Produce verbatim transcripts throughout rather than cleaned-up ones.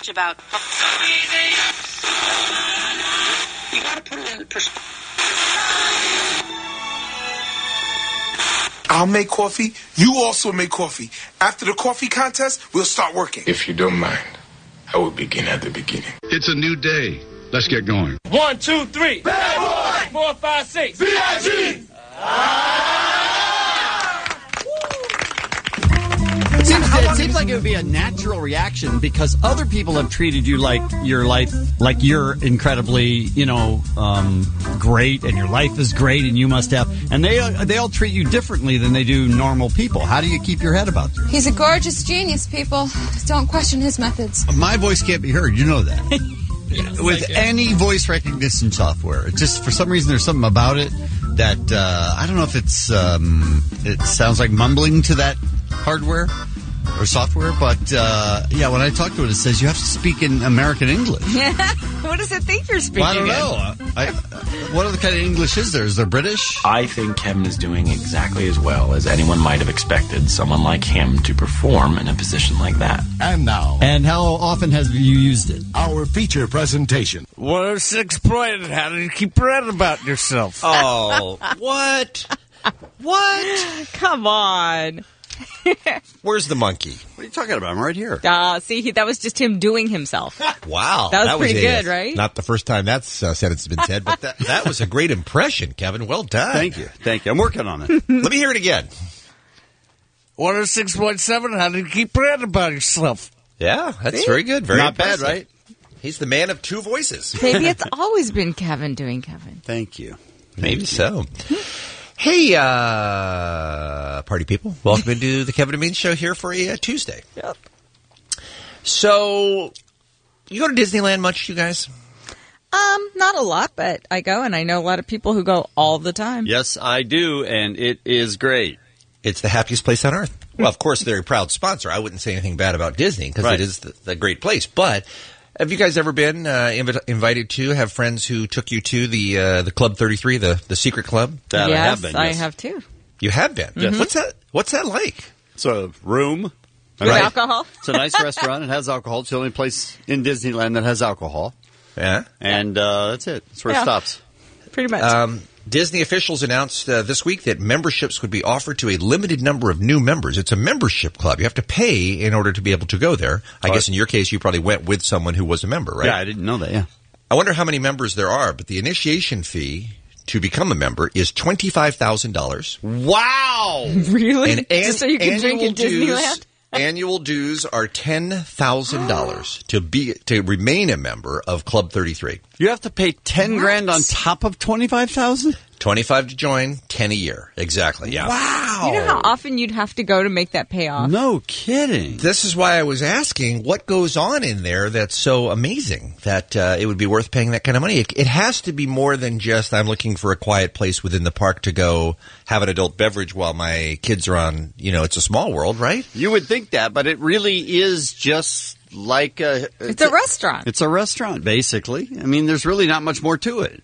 much about. You gotta put it in perspective. I'll make coffee. You also make coffee. After the coffee contest, we'll start working. If you don't mind, I will begin at the beginning. It's a new day. Let's get going. One, two, three. Bad boy! Four, five, six. B I G! It seems, it seems like it would be a natural reaction because other people have treated you like your life, like you're incredibly, you know, um, great, and your life is great, and you must have, and they they all treat you differently than they do normal people. How do you keep your head about this? He's a gorgeous genius, people. Don't question his methods. My voice can't be heard. You know that. Yes, With any voice recognition software, it just for some reason there's something about it that uh, I don't know if it's um, it sounds like mumbling to that hardware or software, but uh, yeah, when I talk to it, it says you have to speak in American English. What does it think you're speaking? Well, I don't know. I, what other kind of English is there? Is there British? I think Kevin is doing exactly as well as anyone might have expected someone like him to perform in a position like that. And now, And how often have you used it? our feature presentation. one oh six point. How do you keep right about yourself? Oh, what? What? Come on. Where's the monkey? What are you talking about? I'm right here. Uh, see, he, that was just him doing himself. Wow. That was pretty a- good, right? Not the first time that's uh, sentence has been said, but that, that was a great impression, Kevin. Well done. Thank you. Thank you. I'm working on it. Let me hear it again. one oh six point seven. How do you keep right about yourself? Yeah, that's very good. Very Not bad, impressive. right? He's the man of two voices. Maybe it's always been Kevin doing Kevin. Thank you. Maybe so. Hey, uh, party people. Welcome into the Kevin and Bean Show here for a uh, Tuesday. Yep. So, you go to Disneyland much, you guys? Um, not a lot, but I go, and I know a lot of people who go all the time. Yes, I do, and it is great. It's the happiest place on earth. Well, of course, they're a proud sponsor. I wouldn't say anything bad about Disney because Right. it is the, the great place. But have you guys ever been uh, invi- invited to, have friends who took you to the uh, the Club thirty-three, the, the secret club? That yes, I have been. I yes. have too. You have been? Yes. What's that What's that like? It's a room. With Right. alcohol? It's a nice restaurant. It has alcohol. It's the only place in Disneyland that has alcohol. Yeah. And uh, that's it. That's where Yeah. it stops. Pretty much. Um, Disney officials announced uh, this week that memberships would be offered to a limited number of new members. It's a membership club. You have to pay in order to be able to go there. I Right. guess in your case, you probably went with someone who was a member, right? Yeah, I didn't know that, yeah. I wonder how many members there are, but the initiation fee to become a member is twenty-five thousand dollars. Wow! Really? And an- Just so you can drink annual in dues- Disneyland? Annual dues are ten thousand dollars to be to remain a member of Club thirty-three. You have to pay ten What? grand on top of twenty-five thousand? twenty-five to join, ten a year. Exactly. Yeah. Wow! You know how often you'd have to go to make that pay off? No kidding. This is why I was asking what goes on in there that's so amazing that uh, it would be worth paying that kind of money. It, it has to be more than just I'm looking for a quiet place within the park to go have an adult beverage while my kids are on, you know, It's a Small World, right? You would think that, but it really is just like a... It's a restaurant. It's a restaurant, basically. I mean, there's really not much more to it.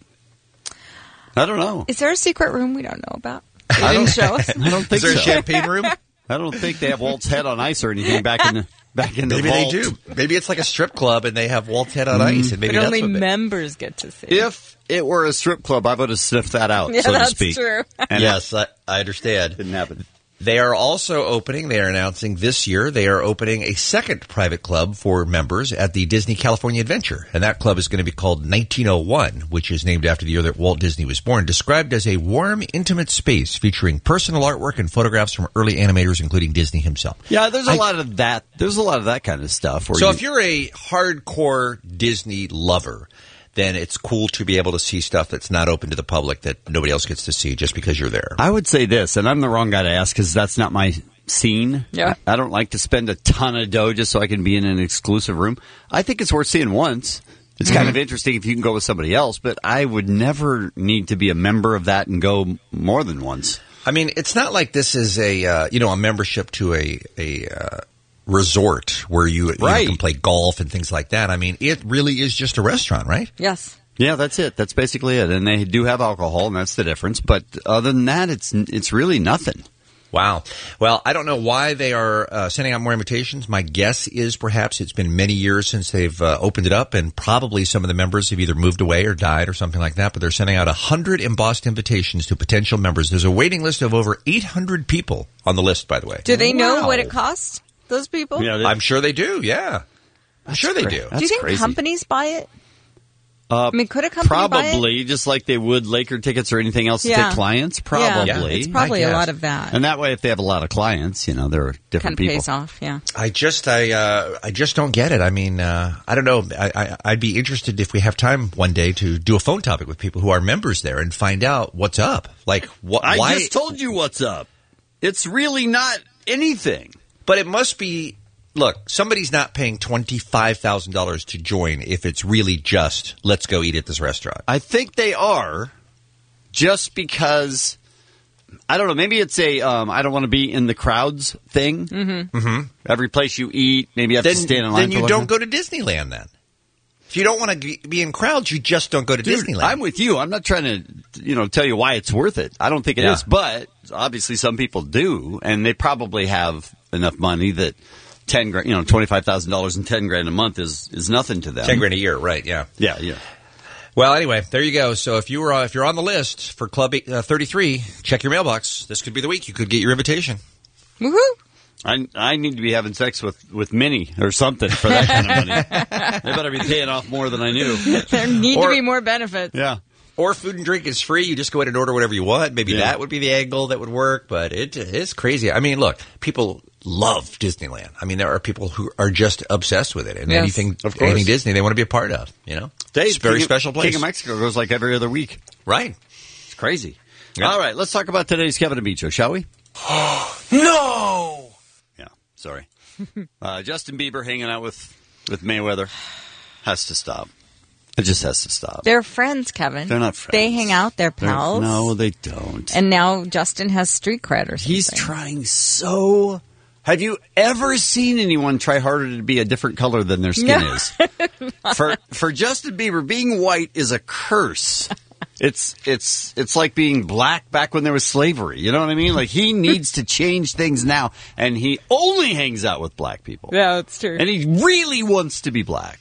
I don't know. Is there a secret room we don't know about? They I didn't don't- show us. I don't think Is there so. a champagne room? I don't think they have Walt's head on ice or anything back in the back in the Maybe vault. they do. Maybe it's like a strip club and they have Walt's head on ice, and maybe But that's only what they- members get to see. If it were a strip club, I would have sniffed that out, Yeah, so to that's speak. true. And yes, I, I understand. Didn't happen. They are also opening, they are announcing this year, they are opening a second private club for members at the Disney California Adventure. And that club is going to be called nineteen oh one, which is named after the year that Walt Disney was born, described as a warm, intimate space featuring personal artwork and photographs from early animators, including Disney himself. Yeah, there's a I- lot of that. There's a lot of that kind of stuff. Where So you, if you're a hardcore Disney lover, then it's cool to be able to see stuff that's not open to the public that nobody else gets to see just because you're there. I would say this, and I'm the wrong guy to ask because that's not my scene. Yeah. I don't like to spend a ton of dough just so I can be in an exclusive room. I think it's worth seeing once. It's kind of interesting if you can go with somebody else, but I would never need to be a member of that and go more than once. I mean, it's not like this is a uh, you know a membership to a a uh, resort where you, you know, Right. can play golf and things like that. I mean, it really is just a restaurant, right? Yes. Yeah, that's it. That's basically it. And they do have alcohol, and that's the difference. But other than that, it's it's really nothing. Wow. Well, I don't know why they are uh, sending out more invitations. My guess is perhaps it's been many years since they've uh, opened it up, and probably some of the members have either moved away or died or something like that, but they're sending out one hundred embossed invitations to potential members. There's a waiting list of over eight hundred people on the list, by the way. Do they know Wow. what it costs, those people? Yeah, they- I'm sure they do, yeah. I'm That's sure they cra- do. Do you That's think crazy. companies buy it? Uh, I mean, could a company buy it? Probably, just like they would Laker tickets or anything else to Yeah. take clients. Yeah. Probably. Yeah, It's probably I a guess. lot of that. And that way, if they have a lot of clients, you know, they're Kind different of people. pays off, yeah. I just, I, uh, I just don't get it. I mean, uh, I don't know. I, I, I'd be interested if we have time one day to do a phone topic with people who are members there and find out what's up. Like, what? I why? just told you what's up. It's really not anything. But it must be. Look, somebody's not paying twenty-five thousand dollars to join if it's really just let's go eat at this restaurant. I think they are, just because. I don't know. Maybe it's a um, I don't want to be in the crowds thing. Mm-hmm. Mm-hmm. Every place you eat, maybe you have Then, to stand in line. then for you a long don't time. go to Disneyland. Then, if you don't want to be in crowds, you just don't go to Dude, Disneyland. I'm with you. I'm not trying to, you know, tell you why it's worth it. I don't think it is, Yeah. but obviously some people do, and they probably have enough money that ten grand, you know, twenty five thousand dollars and ten grand a month is is nothing to them. Ten grand a year, right? Yeah. Yeah, yeah. Well, anyway, there you go. So if you were uh, if you're on the list for Club uh, thirty-three, check your mailbox. This could be the week you could get your invitation. Woohoo! I I need to be having sex with with Minnie or something for that kind of money. They better be paying off more than I knew. There need Or- to be more benefits. Yeah. Or food and drink is free. You just go in and order whatever you want. Maybe Yeah. that would be the angle that would work, but it is crazy. I mean, look, people love Disneyland. I mean, there are people who are just obsessed with it, and Yes. anything, Of course. anything Disney they want to be a part of. You know, They, it's a very King of- special place. King of Mexico goes like every other week. Right? It's crazy. Yeah. All right, let's talk about today's Kevin and Bean show, shall we? No! Yeah, sorry. uh, Justin Bieber hanging out with, with Mayweather has to stop. It just has to stop. They're friends, Kevin. They're not friends. They hang out. They're They're- pals. No, they don't. And now Justin has street cred or something. He's trying so. Have you ever seen anyone try harder to be a different color than their skin No. is? For for Justin Bieber, being white is a curse. It's it's it's like being black back when there was slavery. You know what I mean? Like he needs to change things now, and he only hangs out with black people. Yeah, that's true. And he really wants to be black,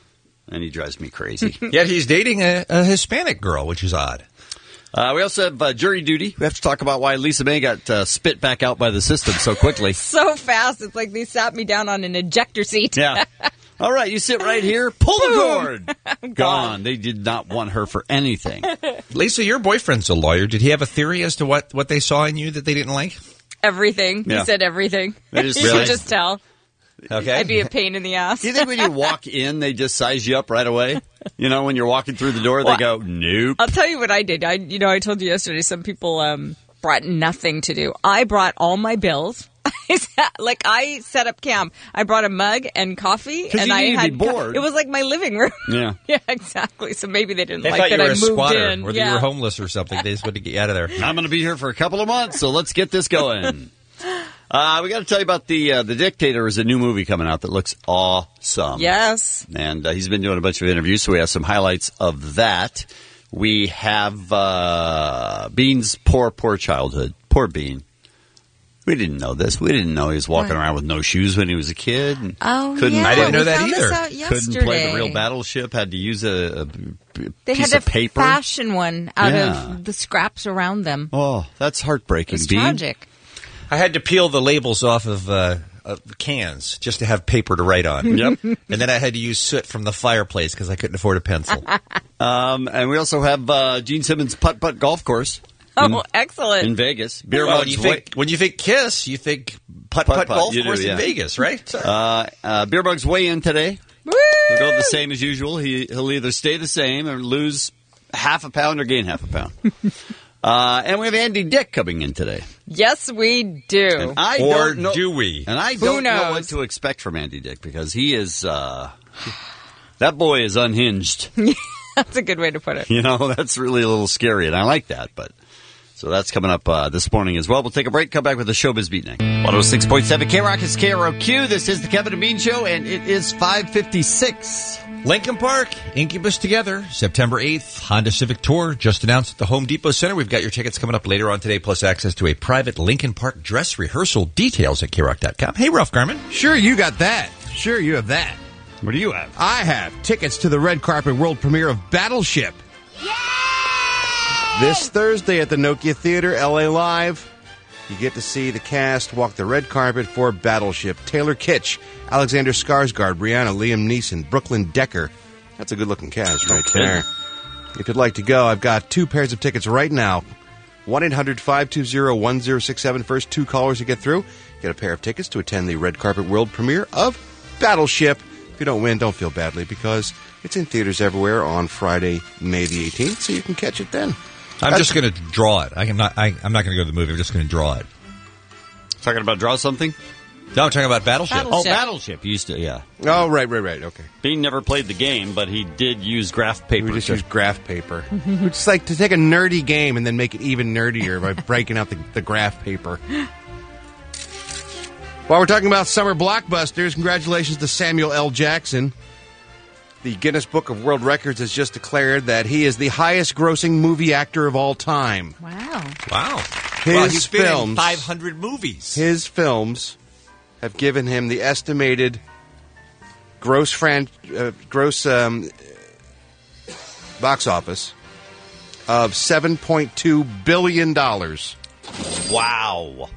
and he drives me crazy. Yet he's dating a, a Hispanic girl, which is odd. Uh, we also have uh, jury duty. We have to talk about why Lisa May got uh, spit back out by the system so quickly. So fast. It's like they sat me down on an ejector seat. Yeah. All right, you sit right here. Pull the Boom. cord. Gone. They did not want her for anything. Lisa, your boyfriend's a lawyer. Did he have a theory as to what, what they saw in you that they didn't like? Everything. Yeah. He said everything. They just you really- could just tell. Okay. I'd be a pain in the ass. Do you think when you walk in, they just size you up right away? You know, when you're walking through the door, they Well, go, nope. I'll tell you what I did. I, you know, I told you yesterday. Some people um, brought nothing to do. I brought all my bills. Like I set up camp. I brought a mug and coffee, 'Cause and you I need to had be bored. It was like my living room. Yeah. Yeah, exactly. So maybe they didn't They like thought that you were I a moved squatter, in. or that yeah. you were homeless or something. They just wanted to get you out of there. I'm going to be here for a couple of months, so let's get this going. Uh, we got to tell you about the uh, the Dictator is a new movie coming out that looks awesome. Yes. And uh, he's been doing a bunch of interviews, so we have some highlights of that. We have uh, Bean's poor, poor childhood. Poor Bean. We didn't know this. We didn't know he was walking Right. around with no shoes when he was a kid. And Oh, couldn't, yeah. I didn't know we that found either. This out couldn't yesterday. play the real battleship. Had to use a, a They piece had of to paper. fashion one out Yeah. of the scraps around them. Oh, that's heartbreaking. It's Bean. tragic. I had to peel the labels off of, uh, of the cans just to have paper to write on. Yep. And then I had to use soot from the fireplace because I couldn't afford a pencil. Um, and we also have uh, Gene Simmons' putt putt golf course. Oh, in, excellent. in Vegas. Beer Well, mugs you wa- think, when you think Kiss, you think putt Putt putt, putt, golf you do, course yeah. in Vegas, right? Uh, uh, Beer Bugs weigh in today. Woo! He'll go the same as usual. He, he'll either stay the same or lose half a pound or gain half a pound. uh, and we have Andy Dick coming in today. Yes, we do. And I Or don't know, do we? And I Who don't know knows? what to expect from Andy Dick because he is, uh, that boy is unhinged. That's a good way to put it. You know, that's really a little scary, and I like that, but. So that's coming up uh, this morning as well. We'll take a break, come back with the Showbiz Beatnik. one oh six point seven K-Rock is K R O Q. This is the Kevin and Bean Show, and it is five fifty-six. Lincoln Park, Incubus Together, September eighth, Honda Civic Tour, just announced at the Home Depot Center. We've got your tickets coming up later on today, plus access to a private Lincoln Park dress rehearsal. Details at K rock dot com. Hey, Ralph Garman. Sure, you got that. Sure, you have that. What do you have? I have tickets to the red carpet world premiere of Battleship. This Thursday at the Nokia Theater, L A Live. You get to see the cast walk the red carpet for Battleship. Taylor Kitsch, Alexander Skarsgård, Brianna, Liam Neeson, Brooklyn Decker. That's a good-looking cast right there. If you'd like to go, I've got two pairs of tickets right now. one eight hundred five two zero one zero six seven. First two callers to get through get a pair of tickets to attend the red carpet world premiere of Battleship. If you don't win, don't feel badly, because it's in theaters everywhere on Friday, May the eighteenth, so you can catch it then. I'm just going to draw it. I am not. I, I'm not going to go to the movie. I'm just going to draw it. Talking about draw something? No, I'm talking about Battleship. Battleship. Oh, Battleship. You used to, yeah. Oh, right, right, right. Okay. Bean never played the game, but he did use graph paper. We just to- use graph paper. It's like to take a nerdy game and then make it even nerdier by breaking out the, the graph paper. While we're talking about summer blockbusters, congratulations to Samuel L. Jackson. The Guinness Book of World Records has just declared that he is the highest-grossing movie actor of all time. Wow. Wow. His well, he's been films, in five hundred movies. His films have given him the estimated gross fran- uh, gross um, box office of seven point two billion dollars. Wow.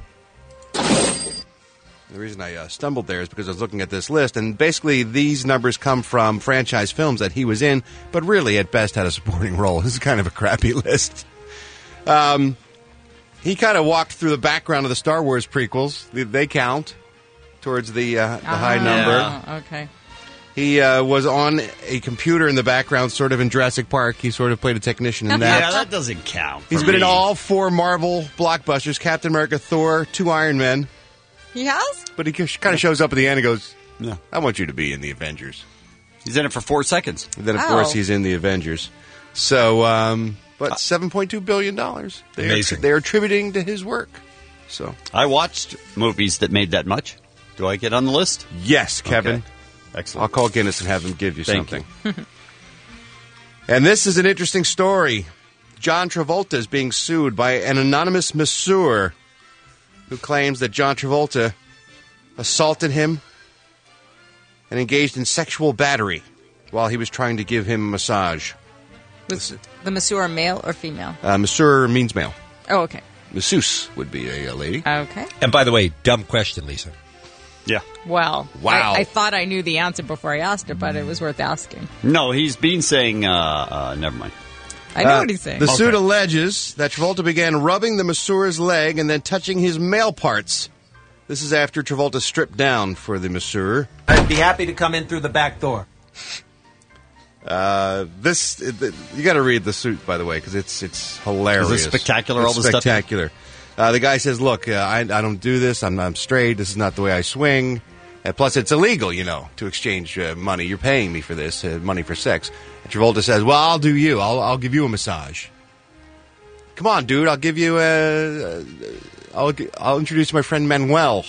The reason I uh, stumbled there is because I was looking at this list, and basically these numbers come from franchise films that he was in, but really at best had a supporting role. This is kind of a crappy list. Um, he kind of walked through the background of the Star Wars prequels. They, they count towards the, uh, the high number. Oh, okay. He uh, was on a computer in the background, sort of in Jurassic Park. He sort of played a technician in that. Yeah, that doesn't count. He's for been me. in all four Marvel blockbusters: Captain America, Thor, two Iron Men. He has? But he kind of shows up at the end and goes, Yeah. I want you to be in the Avengers. He's in it for four seconds. And then, of Wow. course, he's in the Avengers. So, um, but seven point two billion dollars. They Amazing. Are, they're attributing to his work. So, I watched movies that made that much. Do I get on the list? yes, Kevin. Okay. Excellent. I'll call Guinness and have him give you Thank something. And this is an interesting story. John Travolta is being sued by an anonymous masseur who claims that John Travolta assaulted him and engaged in sexual battery while he was trying to give him a massage. Was the masseur male or female? Uh, masseur means male. Oh, okay. Masseuse would be a, a lady. Okay. And by the way, dumb question, Lisa. Yeah. Well, Wow. I, I thought I knew the answer before I asked it, but it was worth asking. No, he's been saying, uh, uh, never mind. I know Uh, what he's saying. The suit alleges that Travolta began rubbing the masseur's leg and then touching his male parts. This is after Travolta stripped down for the masseur. I'd be happy to come in through the back door. Uh, this it, you got to read the suit, by the way, because it's it's hilarious. Is it spectacular, It's all the stuff? spectacular. Uh, the guy says, "Look, uh, I I don't do this. I'm I'm straight. This is not the way I swing. And plus, it's illegal, you know, to exchange uh, money. You're paying me for this, uh, money for sex." And Travolta says, "Well, I'll do you. I'll I'll give you a massage. Come on, dude. I'll give you a. Uh, I'll gi- I'll introduce my friend Manuel."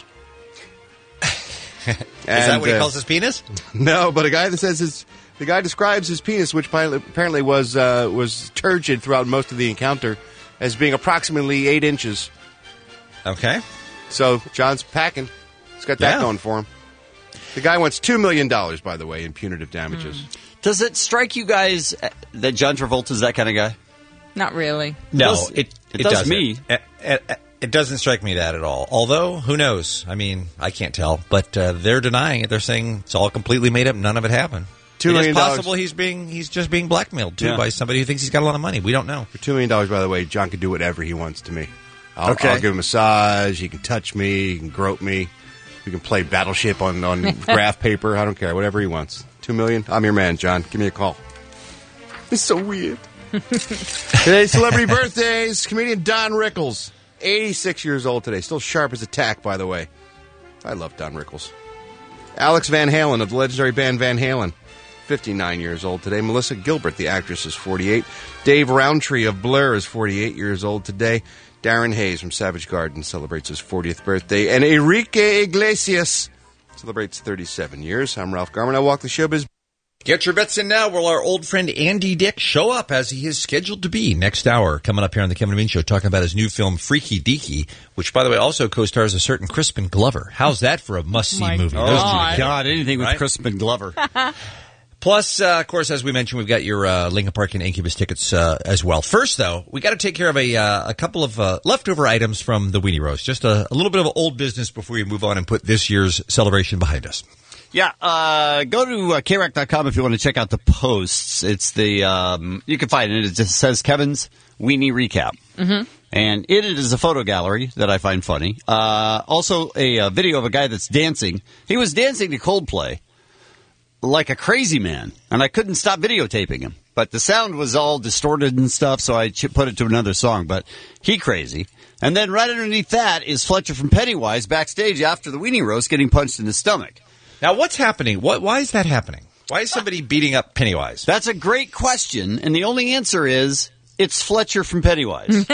Is that what he uh, calls his penis? No, but a guy that says his the guy describes his penis, which apparently was uh, was turgid throughout most of the encounter, as being approximately eight inches. Okay. So John's packing. He's got that Yeah. going for him. The guy wants two million dollars, by the way, in punitive damages. Does it strike you guys uh, that John Travolta's that kind of guy? Not really. No, does- it, it does doesn't. me. It, it, it doesn't strike me that at all. Although, who knows? I mean, I can't tell. But uh, they're denying it. They're saying it's all completely made up. None of it happened. Two It million is dollars. possible he's being he's just being blackmailed too Yeah. by somebody who thinks he's got a lot of money. We don't know. For two million dollars, by the way, John can do whatever he wants to me. I'll, Okay. I'll give him a massage. He can touch me. He can grope me. We can play Battleship on, on graph paper. I don't care. Whatever he wants. Two million. I'm your man, John. Give me a call. It's so weird. Today's celebrity birthdays. Comedian Don Rickles, eighty-six years old today. Still sharp as a tack, by the way. I love Don Rickles. Alex Van Halen of the legendary band Van Halen, fifty-nine years old today. Melissa Gilbert, the actress, is forty-eight. Dave Roundtree of Blur is forty-eight years old today. Darren Hayes from Savage Garden celebrates his fortieth birthday. And Enrique Iglesias celebrates thirty-seven years. I'm Ralph Garman. I walk the showbiz. Get your bets in now. Will our old friend Andy Dick show up as he is scheduled to be next hour? Coming up here on the Kevin and Bean Show, talking about his new film Freaky Deaky, which, by the way, also co-stars a certain Crispin Glover. How's that for a must-see My movie? Oh, Those two my together, God, anything with right? Crispin Glover. Plus, uh, of course, as we mentioned, we've got your uh, Lincoln Park and Incubus tickets uh, as well. First, though, we got to take care of a uh, a couple of uh, leftover items from the Weenie Roast. Just a, a little bit of old business before we move on and put this year's celebration behind us. Yeah, uh, go to uh, K R A C dot com if you want to check out the posts. It's the, um, you can find it. It just says Kevin's Weenie Recap. Mm-hmm. And in it is a photo gallery that I find funny. Uh, also a, a video of a guy that's dancing. He was dancing to Coldplay like a crazy man, and I couldn't stop videotaping him. But the sound was all distorted and stuff, so I ch- put it to another song. But he crazy. And then right underneath that is Fletcher from Pennywise backstage after the Weenie Roast getting punched in the stomach. Now, what's happening? What? Why is that happening? Why is somebody beating up Pennywise? That's a great question, and the only answer is it's Fletcher from Pennywise.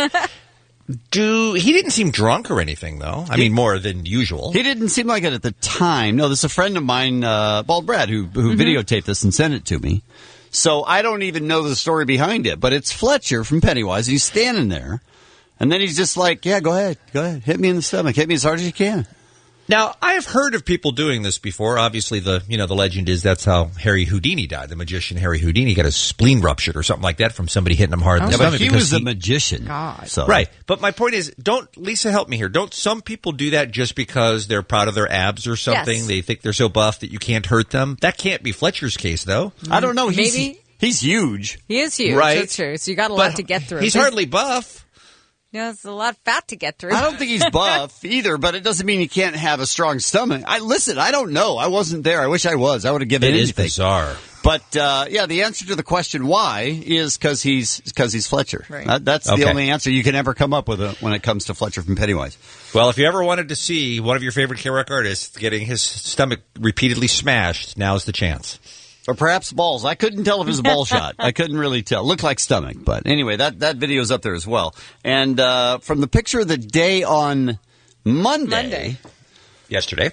Do he didn't seem drunk or anything, though? I He- mean, more than usual. He didn't seem like it at the time. No, there's a friend of mine, uh, Bald Brad, who who Mm-hmm. videotaped this and sent it to me. So I don't even know the story behind it, but it's Fletcher from Pennywise. He's standing there, and then he's just like, "Yeah, go ahead, go ahead, hit me in the stomach, hit me as hard as you can." Now, I have heard of people doing this before. Obviously, the you know the legend is that's how Harry Houdini died. The magician Harry Houdini got his spleen ruptured or something like that from somebody hitting him hard in the Yeah, stomach. but he because was a magician, God. so Right. But my point is, don't, Lisa, help me here. Don't some people do that just because they're proud of their abs or something? Yes. They think they're so buff that you can't hurt them? That can't be Fletcher's case, though. I don't know. He's, Maybe. he's huge. He is huge. Right. That's true. So you got a But lot to get through. He's There's- hardly buff. Yeah, it's a lot of fat to get through. I don't think he's buff either, but it doesn't mean he can't have a strong stomach. I listen. I don't know. I wasn't there. I wish I was. I would have given It is anything. bizarre. But uh, yeah, the answer to the question why is because he's because he's Fletcher. Right. That, that's Okay. the only answer you can ever come up with uh, when it comes to Fletcher from Pennywise. Well, if you ever wanted to see one of your favorite K R O C artists getting his stomach repeatedly smashed, now's the chance. Or perhaps balls. I couldn't tell if it was a ball shot. I couldn't really tell. Looked like stomach. But anyway, that, that video's up there as well. And uh, from the picture of the day on Monday. Monday. Yesterday.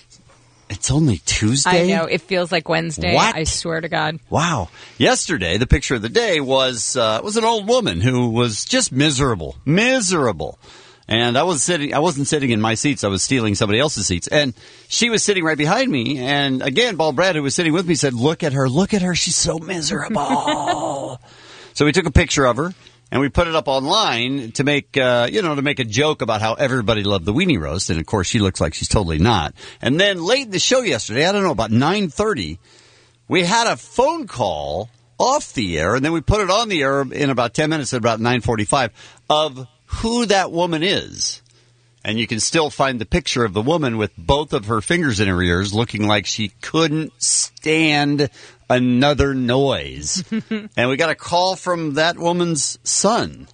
It's only Tuesday? I know. It feels like Wednesday. What? I swear to God. Wow. Yesterday, the picture of the day was uh, was an old woman who was just miserable. Miserable. And I was sitting I wasn't sitting in my seats, I was stealing somebody else's seats. And she was sitting right behind me, and again, Bald Brad, who was sitting with me, said, "Look at her, look at her, she's so miserable." So we took a picture of her and we put it up online to make uh, you know, to make a joke about how everybody loved the Weenie Roast, and of course she looks like she's totally not. And then late in the show yesterday, I don't know, about nine thirty, we had a phone call off the air, and then we put it on the air in about ten minutes at about nine forty-five of who that woman is. And you can still find the picture of the woman with both of her fingers in her ears looking like she couldn't stand another noise. And we got a call from that woman's son.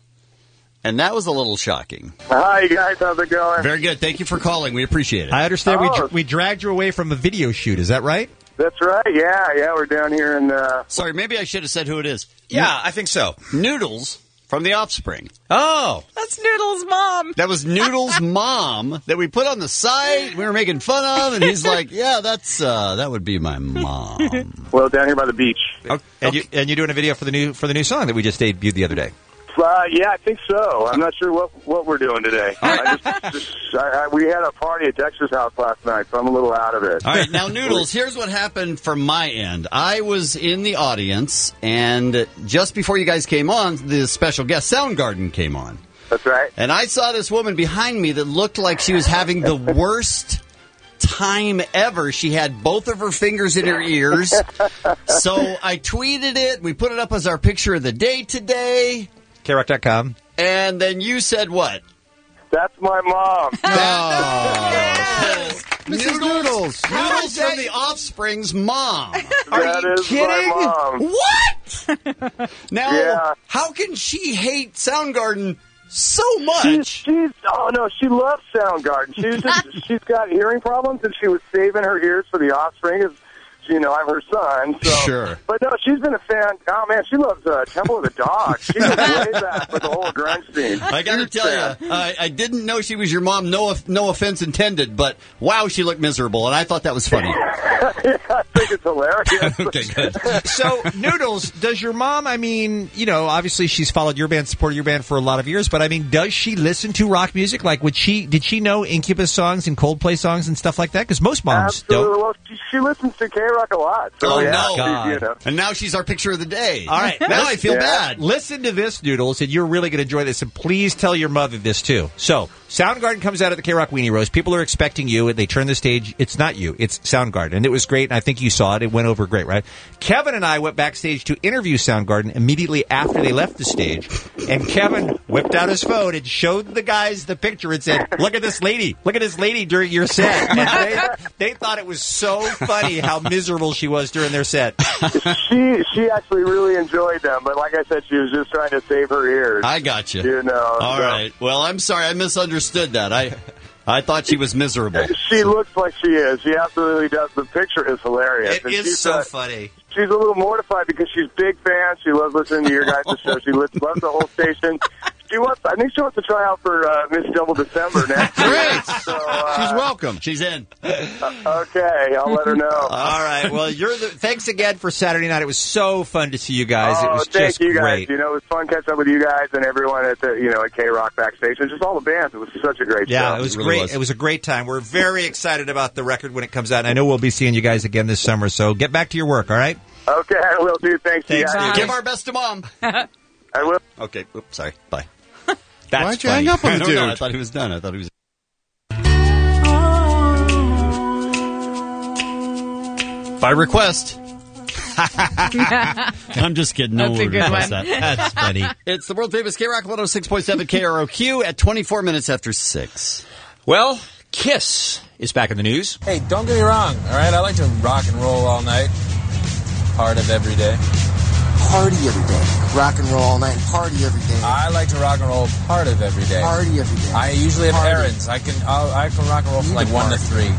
And that was a little shocking. Hi, you guys. How's it going? Very good. Thank you for calling. We appreciate it. I understand we, Oh. dr- we dragged you away from a video shoot. Is that right? That's right. Yeah, yeah. We're down here in. Uh, Sorry, maybe I should have said who it is. Yeah, I think so. Noodles from The Offspring. Oh. That's Noodles' mom. That was Noodles' mom that we put on the site. We were making fun of, and he's like, "Yeah, that's uh, that would be my mom." well, down here by the beach. Okay. And, you, and you're doing a video for the new for the new song that we just debuted the other day. Uh, yeah, I think so. I'm not sure what what we're doing today. I just, just, I, I, we had a party at Dexter's house last night, so I'm a little out of it. All right, now, Noodles, here's what happened from my end. I was in the audience, and just before you guys came on, the special guest, Soundgarden, came on. That's right. And I saw this woman behind me that looked like she was having the worst time ever. She had both of her fingers in her ears. So I tweeted it. We put it up as our picture of the day today. K R O C dot com. And then you said what? That's my mom. Yes. Noodles, Noodles. Noodles from The Offspring's mom. Are That you is kidding? my mom. What? Now, Yeah. how can she hate Soundgarden so She's, much? she's oh no, she loves Soundgarden. She's just, she's got hearing problems, and she was saving her ears for The Offspring. you know, I'm her son. So. Sure. But no, she's been a fan. Oh, man, she loves uh, Temple of the Dog. She was way back for the whole grunge scene. I got to tell you, I, I didn't know she was your mom. No, no offense intended, but wow, she looked miserable, and I thought that was funny. Yeah, I think it's hilarious. Okay, good. So, Noodles, does your mom, I mean, you know, obviously she's followed your band, supported your band for a lot of years, but I mean, does she listen to rock music? Like, would she, did she know Incubus songs and Coldplay songs and stuff like that? Because most moms Absolutely. don't. Well, she, she listens to K-Rock a lot. So, Oh, yeah, no. she- God. you know. And now she's our picture of the day. All right. Now I feel Yeah. bad. Listen to this, Noodles, and you're really going to enjoy this. And please tell your mother this, too. So, Soundgarden comes out at the K-Rock Weenie Roast. People are expecting you, and they turn the stage. It's not you. It's Soundgarden. And it was great, and I think you saw it. It went over great, right? Kevin and I went backstage to interview Soundgarden immediately after they left the stage. And Kevin whipped out his phone and showed the guys the picture and said, look at this lady. Look at this lady during your set. And they, they thought it was so funny how miserable she was during their set. She she actually really enjoyed them, but like I said, she was just trying to save her ears. I got you. You know. All so- right. Well, I'm sorry. I misunderstood that. I I thought she was miserable. She looks like she is. She absolutely does. The picture is hilarious. It And is she's, so uh, funny. She's a little mortified because she's a big fan. She loves listening to your guys' show. She loves the whole station. She wants. I think she wants to try out for uh, Miss Double December next year. Great. So, uh, She's welcome. She's in. uh, okay, I'll let her know. All right. Well, you're the. Thanks again for Saturday night. It was so fun to see you guys. Oh, it was thank just you guys. great. You know, it was fun catching up with you guys and everyone at the, you know, at K-Rock backstage and just all the bands. It was such a great Yeah, show. it was It really great. was. It was a great time. We're very excited about the record when it comes out. And I know we'll be seeing you guys again this summer. So get back to your work. All right. Okay, I will do. Thanks, to you Thanks, guys. dude. Give our best to Mom. I will. Okay. Oops, sorry. Bye. That's Why'd you funny. hang up on I the don't know. dude? I thought he was done. I thought he was. By request. I'm just kidding. No That's a one good requests one. that. That's funny. It's the world famous K-Rock one oh six point seven K R O Q at twenty-four minutes after six. Well, Kiss is back in the news. Hey, don't get me wrong, all right? I like to rock and roll all night. Part of every day. Party every day. Rock and roll all night. Party every day. I like to rock and roll part of every day. Party every day. I usually have Party. errands. I can I'll, I can rock and roll from like one to three.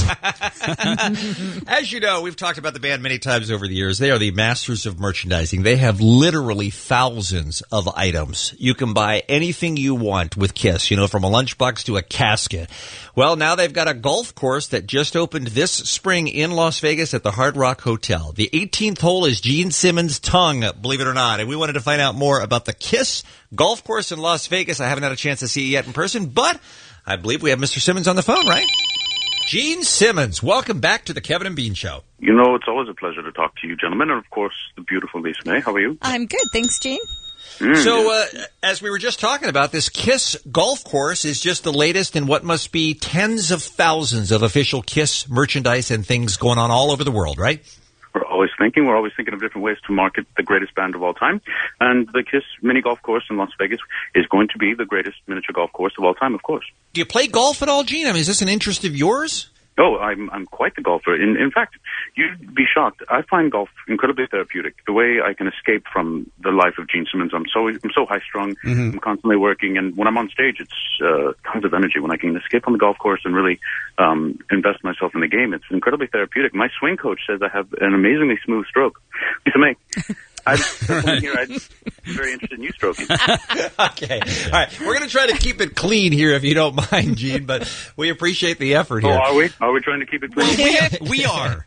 As you know, we've talked about the band many times over the years. They are the masters of merchandising. They have literally thousands of items. You can buy anything you want with Kiss, you know, from a lunchbox to a casket. Well, now they've got a golf course that just opened this spring in Las Vegas at the Hard Rock Hotel. The eighteenth hole is Gene Simmons' tongue, believe it or not. And we wanted to find out more about the Kiss golf course in Las Vegas. I haven't had a chance to see it yet in person, but I believe we have Mister Simmons on the phone, right? Gene Simmons, welcome back to the Kevin and Bean Show. You know, it's always a pleasure to talk to you, gentlemen, and of course, the beautiful Lisa May. How are you? I'm good. Thanks, Gene. Mm, So, uh, as we were just talking about, this Kiss golf course is just the latest in what must be tens of thousands of official Kiss merchandise and things going on all over the world, right? We're always thinking. We're always thinking of different ways to market the greatest band of all time. And the Kiss mini golf course in Las Vegas is going to be the greatest miniature golf course of all time, of course. Do you play golf at all, Gene? I mean, is this an interest of yours? Oh, I'm I'm quite the golfer. In in fact, you'd be shocked. I find golf incredibly therapeutic. The way I can escape from the life of Gene Simmons. I'm so I'm so high strung. Mm-hmm. I'm constantly working, and when I'm on stage, it's uh, tons of energy. When I can escape on the golf course and really um, invest myself in the game, it's incredibly therapeutic. My swing coach says I have an amazingly smooth stroke. Lisa May. I'm right. here. I'm very interested in you stroking. Okay. All right. We're going to try to keep it clean here, if you don't mind, Gene, but we appreciate the effort Oh, here. are we? Are we trying to keep it clean? We are.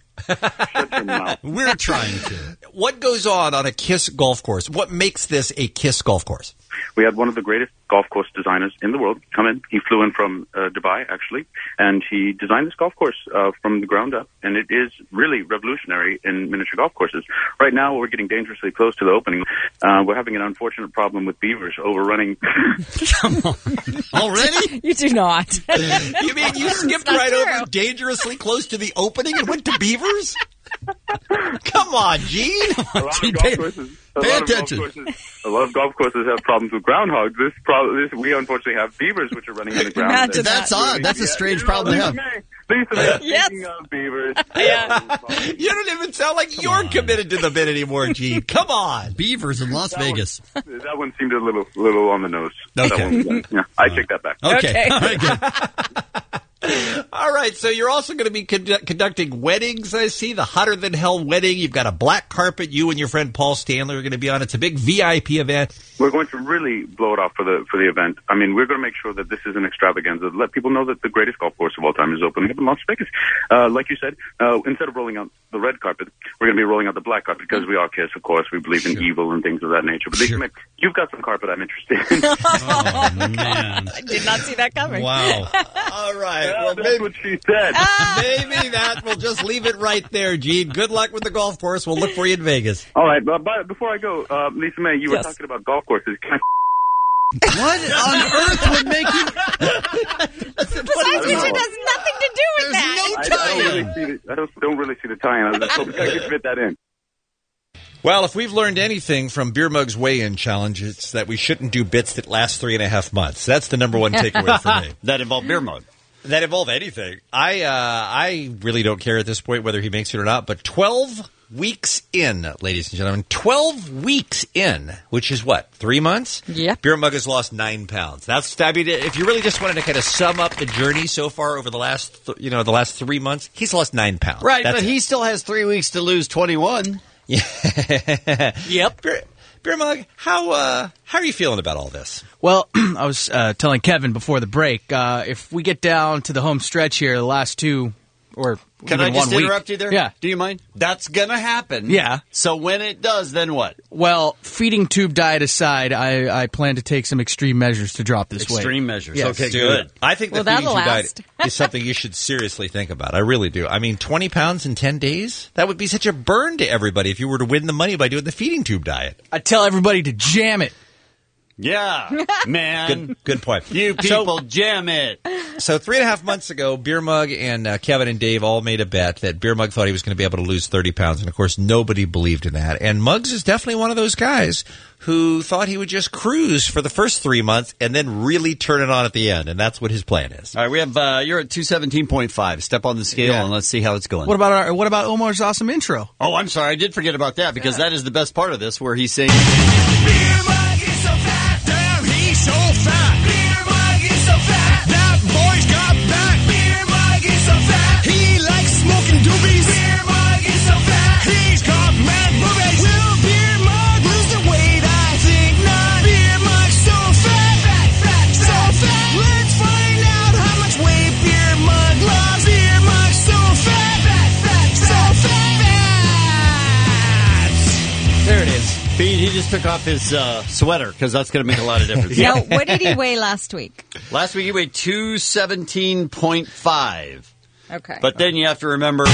We're trying to. What goes on on a Kiss golf course? What makes this a Kiss golf course? We had one of the greatest golf course designers in the world come in. He flew in from uh, Dubai, actually, and he designed this golf course uh, from the ground up, and it is really revolutionary in miniature golf courses. Right now, we're getting dangerously close to the opening. Uh, we're having an unfortunate problem with beavers overrunning. Come on. Already? You do not. You mean you skipped not right true. over dangerously close to the opening and went to beavers? Come on, Gene. A lot of Gene, golf pay- courses, a pay lot of golf attention. courses, a lot of golf courses have problems with groundhogs. This, pro- this we unfortunately have beavers which are running on the ground. Imagine That's that. odd. That's a strange problem to have. Lisa May, Yes. speaking of beavers. Yeah. You don't even sound like you're committed to the bit anymore, Gene. Come on. Beavers in Las Vegas. That one seemed a little, little on the nose. Okay. That one, yeah, I take that back. Okay. Okay. All right, good. All right, so you're also going to be con- conducting weddings, I see. The Hotter Than Hell wedding. You've got a black carpet. You and your friend Paul Stanley are going to be on. It's a big V I P event. We're going to really blow it off for the for the event. I mean, we're going to make sure that this is an extravaganza. Let people know that the greatest golf course of all time is opening up in Las Vegas. Uh, like you said, uh, instead of rolling out the red carpet, we're going to be rolling out the black carpet because we are Kiss, of course. We believe in sure. evil and things of that nature. But sure. they, you've got some carpet I'm interested in. Oh, man. I did not see that coming. Wow. All right. Yeah, well, that's maybe, what she said. Maybe that. We'll just leave it right there, Gene. Good luck with the golf course. We'll look for you in Vegas. All right. But, but before I go, uh, Lisa May, you yes. were talking about golf courses. Can I What on earth would make you... The science fiction has nothing to do with There's that. no I, tie-in. I, don't really see the, I don't, don't really see the tie-in. I was hoping I could fit that in. Well, if we've learned anything from Beer Mug's weigh-in challenge, it's that we shouldn't do bits that last three and a half months. That's the number one takeaway for me. That involve Beer Mug. That involve anything. I uh, I really don't care at this point whether he makes it or not, but twelve weeks in, ladies and gentlemen, twelve weeks in, which is what, three months? Yeah. Beer Mug has lost nine pounds. That's, I mean, if you really just wanted to kind of sum up the journey so far over the last, th- you know, the last three months, he's lost nine pounds. Right, That's but it. he still has three weeks to lose twenty-one. Yeah. Yep. Beer, Beer Mug, how uh, how are you feeling about all this? Well, I was uh, telling Kevin before the break, uh, if we get down to the home stretch here, the last two, or Can even I just one week, interrupt you there? Yeah. Do you mind? That's going to happen. Yeah. So when it does, then what? Well, feeding tube diet aside, I, I plan to take some extreme measures to drop this weight. Extreme measures. Yes. Okay, Dude, good. I think Well, the feeding that'll tube last. diet is something you should seriously think about. I really do. I mean, twenty pounds in ten days? That would be such a burn to everybody if you were to win the money by doing the feeding tube diet. I tell everybody to jam it. Yeah, man. Good, good point. You people jam it. So three and a half months ago, Beer Mug and uh, Kevin and Dave all made a bet that Beer Mug thought he was going to be able to lose thirty pounds. And, of course, nobody believed in that. And Muggs is definitely one of those guys who thought he would just cruise for the first three months and then really turn it on at the end. And that's what his plan is. All right, we have uh, you're at two seventeen point five. Step on the scale Yeah. and let's see how it's going. What about our, what about Omar's awesome intro? Oh, I'm sorry. I did forget about that because Yeah. that is the best part of this where he's saying... Beer Mug is so fat, damn, he's so fat. Beer Mug is so fat, that boy's got back. Beer Mug is so fat, he likes smoking doobies. Beer Mug is so fat, he's got mad boobies. Will Beer Mug lose the weight? I think not. Beer Mug's so fat, fat, fat, so fat. Let's find out how much weight Beer Mug lost. Beer Mug's so fat, fat, fat, so fat. There it is. He, he just took off his uh, sweater because that's going to make a lot of difference. Now, what did he weigh last week? Last week he weighed two seventeen point five. Okay. But then you have to remember...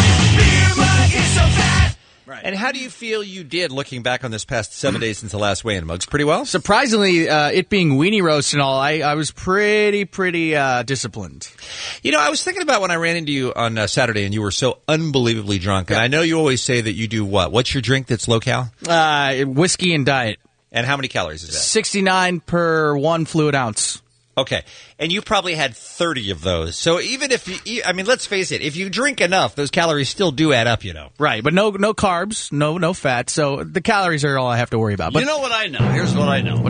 Right. And how do you feel you did looking back on this past seven days since the last weigh-in, Muggs? Pretty well? Surprisingly, uh, it being weenie roast and all, I, I was pretty, pretty uh, disciplined. You know, I was thinking about when I ran into you on uh, Saturday and you were so unbelievably drunk. And I know you always say that you do what? What's your drink that's low-cal? Uh, whiskey and diet. And how many calories is that? sixty-nine per one fluid ounce. Okay. And you probably had thirty of those. So even if you, I mean, let's face it, if you drink enough, those calories still do add up, you know. Right, but no no carbs, no no fat. So the calories are all I have to worry about. But you know what I know? Here's what I know.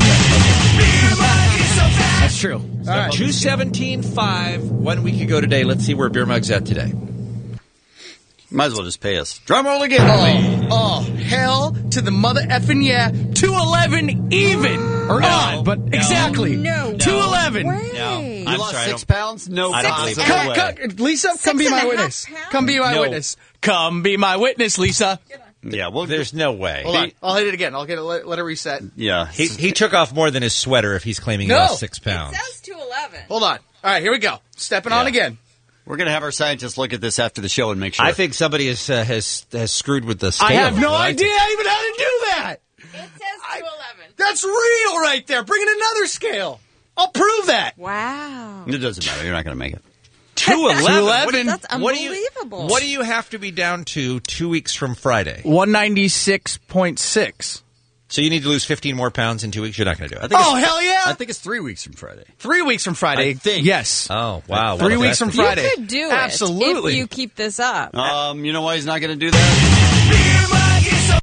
That's true. So right. two seventeen point five one week ago today. Let's see where Beer Mug's at today. Might as well just pay us. Drum roll again. Oh, oh, hell to the mother effing yeah. two eleven even. Or No. odd, but No. exactly. No. two eleven. Way. No. You I'm lost sorry, I six don't- pounds? No I don't possible believe Come, way. come, Lisa, come be and my a half witness. pounds? Come be my No. witness. Come be my witness, Lisa. Yeah, well, There's no way. Hold on. I'll hit it again. I'll get it. Let, let it reset. yeah. He, he took off more than his sweater if he's claiming he No. lost six pounds. two eleven. Hold on. All right, here we go. Stepping on Yeah. again. We're going to have our scientists look at this after the show and make sure. I think somebody has, uh, has has screwed with the scale. I have no right? idea even how to do that. It says two eleven. That's real right there. Bring in another scale. I'll prove that. Wow. It doesn't matter. You're not going to make it. two eleven. That's What do you- unbelievable. What do you have to be down to two weeks from Friday? one ninety-six point six. So you need to lose fifteen more pounds in two weeks? You're not going to do it. Oh, hell yeah. I think it's three weeks from Friday. Three weeks from Friday. I think. Yes. Oh, wow. Three Well, weeks that's- from Friday. You could do it. Absolutely. If you keep this up. Um, you know why he's not going to do that?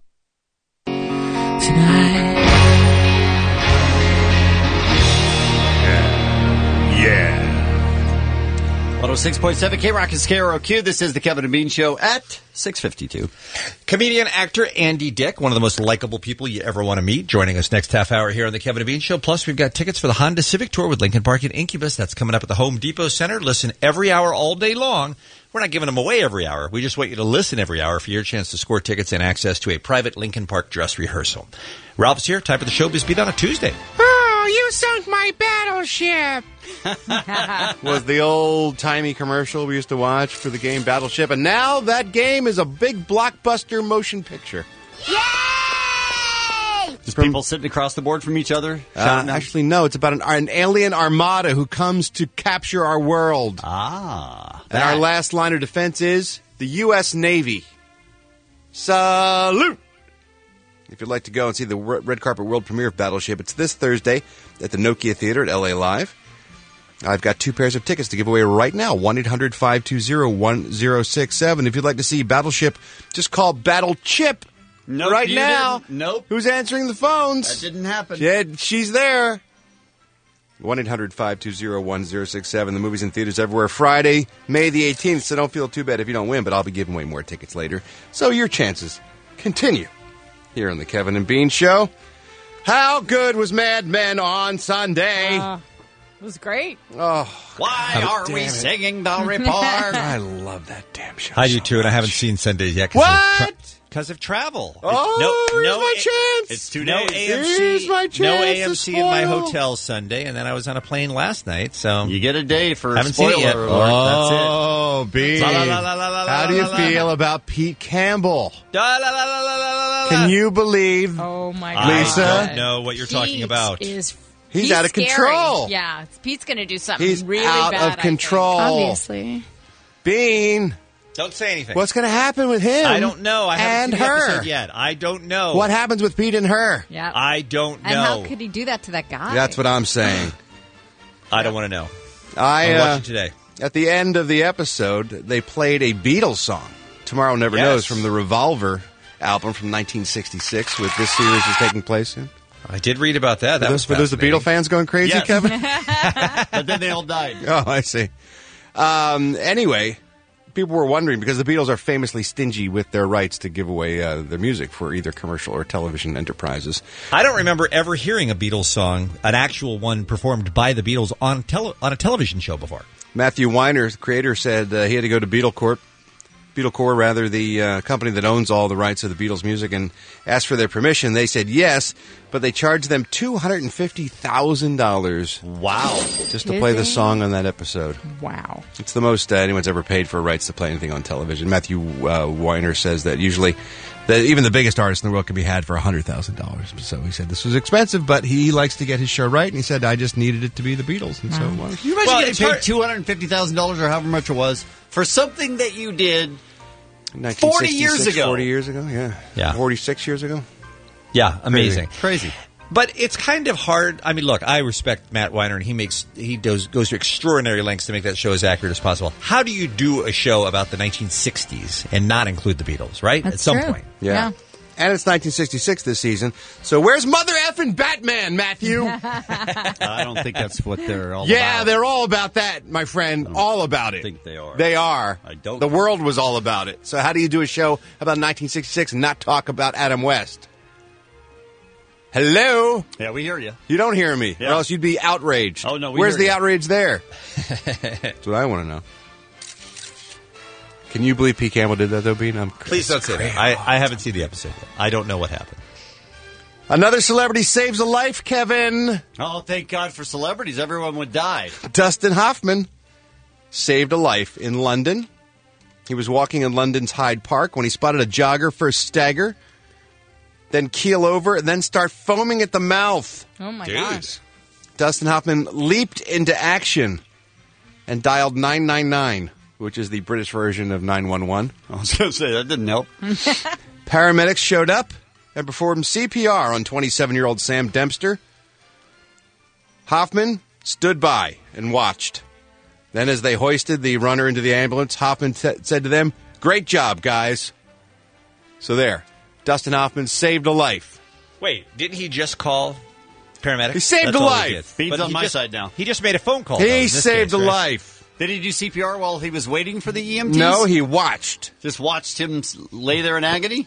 Yeah. one oh six point seven K Rock is K R O Q. This is the Kevin and Bean Show at six fifty-two. Comedian, actor Andy Dick, one of the most likable people you ever want to meet, joining us next half hour here on the Kevin and Bean Show. Plus, we've got tickets for the Honda Civic Tour with Lincoln Park and Incubus. That's coming up at the Home Depot Center. Listen every hour all day long. We're not giving them away every hour. We just want you to listen every hour for your chance to score tickets and access to a private Lincoln Park dress rehearsal. Ralph's here. Time for the Showbiz Beat on a Tuesday. Oh, you sunk my battleship. Was the old-timey commercial we used to watch for the game Battleship, and now that game is a big blockbuster motion picture. Just people sitting across the board from each other? Uh, actually, no. It's about an, an alien armada who comes to capture our world. Ah. And our last line of defense is the U S Navy. Salute! If you'd like to go and see the red carpet world premiere of Battleship, it's this Thursday at the Nokia Theater at L A Live. I've got two pairs of tickets to give away right now. one eight hundred five two zero one zero six seven. If you'd like to see Battleship, just call Battle Chip Nope, right you now. didn't. Nope. Who's answering the phones? That didn't happen. Yeah, she's there. one eight hundred five two zero one zero six seven. The movie's in theaters everywhere Friday, May the eighteenth, so don't feel too bad if you don't win, but I'll be giving away more tickets later. So your chances continue here on the Kevin and Bean Show. How good was Mad Men on Sunday? Uh, it was great. Oh, Why God are damn we it. singing the report? I love that damn show. I do too, and I haven't seen Sundays yet. What? Because of travel. Oh, no, here's no, my A- chance. It's two No days. A M C. Here's my chance No to A M C in my spoil. hotel Sunday, and then I was on a plane last night. So You get a day for haven't spoiler seen it yet. alert. Oh, B. La, la, la, la, la, la, How do you la, la, feel la. about Pete Campbell? Da, la, la, la, la, la, la, la. Can you believe? Oh, my I God. Lisa? don't know what you're Pete talking about. Is, He's out of scary. control. Yeah, Pete's going to do something He's really out bad, of I think. control. Obviously. Bean, Don't say anything. what's going to happen with him? I don't know. I haven't and seen the her. episode yet. I don't know. What happens with Pete and her? Yeah. I don't know. And how could he do that to that guy? That's what I'm saying. I don't want to know. I I'll uh, watch it today. At the end of the episode, they played a Beatles song. Tomorrow Never Yes. Knows from the Revolver album from nineteen sixty-six, with this series is taking place in. I did read about that. That For was those, for those the fascinating. Beatle fans going crazy, Yes. Kevin? But then they all died. Oh, I see. Um, anyway, people were wondering because the Beatles are famously stingy with their rights to give away uh, their music for either commercial or television enterprises. I don't remember ever hearing a Beatles song, an actual one performed by the Beatles on tele- on a television show before. Matthew Weiner, the creator, said uh, he had to go to Beatle Corp, Beatlecore, rather, the uh, company that owns all the rights of the Beatles' music, and asked for their permission. They said yes, but they charged them two hundred fifty thousand dollars. Wow. Just to play the song on that episode. Wow. It's the most uh, anyone's ever paid for rights to play anything on television. Matthew uh, Weiner says that usually that even the biggest artist in the world can be had for one hundred thousand dollars. So he said this was expensive, but he likes to get his show right, and he said, I just needed it to be the Beatles. And so it was. Can you imagine Well, getting it's paid hard- two hundred fifty thousand dollars or however much it was for something that you did nineteen forty years sixty-six, ago? forty years ago, yeah. Yeah. forty-six years ago. Yeah, amazing. Crazy. But it's kind of hard. I mean, look, I respect Matt Weiner, and he makes he does goes to extraordinary lengths to make that show as accurate as possible. How do you do a show about the nineteen sixties and not include the Beatles, right? That's At some true. point. Yeah. And it's nineteen sixty-six this season. So where's Mother effing Batman, Matthew? I don't think that's what they're all yeah, about. they're all about that, my friend. All about it. I think they are. They are. I don't. The world was all about it. So how do you do a show about nineteen sixty-six and not talk about Adam West? Hello? Yeah, we hear you. You don't hear me, Yeah. or else you'd be outraged. Oh, no, we Where's hear the you. outrage there? That's what I want to know. Can you believe Pete Campbell did that, though, Bean? I'm Please don't say that. I, I haven't seen the episode yet. I don't know what happened. Another celebrity saves a life, Kevin. Oh, thank God for celebrities. Everyone would die. Dustin Hoffman saved a life in London. He was walking in London's Hyde Park when he spotted a jogger first stagger, then keel over, and then start foaming at the mouth. Oh, my Dude. gosh. Dustin Hoffman leaped into action and dialed nine nine nine, which is the British version of nine one one. I was going to say, that didn't help. Paramedics showed up and performed C P R on twenty-seven-year-old Sam Dempster. Hoffman stood by and watched. Then as they hoisted the runner into the ambulance, Hoffman t- said to them, "Great job, guys." So there, Dustin Hoffman saved a life. Wait, didn't he just call paramedics? He saved That's a all life. he did. Feed's But on he my just- side now. He just made a phone call. though, He in this saved case, a right? life. Did he do C P R while he was waiting for the E M Ts? No, he watched. Just watched him s- lay there in agony?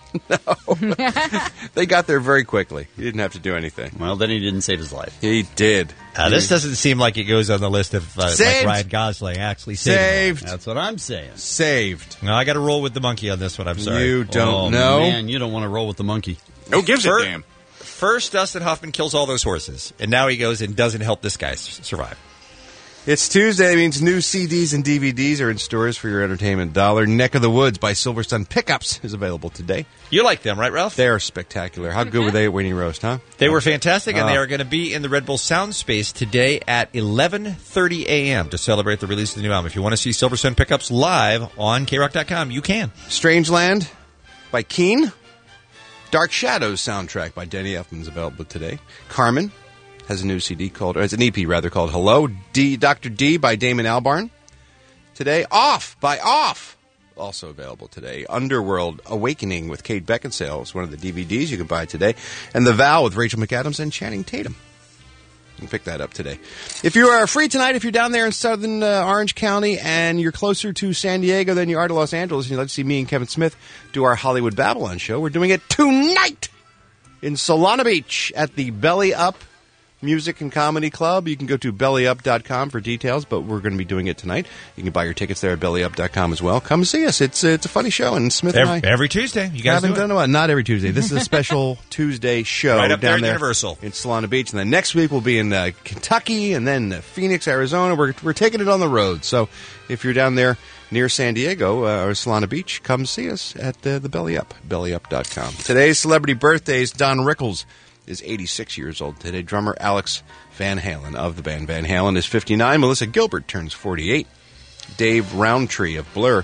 They got there very quickly. He didn't have to do anything. Well, then he didn't save his life. He did. Uh, this doesn't seem like it goes on the list of uh, like Saved. Ryan Gosling actually saving Saved. lives. That's what I'm saying. Saved. No, I got to roll with the monkey on this one. I'm sorry. You don't oh, know. Man, you don't want to roll with the monkey. Who gives a Fir- damn? First, Dustin Hoffman kills all those horses, and now he goes and doesn't help this guy s- survive. It's Tuesday. It means new C Ds and D V Ds are in stores for your entertainment dollar. Neck of the Woods by Silver Sun Pickups is available today. You like them, right, Ralph? They are spectacular. How good were they at Weenie Roast, huh? They were fantastic, and Oh. they are going to be in the Red Bull Sound Space today at eleven thirty a.m. to celebrate the release of the new album. If you want to see Silver Sun Pickups live on K Rock dot com, you can. Strangeland by Keen. Dark Shadows soundtrack by Denny Elfman is available today. Carmen has a new C D called, or it's an E P rather, called Hello. D, Doctor D by Damon Albarn. Today, Off by Off, also available today. Underworld Awakening with Kate Beckinsale is one of the D V Ds you can buy today. And The Vow with Rachel McAdams and Channing Tatum. You can pick that up today. If you are free tonight, if you're down there in southern uh, Orange County and you're closer to San Diego than you are to Los Angeles, and you'd like to see me and Kevin Smith do our Hollywood Babylon show, we're doing it tonight in Solana Beach at the Belly Up Music and Comedy Club. You can go to belly up dot com for details, but we're going to be doing it tonight. You can buy your tickets there at belly up dot com as well. Come see us. It's uh, it's a funny show, and Smith Every, and I every Tuesday. You guys haven't do it. done it. Not every Tuesday. This is a special Tuesday show Right up there down at there Universal. in Solana Beach, and then next week we'll be in uh, Kentucky, and then uh, Phoenix, Arizona. We're we're taking it on the road. So if you're down there near San Diego uh, or Solana Beach, come see us at uh, the Belly Up, belly up dot com. Today's celebrity birthdays: Don Rickles is eighty-six years old today. Drummer Alex Van Halen of the band Van Halen is fifty-nine. Melissa Gilbert turns forty-eight. Dave Roundtree of Blur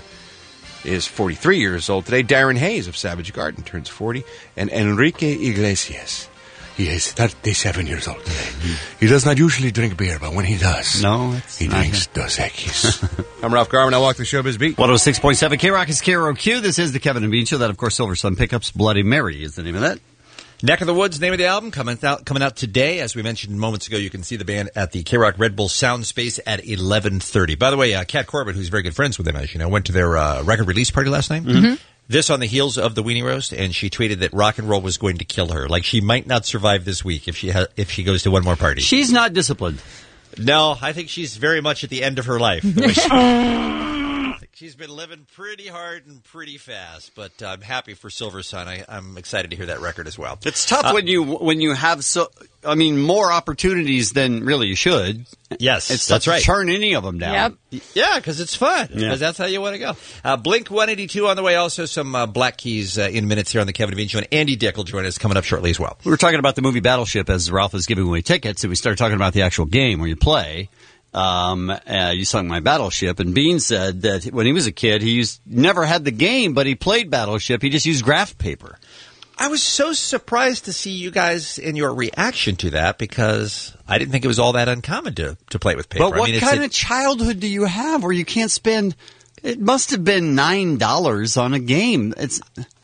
is forty-three years old today. Darren Hayes of Savage Garden turns forty. And Enrique Iglesias, he is thirty-seven years old today. He does not usually drink beer, but when he does, No, it's he not drinks Dos Equis. I'm Ralph Garman. I walk the showbiz beat. one oh six point seven K Rock is K R O Q. This is the Kevin and Bean Show. That, of course, Silver Sun Pickups. Bloody Mary is the name of that. Neck of the Woods, name of the album, coming out coming out today. As we mentioned moments ago, you can see the band at the K Rock Red Bull Sound Space at eleven thirty. By the way, uh, Kat Corbett, who's very good friends with them, as you know, went to their uh, record release party last night. Mm-hmm. This on the heels of the Weenie Roast, and she tweeted that rock and roll was going to kill her. Like she might not survive this week if she ha- if she goes to one more party. She's not disciplined. No, I think she's very much at the end of her life. The way she- She's been living pretty hard and pretty fast, but I'm happy for Silver Sun. I, I'm excited to hear that record as well. It's tough Uh, when you when you have so I mean more opportunities than really you should. Yes, it's that's tough right. to turn any of them down. Yep. Yeah, because it's fun. Because Yeah. that's how you want to go. Uh, Blink one eighty-two on the way. Also some uh, Black Keys uh, in minutes here on the Kevin and Bean Show. And Andy Dick will join us coming up shortly as well. We were talking about the movie Battleship as Ralph was giving away tickets, and we started talking about the actual game where you play. Um, uh, you sung My Battleship, and Bean said that when he was a kid, he used never had the game, but he played Battleship. He just used graph paper. I was so surprised to see you guys in your reaction to that because I didn't think it was all that uncommon to, to play with paper. But what I mean, it's kind a- of childhood do you have where you can't spend? It must have been nine dollars on a game. It's.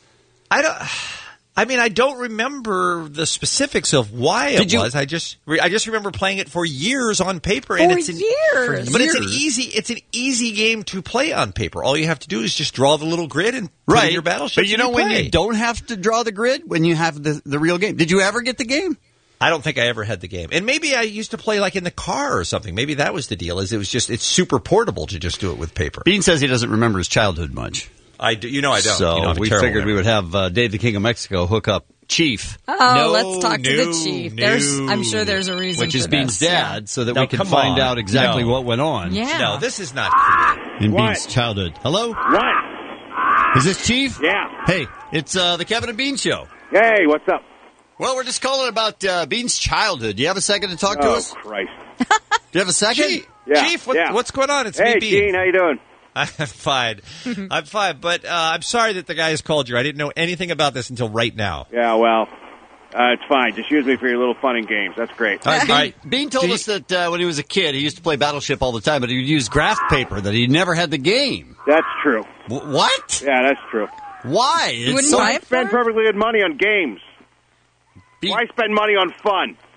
I don't. I mean, I don't remember the specifics of why it Did you- was. I just, re- I just remember playing it for years on paper, and For it's an, years. But it's an years. easy, it's an easy game to play on paper. All you have to do is just draw the little grid and put in Right, your battleship. but you know and when play. you don't have to draw the grid, when you have the the real game. Did you ever get the game? I don't think I ever had the game, and maybe I used to play like in the car or something. Maybe that was the deal. Is it was just it's super portable to just do it with paper. Bean says he doesn't remember his childhood much. I do, you know I don't. So you know, I have a we terrible figured we memory. would have uh, Dave the King of Mexico hook up Chief, Oh, No, let's talk to the no, chief. There's, no. I'm sure there's a reason. which is for Bean's this. dad, so that No, we can come find on. out exactly No. what went on Yeah. No, this is not cool. in What? Bean's childhood. Hello, What? is this Chief? Yeah. Hey, it's uh, the Kevin and Bean Show. Hey, what's up? Well, we're just calling about uh, Bean's childhood. Do you have a second to talk to oh, us? Christ. Do you have a second? Chief, Yeah, Chief what, yeah. what's going on? It's Hey, me, Bean. Gene, how you doing? I'm fine. I'm fine, but uh, I'm sorry that the guy has called you. I didn't know anything about this until right now. Yeah, well, uh, it's fine. Just use me for your little fun and games. That's great. All right, Bean, All right. Bean told Gee- us that uh, when he was a kid, he used to play Battleship all the time, but he would use graph paper, that he never had the game. That's true. W- what? Yeah, that's true. Why? You It's wouldn't so- buy it for Spend him? perfectly good money on games. Bean- Why spend money on fun?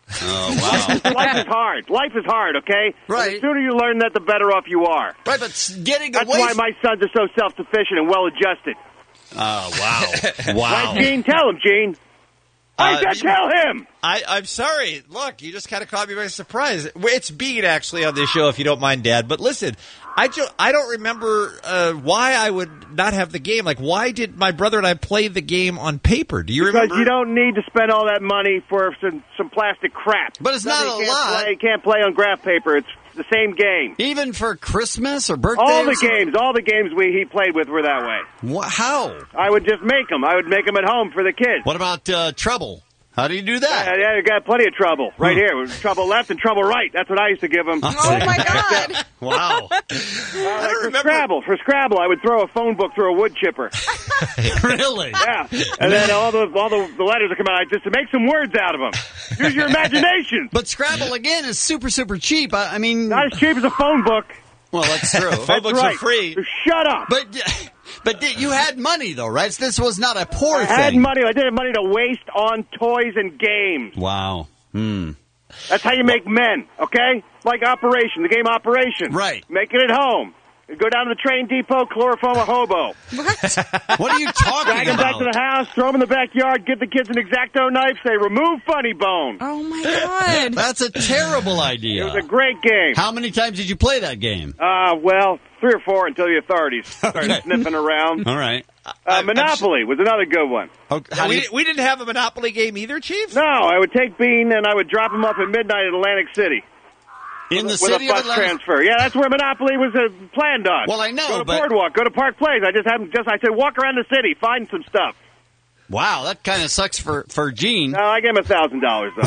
Oh, wow. Life is hard. Life is hard, okay? Right. And the sooner you learn that, the better off you are. Right, but getting That's away why from- my sons are so self-sufficient and well-adjusted. Oh, wow. Wow. Right, Gene? Tell him, Gene. I Uh, said tell him. I, I'm sorry. Look, you just kind of caught me by surprise. It's Bean, actually, on this show, if you don't mind, Dad. But listen, I, ju- I don't remember uh, why I would not have the game. Like, why did my brother and I play the game on paper? Do you Because remember? you don't need to spend all that money for some, some plastic crap. But it's not Something a you can't lot. Play, you can't play on graph paper. It's the same game. Even for Christmas or birthday? All or the something? games, all the games we he played with were that way. What, how? I would just make them. I would make them at home for the kids. What about uh, Trouble? How do you do that? Yeah, yeah, you got plenty of trouble right here. Trouble left and trouble right. That's what I used to give them. Oh, my God. Wow. Uh, like for Scrabble, for Scrabble, I would throw a phone book through a wood chipper. Really? Yeah, and then all the all the, the letters would come out just to make some words out of them. Use your imagination. But Scrabble, again, is super, super cheap. I, I mean... Not as cheap as a phone book. Well, that's true. Phone That's books right. are free. So shut up. But but you had money, though, right? This was not a poor I thing. had money. I didn't have money to waste on toys and games. Wow. Hmm. That's how you make men, okay? Like Operation, the game Operation. Right. Make it at home. You go down to the train depot, chloroform a hobo. What? What are you talking Drag him back about? to the house, throw him in the backyard, give the kids an X-Acto knife, say, remove funny bone. Oh, my God. That's a terrible It idea. was a great game. How many times did you play that game? Uh, well, three or four until the authorities started Okay. sniffing around. All right. Uh, Monopoly was another good one. Okay. How do we, you- we didn't have a Monopoly game either, Chief? No, I would take Bean and I would drop him up at midnight in Atlantic City. in the with city a of bus Atlanta? transfer. Yeah, that's where Monopoly was uh, planned on. Well, I know, Go to but- Boardwalk, go to Park Place. I just haven't just. I said walk around the city, find some stuff. Wow, that kind of sucks for, for Gene. No, I gave him a thousand dollars though.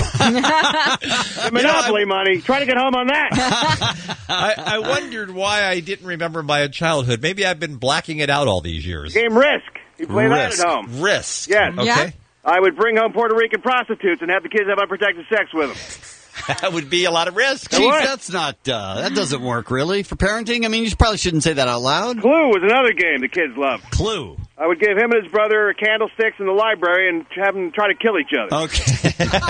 The Monopoly money. Try to get home on that. I, I wondered why I didn't remember my childhood. Maybe I've been blacking it out all these years. Game Risk. You play Risk. that at home. Risk. Yes. Okay. Yeah. I would bring home Puerto Rican prostitutes and have the kids have unprotected sex with them. That would be a lot of risk. Chief, what? that's not, uh, that doesn't work really for parenting. I mean, you probably shouldn't say that out loud. Clue was another game the kids loved. Clue. I would give him and his brother candlesticks in the library and have them try to kill each other. Okay.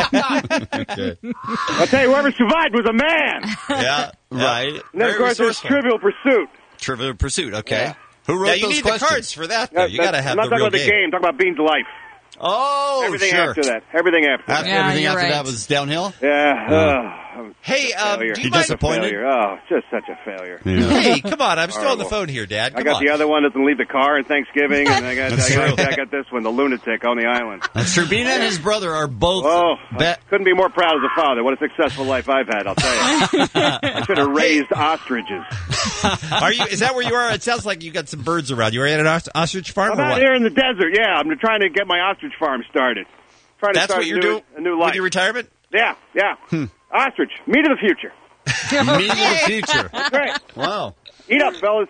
Okay. I'll tell you, whoever survived was a man. Yeah. Right. And then, of Very course, there's resourceful. Trivial Pursuit. Trivial Pursuit. Okay. Yeah. Who wrote Yeah, you those need questions? the cards for that, though. You got to have I'm not the talking real about the game. I'm talking about Bean's life. Oh, Everything sure. after that. Everything after that. After Yeah, everything you're after right. that was downhill? Yeah. Uh, Hey, um, failure. do You you mind? disappointed? Failure. Oh, just such a failure. Hey, come on! I'm still on the Horrible. phone here, Dad. Come I got on. the other one that doesn't leave the car on Thanksgiving, and I got, That's I, got true. I got this one, the lunatic on the island. That's true. Bean and his brother are both. Oh, be- I couldn't be more proud as a father. What a successful life I've had, I'll tell you. I should have raised ostriches. Are you? Is that where you are? It sounds like you got some birds around. You are at an os- ostrich farm, I'm or out what? here in the desert, yeah. I'm trying to get my ostrich farm started. Trying to That's start what you're a new, doing a new with life. your retirement. Yeah, yeah. Ostrich, meat of the future. Me in the future. Great. Wow. Eat up, fellas.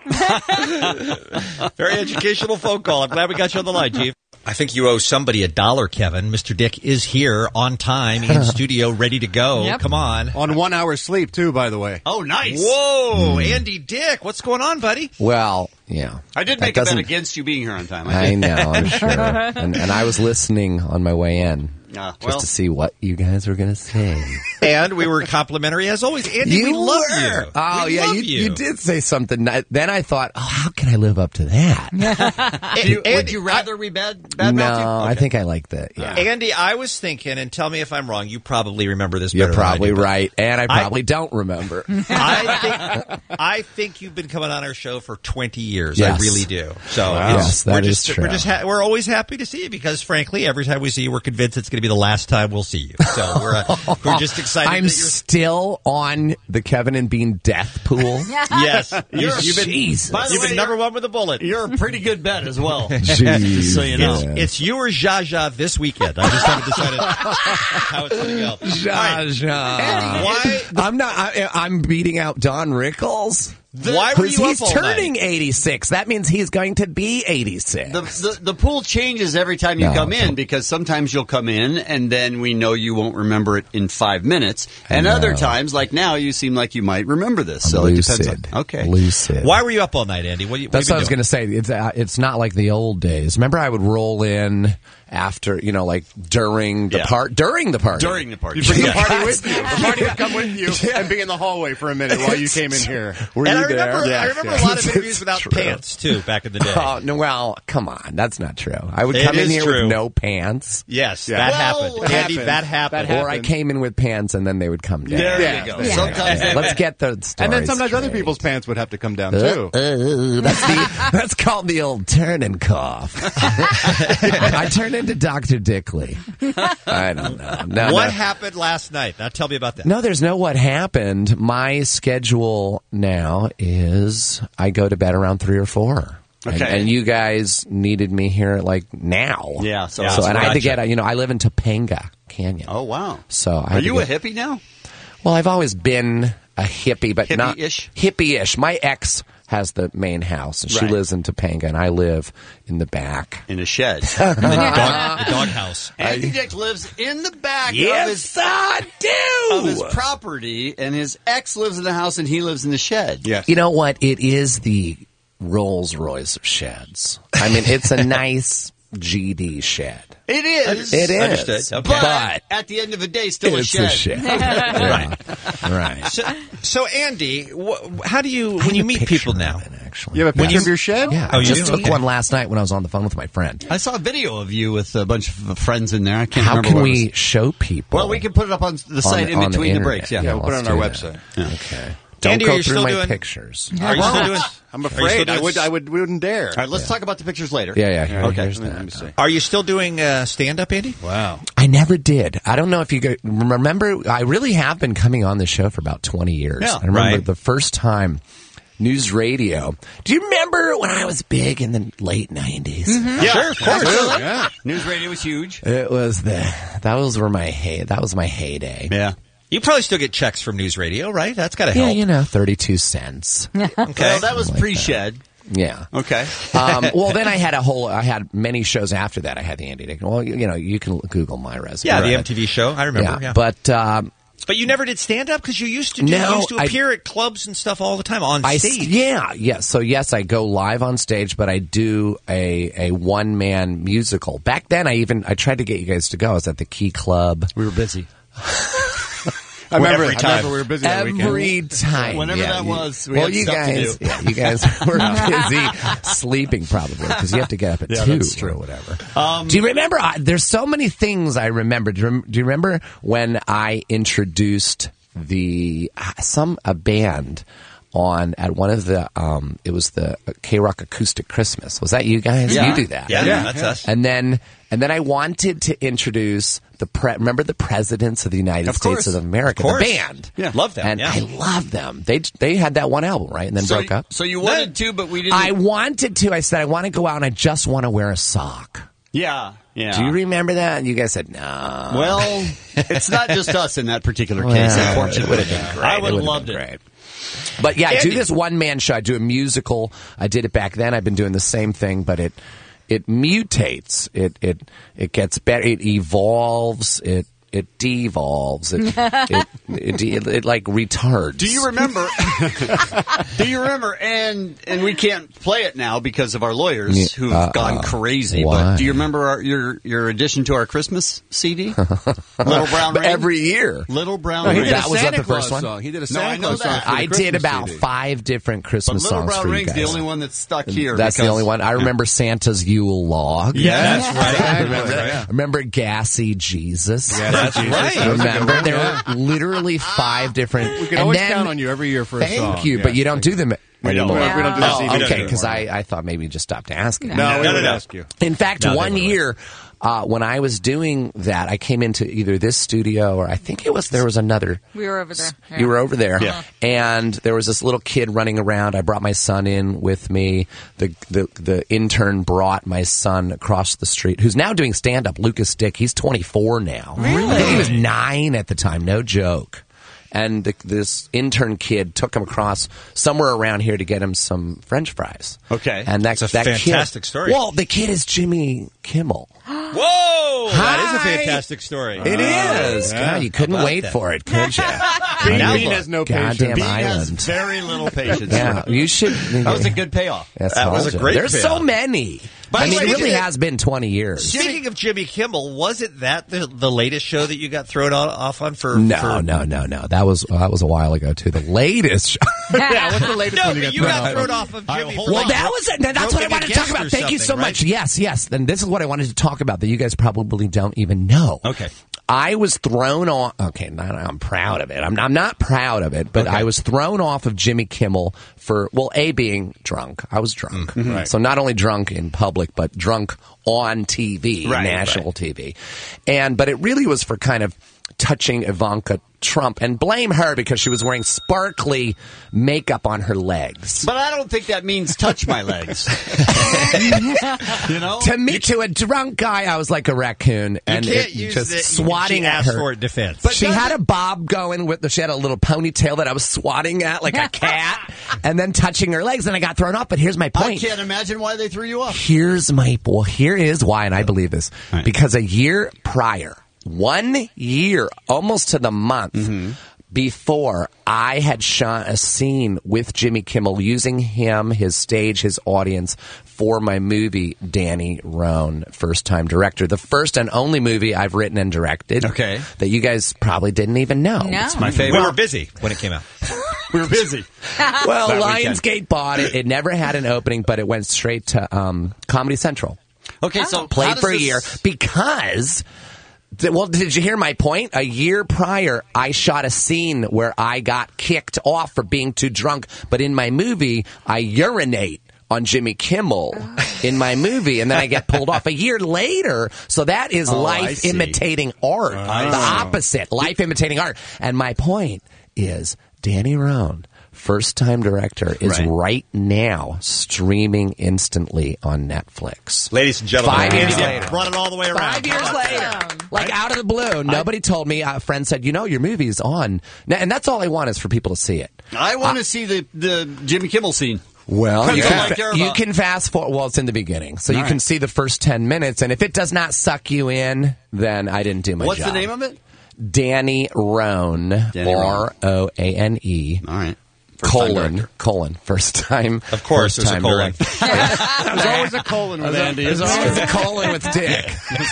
Very educational phone call. I'm glad we got you on the line, Chief. I think you owe somebody a dollar, Kevin. Mister Dick is here on time in studio, ready to go. Yep. Come on. On one hour sleep, too, by the way. Oh, nice. Whoa, Andy Dick, what's going on, buddy? Well, yeah. I did That make a bet doesn't- against you being here on time. I I did. know, I'm sure. And, and I was listening on my way in Yeah, just well, to see what you guys were going to say. And we were complimentary as always. Andy, we love were. you. Oh, We yeah, love you, you. you did say something. that- Then I thought, oh, how can I live up to that? do you, would Andy, you rather we bad, bad no, mouth you? I Okay. think I like that. Yeah. Andy, I was thinking, and tell me if I'm wrong. You probably remember this. You're better than I probably do, but right. And I I- probably don't remember. I think I think you've been coming on our show for twenty years. Yes. I really do. So Wow. it's- Yes, that we're is just, true. We're just ha- we're always happy to see you because, frankly, every time we see you, we're convinced it's going to be the last time we'll see you. So we're uh, we're just excited. I'm that you're, still on the Kevin and Bean death pool. yes, you, You're- you've been Jesus. By the you've way, been number one with a bullet. You're a pretty good bet as well. Jeez. Just so you know. It's, it's you or Zsa Zsa this weekend. I just haven't decided how it's going to go. Zsa Right. Zsa. Why? I'm not. I, I'm beating out Don Rickles. Why were Because you he's up all turning night? eighty-six. That means he's going to be eighty-six. The, the the pool changes every time you No, come in don't. because sometimes you'll come in and then we know you won't remember it in five minutes, and I other know. times, like now, you seem like you might remember this. So lucid. it depends. On, okay, Lucid. Why were you up all night, Andy? What, do you, what That's what I have was you going to say. It's uh, it's not like the old days. Remember, I would roll in after, you know, like during the Yeah. part, during the party. During the party. You bring the Yeah. party with you. The party would come with you and be in the hallway for a minute while you came in here. Were and you I remember, there? I Yes, remember yes. a lot of interviews It's without true. pants too back in the day. Oh, no, well, come on. That's not true. I would It come in is here true. with no pants. Yes, Yeah. that Well, happened. it Andy, happened. that happened. That Or I came in with pants and then they would come down. There Yeah. you go. Yeah. Sometimes Okay, let's get the story And then sometimes other straight. people's pants would have to come down, Uh, too. uh, that's the that's called the old turn and cough. I turned into Doctor Dickley. I don't know. No, what no. happened last night? Now tell me about that. No, there's no what happened. My schedule now is I go to bed around three or four. And, Okay. and you guys needed me here like now. Yeah, so So, that's and I had to gotcha. get, you know, I live in Topanga Canyon. Oh, wow. So I Are had to you a get- hippie now? Well, I've always been a hippie, but not Hippie-ish? hippie-ish. My ex has the main house, and she Right. lives in Topanga, and I live in the back. In a shed. In the dog, the doghouse. Andy Dick lives in the back Yes, of his I do. of his property, and his ex lives in the house, and he lives in the shed. Yes. You know what? It is the Rolls Royce of sheds. I mean, it's a nice G D shed. It is. It is. Understood. Okay. But, But at the end of the day, still it's a a shed. shed. Yeah. Right. So, so Andy, wh- how do you when you meet people now? Actually, You have a When picture you- of your shed? yeah, Oh, I you just do? took Okay. one last night when I was on the phone with my friend. I saw a video of you with a bunch of friends in there. I can't How remember can what it we was. show people? Well, we can put it up on the site on- in on the between the, internet. breaks. Yeah. Yeah, we'll put it let's on our do website. that. Okay. Don't Andy, go are you through still my doing- pictures. Are you still doing? I'm Are you still afraid I doing- would. I would. Wouldn't dare. All right, let's talk about the pictures later. Yeah, yeah. here- Okay. here's Let me, that. let me see. Are you still doing uh, stand up, Andy? Wow. I never did. I don't know if you go, remember. I really have been coming on the show for about twenty years. Yeah, I remember right. the first time news radio. Do you remember when I was big in the late nineties? Yeah, sure, of course. Absolutely, yeah. News radio was huge. It was the that was where my hey that was my heyday. Yeah. You probably still get checks from News Radio, right? That's got to Yeah, help. you know, thirty-two cents. Okay. Well, that was Like pre-shed. Yeah. Okay. um, well, then I had a whole. I had many shows after that. I had the Andy Dick. Well, you, you know, you can Google my resume. yeah, the Right. M T V show. I remember. Yeah, Yeah, but um, But you never did stand up because you used to do, No, you used to I- appear at clubs and stuff all the time on I stage. yeah yeah. So yes, I go live on stage, but I do a a one man musical. Back then, I even I tried to get you guys to go. I was at the Key Club. We were busy. I remember. Every I time. remember we were busy that weekend. Every time, Whenever yeah, that you- was, we well, had you stuff to guys, do. yeah, you guys were busy sleeping probably because you have to get up at Yeah, two that's true. or whatever. Um, do you remember? I, there's so many things I remember. Do you, rem- do you remember when I introduced the some a band on at one of the um it was the K Rock Acoustic Christmas? Was that you guys? Yeah. You do that? Yeah, Yeah, that's yeah. us. And then and then I wanted to introduce the pre- remember the presidents of the United Of States course. of America, Of course. the band. Yeah. Love them. And yeah. I love them. They they had that one album, right? And then so, broke up. so you wanted to, but we didn't. I wanted to. I said I want to go out and I just want to wear a sock. yeah. Yeah. Do you remember that? And you guys said no. Well, it's not just us in that particular Well, case, it unfortunately. would have been great. I It would have would've loved been it. great. But yeah, I do Andy- this one man show. I do a musical. I did it back then. I've been doing the same thing, but it it mutates. It it it gets better. It evolves. It it devolves. It it, it, it, it like retards. Do you remember? do you remember? And and we can't play it now because of our lawyers Yeah, who've uh, gone uh, crazy. why? But do you remember our, your your addition to our Christmas C D? Little Brown But Ring. every year. Little Brown No, he Ring. did That a was Santa not the first Claus one? song. He did a No, Santa I know Claus song. that. for the I did Christmas about C D. five different But Christmas Little songs Brown for you Ring's guys. the only one that's stuck here. That's the because- only one. I remember Santa's Yule log. Yeah, that's right. I remember, remember that. remember Gassy Jesus. Yeah, that's right. right. Remember, there were literally five different. We can and always then- count on you every year for a Thank song. you, Yeah, but you don't thank do them We don't. anymore. We don't do the Oh, C D okay, anymore. because I, I thought maybe you just stopped asking. No, we No, no, would no. ask you. In fact, No, they one would've. year uh, when I was doing that, I came into either this studio or I think it was there was another. We were over there. Yeah. You were over there, Yeah. and there was this little kid running around. I brought my son in with me. The the the intern brought my son across the street, who's now doing stand up. Lucas Dick. He's twenty-four now. Really? I think he was nine at the time. No joke. And the, this intern kid took him across somewhere around here to get him some French fries. Okay. and that It's a that fantastic kid, story. Well, the kid is Jimmy Kimmel. Whoa! That is a Hi. fantastic story. It is. God, you couldn't wait that? for it, could you? Bean, Now Bean look, has no goddamn patience. Bean island. has very little patience. Yeah, you should. That was a good payoff. Yes, That was a told you. great There's payoff. so many. By I the mean, way, it really did it- has been twenty years. Speaking of Jimmy Kimmel, wasn't that the, the latest show that you got thrown on, off on for? No, for... no, no, no. That was that was a while ago too. The latest show. Yeah, what's the latest No, one you but got you thrown got off thrown of? off of I Jimmy. hope for, Well, like, that was it. That's what I broken wanted to talk against about. or Thank you so something, much. right? Yes, yes. And this is what I wanted to talk about that you guys probably don't even know. Okay. I was thrown on. Okay, not, I'm proud of it. I'm, I'm not proud of it, but Okay. I was thrown off of Jimmy Kimmel for, well, A, being drunk. I was drunk. Mm-hmm. Right. So not only drunk in public, but drunk on T V, Right, national right. T V. And, but it really was for kind of touching Ivanka Trump, and blame her because she was wearing sparkly makeup on her legs. But I don't think that means touch my legs. You know? To me, to a drunk guy, I was like a raccoon, and you can't it, use just the, swatting she at asked her. for defense. But she had a bob going with the. She had a little ponytail that I was swatting at like a cat, and then touching her legs, and I got thrown off. But here's my I point. can't imagine why they threw you off. Here's my well. Here is why, and I believe this because a year prior, one year, almost to the month. Mm-hmm. Before, I had shot a scene with Jimmy Kimmel using him, his stage, his audience for my movie, Danny Roan, first time director. The first and only movie I've written and directed. Okay. That you guys probably didn't even know. No. It's my favorite. we were busy when it came out. We were busy. Well, That Lionsgate bought it. It never had an opening, but it went straight to um, Comedy Central. Okay, so how Played does for a this- year because. th- Well, did you hear my point? A year prior, I shot a scene where I got kicked off for being too drunk. But in my movie, I urinate on Jimmy Kimmel in my movie, and then I get pulled off a year later. So that is Oh, I life see. imitating art. I the see. opposite, life imitating art. And my point is, Danny Roan, first time director, is Right. right now streaming instantly on Netflix. Ladies and gentlemen, Five years Andy later. Dick brought it all the way around. Five years later, like out of the blue, nobody told me. A friend said, "You know, your movie's on," Now- and that's all I want is for people to see it. I want to see the, the Jimmy Kimmel scene. Well, you That's all can, I care you about. can fast forward. Well, it's in the beginning, so All you right. can see the first ten minutes. And if it does not suck you in, then I didn't do my What's job. the name of it? Danny Roan, Danny Roan. R O A N E. All right. First time Colon, director. colon, first time. Of course, first there's a time colon. director. There's always a colon with Andy. There's always a colon with Dick.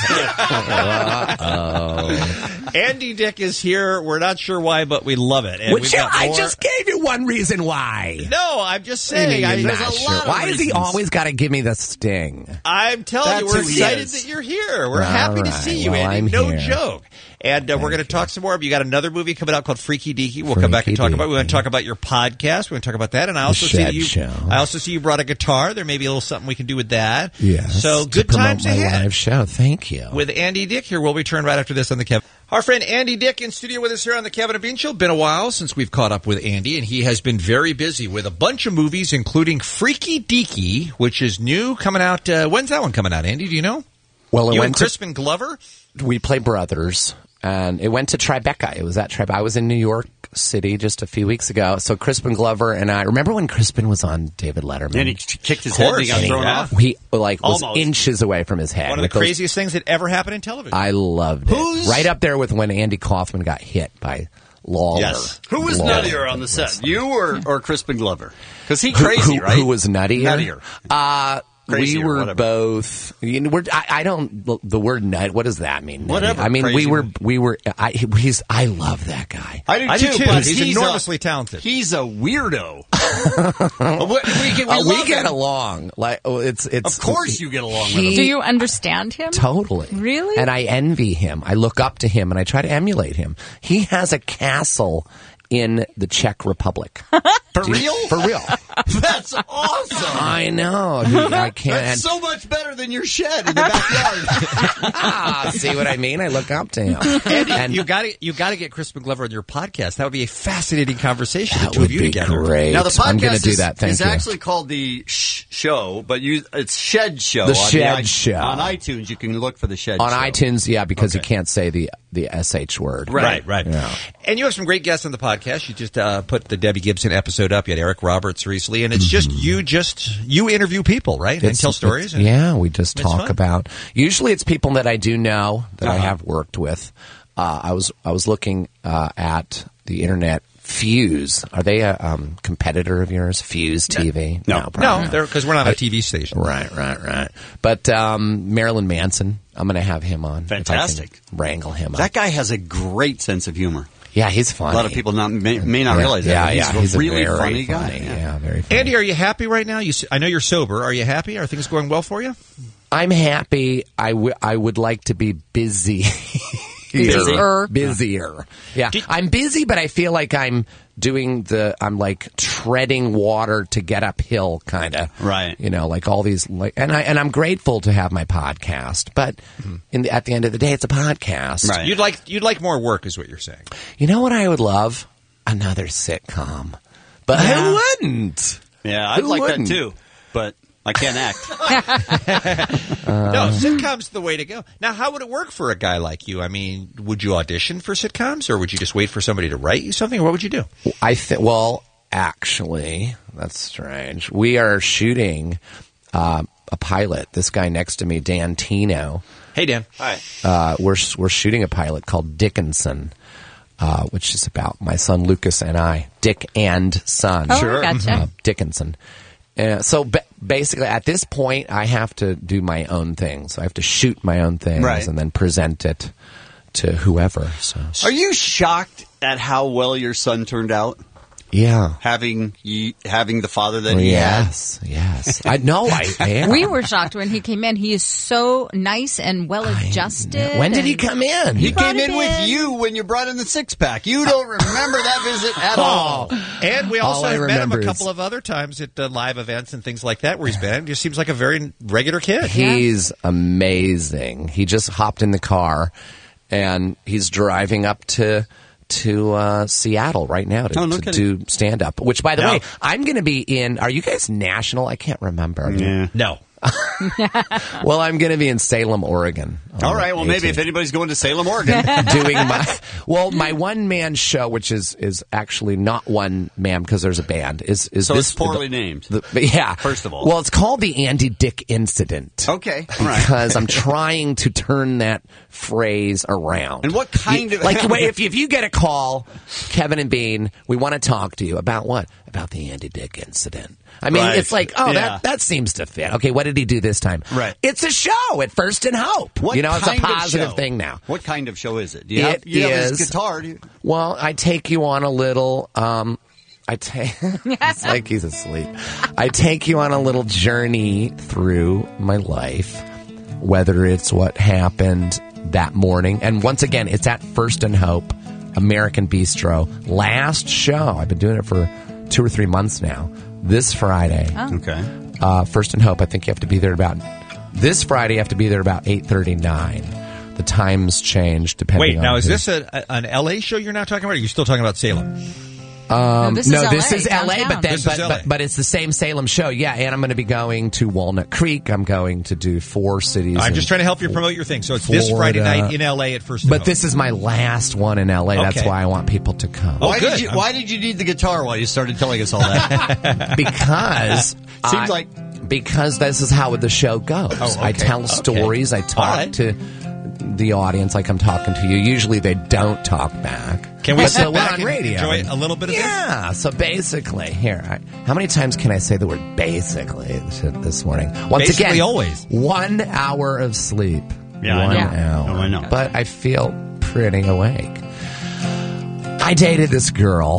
Andy Dick is here. We're not sure why, but we love it. And Which we've you, got I more- just gave you one reason why. No, I'm just What do you saying. mean I, you're there's not a sure? lot of Why has he reasons. always got to give me the sting? I'm telling That's you, we're who he excited is. that you're here. We're All happy to right. see you, Well, Andy. I'm no here. joke. And uh, we're going to talk some more. You got another movie coming out called Freaky Deaky. We'll come back and talk about. We're going to talk about your podcast. We're going to talk about that. And I also see Shed that you. Show. I also see you brought a guitar. There may be a little something we can do with that. Yes. So to good promote times my ahead live show. Thank you. with Andy Dick here. We'll return right after this on the Kevin. Our friend Andy Dick in studio with us here on the Kevin and Bean Show. Been a while since we've caught up with Andy, and he has been very busy with a bunch of movies, including Freaky Deaky, which is new, coming out. Uh, when's that one coming out, Andy? Do you know? Well, it you went and to- Crispin Glover? We play brothers, and it went to Tribeca. It was at Tribeca. I was in New York City just a few weeks ago. So Crispin Glover and I remember when Crispin was on David Letterman. And he kicked his head and he got And thrown yeah. off. He like was Almost. inches away from his head. One of the with those- craziest things that ever happened in television. I loved it. Who's- Right up there with when Andy Kaufman got hit by Lawler. Yes. Who was Lawler. nuttier on the set? You or, or Crispin Glover? Because he Who- crazy, who, right? Who was nuttier? Nuttier. Uh, Crazier, we were whatever. both. You know, we're, I, I don't. The word nut. What does that mean? Whatever, I mean, we crazy. were. We were. I, he's. I love that guy. I do I do too, too. but He's he's, enormously a, talented. He's a weirdo. we, we, get- we Uh, we love get him. along. Like oh, it's. It's. Of course you get along with he- him. Do you understand him? Totally. Really? And I envy him. I look up to him and I try to emulate him. He has a castle in the Czech Republic. For Do you- real? For real. That's awesome. I know. He- I can't. That's so much better than your shed in the backyard. ah, see what I mean? I look up to him. Andy, And you got to you got to get Crispin Glover on your podcast. That would be a fascinating conversation. that the two would of you be together. great. Now the podcast I'm going to do is, that. Thank is you. actually called the Shh Show, but you it's Shed Show. The on Shed i- Show. on iTunes. You can look for the Shed on Show. iTunes, yeah, because Okay. you can't say the the sh word. Right, right. Yeah. And you have some great guests on the podcast. podcast. You just uh, put the Debbie Gibson episode up. You had Eric Roberts recently, and it's just you just you interview people, right? And It's- tell stories. it's- and- yeah, we just it's talk fun. about. Usually, it's people that I do know that I Uh-huh. have worked with. Uh, I was I was looking uh, at the internet. Fuse, are they a um, competitor of yours? Fuse T V? No. probably No, not. they're- 'cause we're not a T V station. Right, right, right. But um, Marilyn Manson, I'm going to have him on. if I can Fantastic. wrangle him That up. guy has a great sense of humor. Yeah, he's funny. A lot of people not, may, may not Yeah, realize that. yeah, but he's yeah, a he's a really very funny, funny, guy. yeah, very funny. Andy, are you happy right now? You, s- I know you're sober. Are you happy? Are things going well for you? I'm happy. I, w- I would like to be busy. Busier. Busier. Yeah. I'm busy, but I feel like I'm doing the, I'm like treading water to get uphill kind of. Right. You know, like all these, like, and I, and I'm grateful to have my podcast, but in the, at the end of the day, it's a podcast. You'd like you'd like more work, is what you're saying. You know what I would love? Another sitcom. But Yeah. who wouldn't? Yeah, I'd Who like wouldn't? that too, but I can't act. Uh, no, sitcoms the way to go. Now, how would it work for a guy like you? I mean, would you audition for sitcoms, or would you just wait for somebody to write you something, or what would you do? I think. Well, actually, that's strange. We are shooting uh, a pilot. This guy next to me, Dan Tino. Hey, Dan. Hi. Uh, we're we're shooting a pilot called Dickinson, uh, which is about my son Lucas and I. Dick and son. Oh, Sure. gotcha. Uh, Dickinson. Uh, so ba- basically, at this point, I have to do my own thing. So I have to shoot my own things Right. and then present it to whoever. So Are you shocked at how well your son turned out? yeah. Having you, having the father that he had? Yes, yes. I know. I, I am. We were shocked when he came in. He is so nice and well adjusted. When did he and- come in? He brought came in it with in. you when you brought in the six pack. You don't remember that visit at all. And we also All I have met him remember a is- couple of other times at uh, live events and things like that where he's been. He just seems like a very regular kid. He's amazing. He just hopped in the car and he's driving up to to uh, Seattle right now to, Oh, no to kidding. do stand up. Which, by the No. way, I'm going to be in. Are you guys national? I can't remember. Yeah. No. Well, I'm going to be in Salem, Oregon. on All right. the Well, maybe if eighteenth. anybody's going to Salem, Oregon. doing my well, my one man show, which is is actually not one man because there's a band. Is is So this it's poorly the- named. the- but yeah. First of all. well, it's called the Andy Dick Incident. Okay. All right. Because I'm trying to turn that phrase around. And what kind You- of- like wait, if if you get a call, Kevin and Bean, we want to talk to you about what? About the Andy Dick Incident. I mean, Right. it's like, oh, Yeah. that that seems to fit. Okay, what did he do this time? Right. It's a show at First and Hope. What you know, it's a kind of positive show? thing now. What kind of show is it? Do you have, It you have his is- guitar? Do you- Well, I take you on a little. Um, I take. It's like he's asleep. I take you on a little journey through my life, whether it's what happened that morning, and once again, it's at First and Hope, American Bistro. Last show. I've been doing it for two or three months now. This Friday, Oh. Okay. uh, First and Hope. I think you have to be there about. This Friday, you have to be there about eight thirty nine. The times change depending. Wait, on now is who- this a, a, an L A show you're now talking about, or are you still talking about Salem? Um, No, this is no, L A, this is L A, downtown. but then, This is but, L A. but but it's the same Salem show. Yeah, and I'm going to be going to Walnut Creek. I'm going to do four cities. I'm in just trying to help you promote your thing. So it's this Friday Florida. night in L A at First. and But Hope. this is my last one in L A. That's Okay. why I want people to come. Oh, why good. did you Why did you need the guitar while you started telling us all that? Because Seems I- like- because this is how the show goes. Oh, I okay. tell Okay. stories. I talk All right. to the audience like I'm talking to you. Usually they don't talk back. Can we But sit so we're back on and radio. enjoy a little bit of this? Yeah. So basically, here, I, how many times can I say the word basically this morning? Once Basically, again, always. one hour of sleep. Yeah, I one know. hour. Oh, I know. But I feel pretty awake. I dated this girl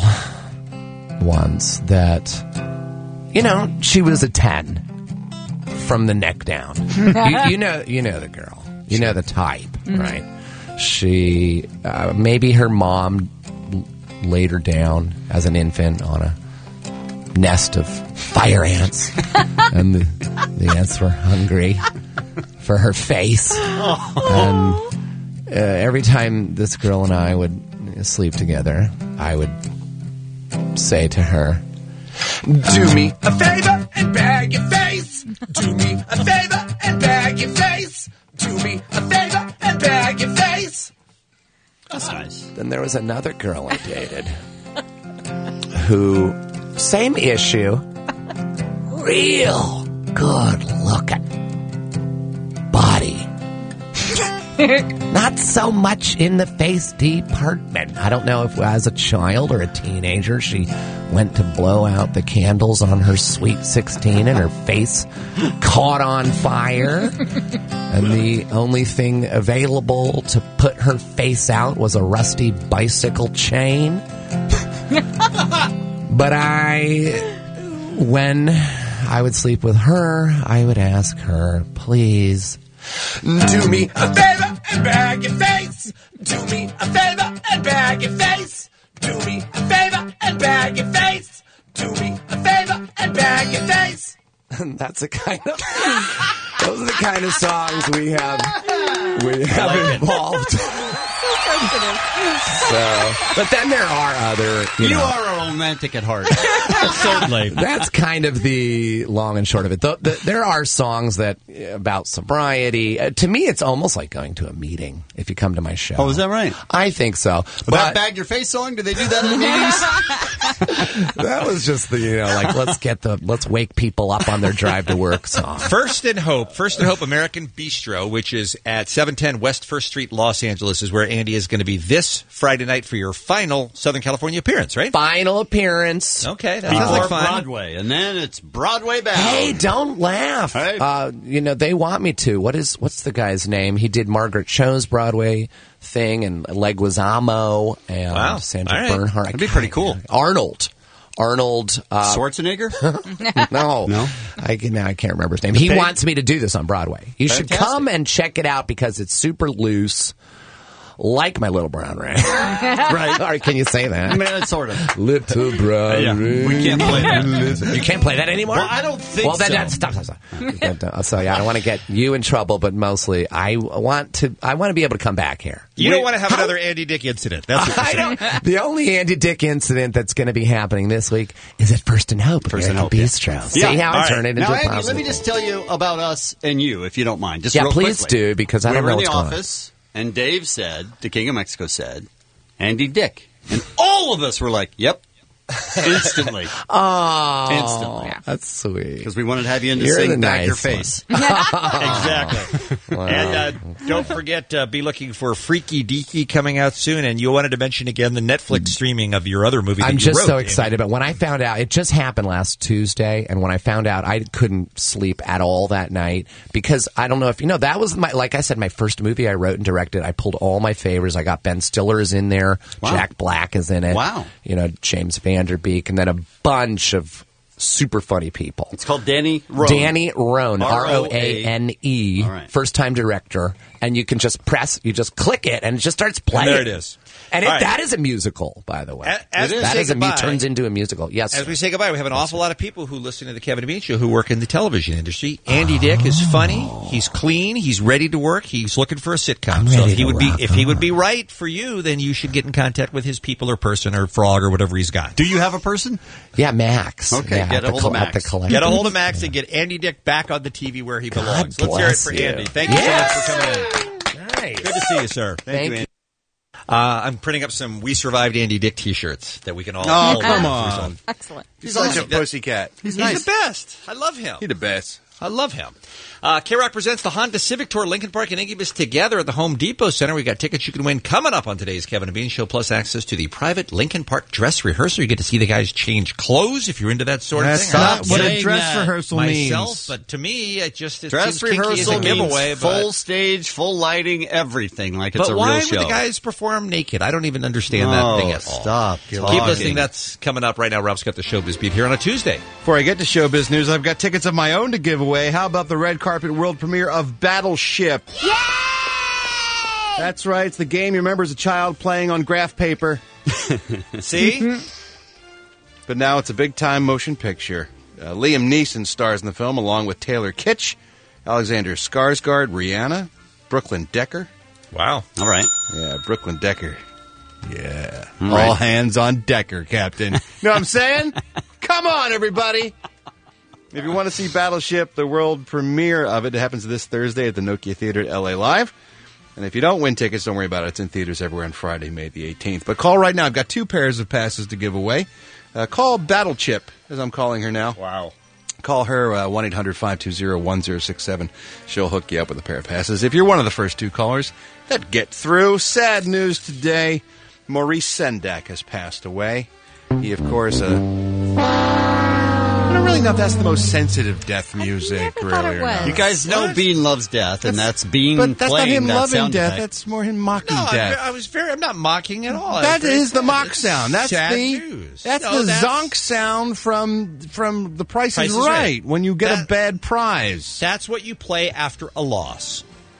once that, you know, she was a ten from the neck down. you, you know, you know the girl. You know the type, right? She, uh, maybe her mom laid her down as an infant on a nest of fire ants, and the, the ants were hungry for her face. And uh, every time this girl and I would sleep together, I would say to her, "Do me a favor and bag your face. Do me a favor and bag your face. Do me a favor and bag your face." That's nice. Then there was another girl I dated. who, same issue, real good looking body. Not so much in the face department. I don't know if as a child or a teenager she went to blow out the candles on her sweet sixteen and her face caught on fire. And the only thing available to put her face out was a rusty bicycle chain. But I, when I would sleep with her, I would ask her, please, do me a favor and bag your face. Do me a favor and bag your face. Do me a favor and bag your face. Do me a favor and bag your face. And that's the kind of those are the kind of songs we have we have like involved. So, but then there are other. You, You know, are a romantic at heart. Certainly. That's kind of the long and short of it. The, the, there are songs that about sobriety. Uh, to me, it's almost like going to a meeting if you come to my show. Oh, is that right? I think so. That But Bag Your Face song? Do they do that in the meetings? that was just the, you know, like, let's get the, let's wake people up on their drive to work song. First and Hope, First and Hope American Bistro, which is at seven ten West First Street, Los Angeles, is where Andy is going to be this Friday night for your final Southern California appearance, right? Final appearance. Okay, that Before sounds like fun. Broadway, and then it's Broadway bound. Hey, don't laugh. Hey. Uh, you know, they want me to. What is, what's the guy's name? He did Margaret Cho's Broadway thing and Leguizamo and Wow. Sandra All right. Bernhardt. That'd be pretty cool. Arnold. Arnold. Uh, Schwarzenegger? no. No? I, can- now I can't remember his name. He Pig? wants me to do this on Broadway. You should Fantastic. come and check it out because it's super loose. Like my Little Brown Ring. Right. Or can you say that? I mean, it's sort of. Little Brown Yeah, Ring. we can't play that. You can't play that anymore? Well, I don't think well, then so. That's, stop, stop, stop. So, yeah, I don't want to get you in trouble, but mostly I want to I want to be able to come back here. You We- don't want to have How- another Andy Dick incident. That's what you're I saying. don't, the only Andy Dick incident that's going to be happening this week is at First and Hope. First and American Hope, Bistro. yeah. See Yeah. how I All turn right. it into Now, a Andy, positive. let me just tell you about us and you, if you don't mind. Just Yeah, real please quickly. do, because I we don't were know in the what's going on. office, and Dave said, the King of Mexico said, Andy Dick. And all of us were like, yep. Instantly. Oh, Instantly. that's sweet. Because we wanted to have you in to You're sing the Back nice Your one. Face. Exactly. Wow. And uh, don't forget, uh, be looking for Freaky Deaky coming out soon. And you wanted to mention again the Netflix streaming of your other movie that I'm you just wrote, so Andy. excited. But when I found out, it just happened last Tuesday, and when I found out, I couldn't sleep at all that night because I don't know if you know that was my, like I said, my first movie I wrote and directed. I pulled all my favorites. I got Ben Stiller is in there, Wow. Jack Black is in it. Wow. You know, James Vanderbeek, and then a bunch of super funny people. It's called Danny Roan. Danny Roan, R O R O A N E, All right. first time director, and you can just press, you just click it, and it just starts playing. And there it is. And it, All right. that is a musical, by the way. A- as we that say is a mu- goodbye- turns into a musical. Yes. As sir. we say goodbye, we have an awful lot of people who listen to the Kevin and Bean Show who work in the television industry. Andy Dick is funny. He's clean. He's ready to work. He's looking for a sitcom. I'm So ready if he to would be rock if he on. would be right for you, then you should get in contact with his people or person or frog or whatever he's got. Do you have a person? Yeah, Max. Okay, yeah, get at a the hold col- of at the Max. collective. Get a hold of Max and get Andy Dick back on the T V where he belongs. God Let's hear it bless for you. Andy. Thank you Yes. so much for coming in. Nice. Good to see you, sir. Thank, Thank you, Andy. Uh, I'm printing up some "We Survived Andy Dick" T-shirts that we can all. Oh, all come wear. on. Excellent. He's such a awesome. pussycat. He's He's nice. the best. I love him. He the best. I love him. Uh, K-Rock presents the Honda Civic Tour, Lincoln Park and Incubus together at the Home Depot Center. We got tickets you can win coming up on today's Kevin and Bean Show, plus access to the private Lincoln Park dress rehearsal. You get to see the guys change clothes if you're into that sort of That's thing. not I'm what a saying dress that rehearsal myself, means. but to me, it just it Dress seems kinky as rehearsal a giveaway. means but full stage, full lighting, everything like it's but a why real would show. the guys perform naked? I don't even understand Oh, that thing at all. stop Keep talking. listening. That's coming up right now. Rob's got the Showbiz Beat here on a Tuesday. Before I get to showbiz news, I've got tickets of my own to give away. How about the red carpet world premiere of Battleship? Yay! That's right. It's the game you remember as a child playing on graph paper. See? But now it's a big-time motion picture. Uh, Liam Neeson stars in the film along with Taylor Kitsch, Alexander Skarsgård, Rihanna, Brooklyn Decker. Wow. All right. Yeah, Brooklyn Decker. Yeah. All All right. hands on Decker, Captain. Know what I'm saying? Come on, everybody. If you want to see Battleship, the world premiere of it, it happens this Thursday at the Nokia Theater at L A Live. And if you don't win tickets, don't worry about it. It's in theaters everywhere on Friday, May the eighteenth. But call right now. I've got two pairs of passes to give away. Uh, call Battle Chip, as I'm calling her now. Wow. Call her uh, one eight hundred five two zero one zero six seven. She'll hook you up with a pair of passes. If you're one of the first two callers that get through, sad news today. Maurice Sendak has passed away. He, of course, uh, I don't really know if that's the most sensitive death music, really. Or not. You guys know What? Bean loves death, and that's, Bean But that's not playing him that loving sound death. effect. That's more him mocking No, death. I, I was very. I'm not mocking at all. That I was is the very- mock it's sound. That's sad the news. that's No, the zonk sound from from The Price, Price is, is right. Right. When you get a That- bad prize. That's what you play after a loss.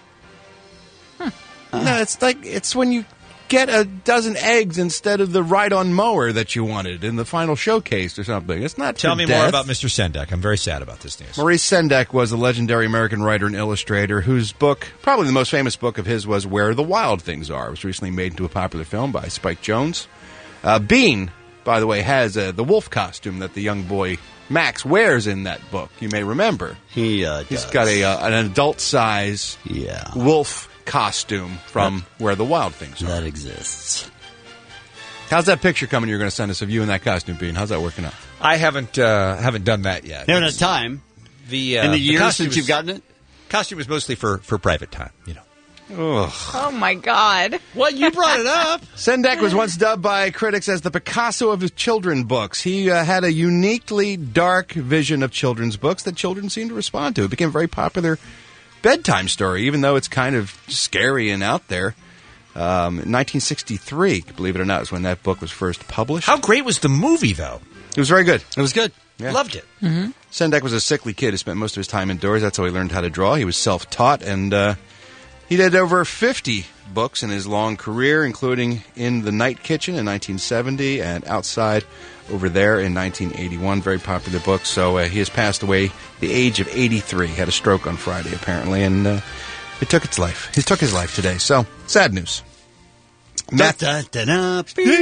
No, it's like it's when you get a dozen eggs instead of the ride-on mower that you wanted in the final showcase or something. It's not. Tell for me death. more about Mister Sendak. I'm very sad about this news. Maurice Sendak was a legendary American writer and illustrator whose book, probably the most famous book of his, was Where the Wild Things Are. It was recently made into a popular film by Spike Jonze. Uh, Bean, by the way, has uh, the wolf costume that the young boy Max wears in that book. You may remember. He uh, He's does. got a uh, an adult size yeah. wolf costume from That- Where the Wild Things Are. That exists. How's that picture coming you're going to send us of you in that costume, Bean? How's that working out? I haven't uh, haven't done that yet. Haven't had time. The uh, In the years costume since was- you've gotten it? Costume was mostly for, for private time, you know. Ugh. Oh, my God. Well, you brought it up. Sendak was once dubbed by critics as the Picasso of his children's books. He uh, had a uniquely dark vision of children's books that children seemed to respond to. It became a very popular bedtime story, even though it's kind of scary and out there. Um, in nineteen sixty-three, believe it or not, is when that book was first published. How great was the movie, though? It was very good. It was good. Yeah. Loved it. Mm-hmm. Sendak was a sickly kid who spent most of his time indoors. That's how he learned how to draw. He was self-taught, and uh, he did over fifty books in his long career, including In the Night Kitchen in nineteen seventy and Outside Over There in nineteen eighty-one. Very popular book. So uh, he has passed away at the age of eighty-three. He had a stroke on Friday, apparently, and uh, it took its life. He took his life today. So, sad news. Matt- Da, da, da,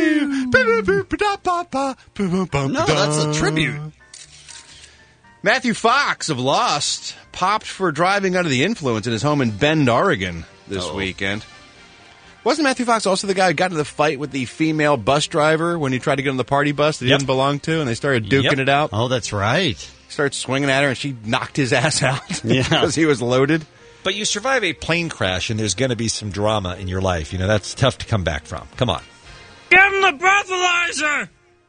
no, that's a tribute. Matthew Fox of Lost popped for driving under the influence in his home in Bend, Oregon this Uh-oh. weekend. Wasn't Matthew Fox also the guy who got into the fight with the female bus driver when he tried to get on the party bus that he Yep. didn't belong to, and they started duking Yep. it out? Oh, that's right. Started swinging at her, and she knocked his ass out Yeah. because he was loaded. But you survive a plane crash, and there's going to be some drama in your life. You know, that's tough to come back from. Come on. Give him the breathalyzer!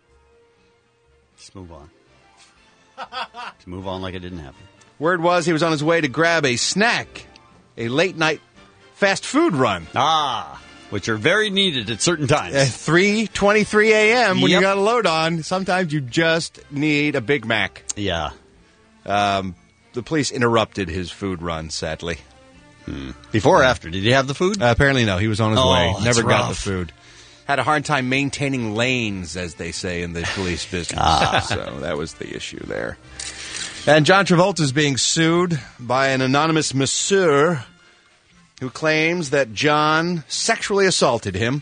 Let's move on. Let's move on like it didn't happen. Word was he was on his way to grab a snack, a late-night fast food run. Ah, which are very needed at certain times. At three twenty-three a.m. when you Yep. got a load on, sometimes you just need a Big Mac. Yeah. Um, the police interrupted his food run, sadly. Hmm. Before or after? Did he have the food? Uh, apparently no. He was on his Oh, way. that's Never got the rough. food. Had a hard time maintaining lanes, as they say in the police business. Ah. So that was the issue there. And John Travolta is being sued by an anonymous masseur who claims that John sexually assaulted him.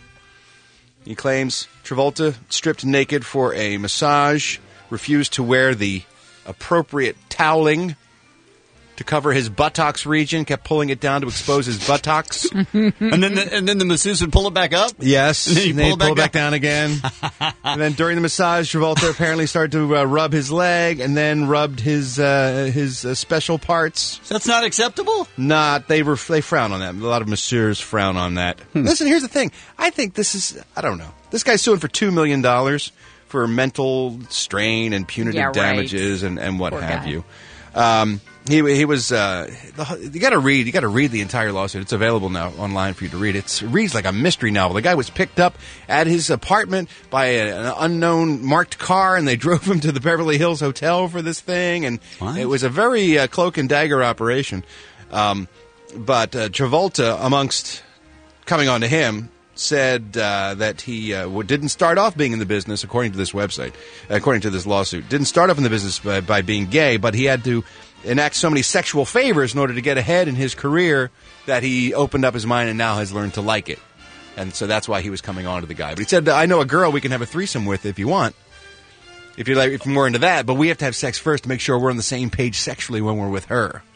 He claims Travolta stripped naked for a massage, refused to wear the appropriate toweling to cover his buttocks region, kept pulling it down to expose his buttocks. and then the, and then the masseuse would pull it back up? Yes, And then you and they pull it back pull it back down. down again. And then during the massage, Travolta apparently started to uh, rub his leg and then rubbed his uh, his uh, special parts. That's not acceptable? Not. They were they frown on that. A lot of masseurs frown on that. Hmm. Listen, here's the thing. I think this is, I don't know. This guy's suing for two million dollars for mental strain and punitive Yeah, right. damages and, and what Poor have guy. you. Um, he he was. Uh, the, you got to read. You got to read the entire lawsuit. It's available now online for you to read. It's, it reads like a mystery novel. The guy was picked up at his apartment by a, an unknown marked car, and they drove him to the Beverly Hills Hotel for this thing. And What? it was a very uh, cloak and dagger operation. Um, but uh, Travolta, amongst coming on to him, said uh, that he uh, w- didn't start off being in the business, according to this website, according to this lawsuit. Didn't start off in the business by, by being gay, but he had to enact so many sexual favors in order to get ahead in his career that he opened up his mind and now has learned to like it. And so that's why he was coming on to the guy. But he said, I know a girl we can have a threesome with if you want. If you're, like, if you're more into that, but we have to have sex first to make sure we're on the same page sexually when we're with her.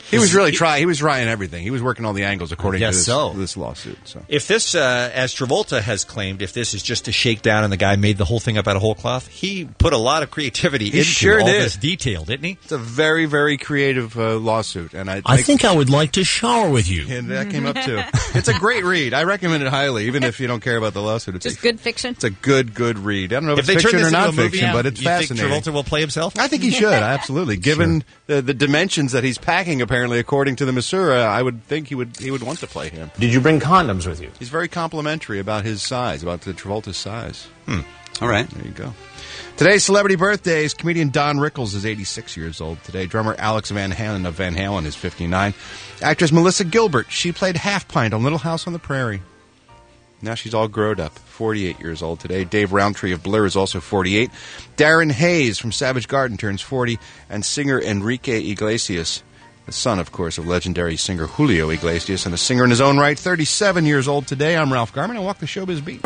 He was really trying. He was trying everything. He was working all the angles according to guess this, so. this lawsuit. So If this, uh, as Travolta has claimed, if this is just a shakedown and the guy made the whole thing up out of whole cloth, he put a lot of creativity He into sure all did. this detail, didn't he? it's a very, very creative uh, lawsuit, and I, I think I would like to shower with you. and that came up too. It's a great read. I recommend it highly, even if you don't care about the lawsuit. It's Just a, good fiction. It's a good, good read. I don't know if, If they it's turn fiction this or into a movie, nonfiction, but it's you think fascinating. Travolta will play himself? I think he should, absolutely. Given the, the dimensions that he's packing, apparently, according to the Masura, I would think he would he would want to play him. Did you bring condoms with you? He's very complimentary about his size, about the Travolta's size. Hmm. All right. There you go. Today's celebrity birthdays. Comedian Don Rickles is eighty-six years old today. Drummer Alex Van Halen of Van Halen is fifty-nine. Actress Melissa Gilbert, she played Half Pint on Little House on the Prairie. Now she's all grown up, forty-eight years old today. Dave Roundtree of Blur is also forty-eight. Darren Hayes from Savage Garden turns forty. And singer Enrique Iglesias, the son, of course, of legendary singer Julio Iglesias, and a singer in his own right, thirty-seven years old today. I'm Ralph Garman. I walk the showbiz beat.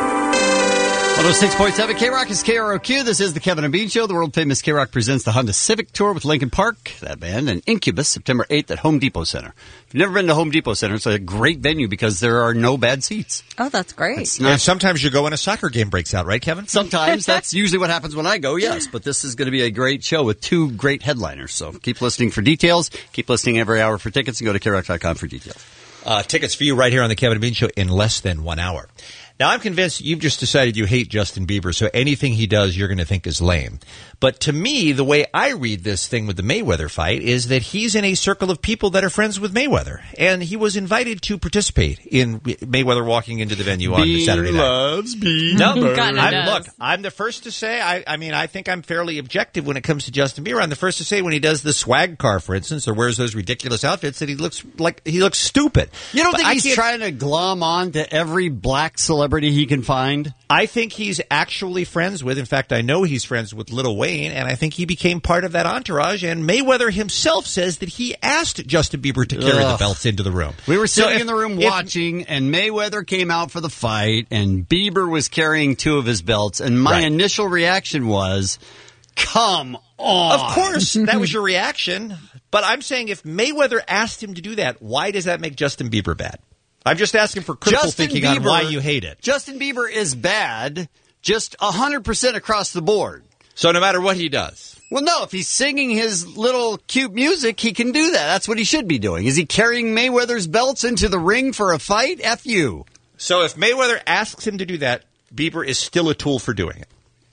one oh six point seven K-Rock is K R O Q. This is the Kevin and Bean Show. The world-famous K-Rock presents the Honda Civic Tour with Lincoln Park, that band, and Incubus, September eighth at Home Depot Center. If you've never been to Home Depot Center, it's a great venue because there are no bad seats. Oh, that's great. It's not- And sometimes you go when a soccer game breaks out, right, Kevin? Sometimes. That's usually what happens when I go, yes. But this is going to be a great show with two great headliners. So keep listening for details. Keep listening every hour for tickets and go to K rock dot com for details. Uh, tickets for you right here on the Kevin and Bean Show in less than one hour. Now, I'm convinced you've just decided you hate Justin Bieber, so anything he does you're going to think is lame. But to me, the way I read this thing with the Mayweather fight is that he's in a circle of people that are friends with Mayweather. And he was invited to participate in Mayweather walking into the venue on Bean Saturday night. loves Bieber. No, Kinda I'm, does. look, I'm the first to say, I, I mean, I think I'm fairly objective when it comes to Justin Bieber. I'm the first to say when he does the swag car, for instance, or wears those ridiculous outfits, that he looks like he looks stupid. You don't But think I he's can't- trying to glom on to every black celebrity he can find? I think he's actually friends with, in fact, I know he's friends with Lil Wayne, and I think he became part of that entourage, and Mayweather himself says that he asked Justin Bieber to carry Ugh. the belts into the room. We were So sitting if- in the room if- watching, and Mayweather came out for the fight, and Bieber was carrying two of his belts, and my Right. initial reaction was, come on. Of course, that was your reaction, but I'm saying if Mayweather asked him to do that, why does that make Justin Bieber bad? I'm just asking for critical Justin thinking on Bieber- why you hate it. Justin Bieber is bad, just one hundred percent across the board. So no matter what he does. Well, no, if he's singing his little cute music, he can do that. That's what he should be doing. Is he carrying Mayweather's belts into the ring for a fight? F you. So if Mayweather asks him to do that, Bieber is still a tool for doing it.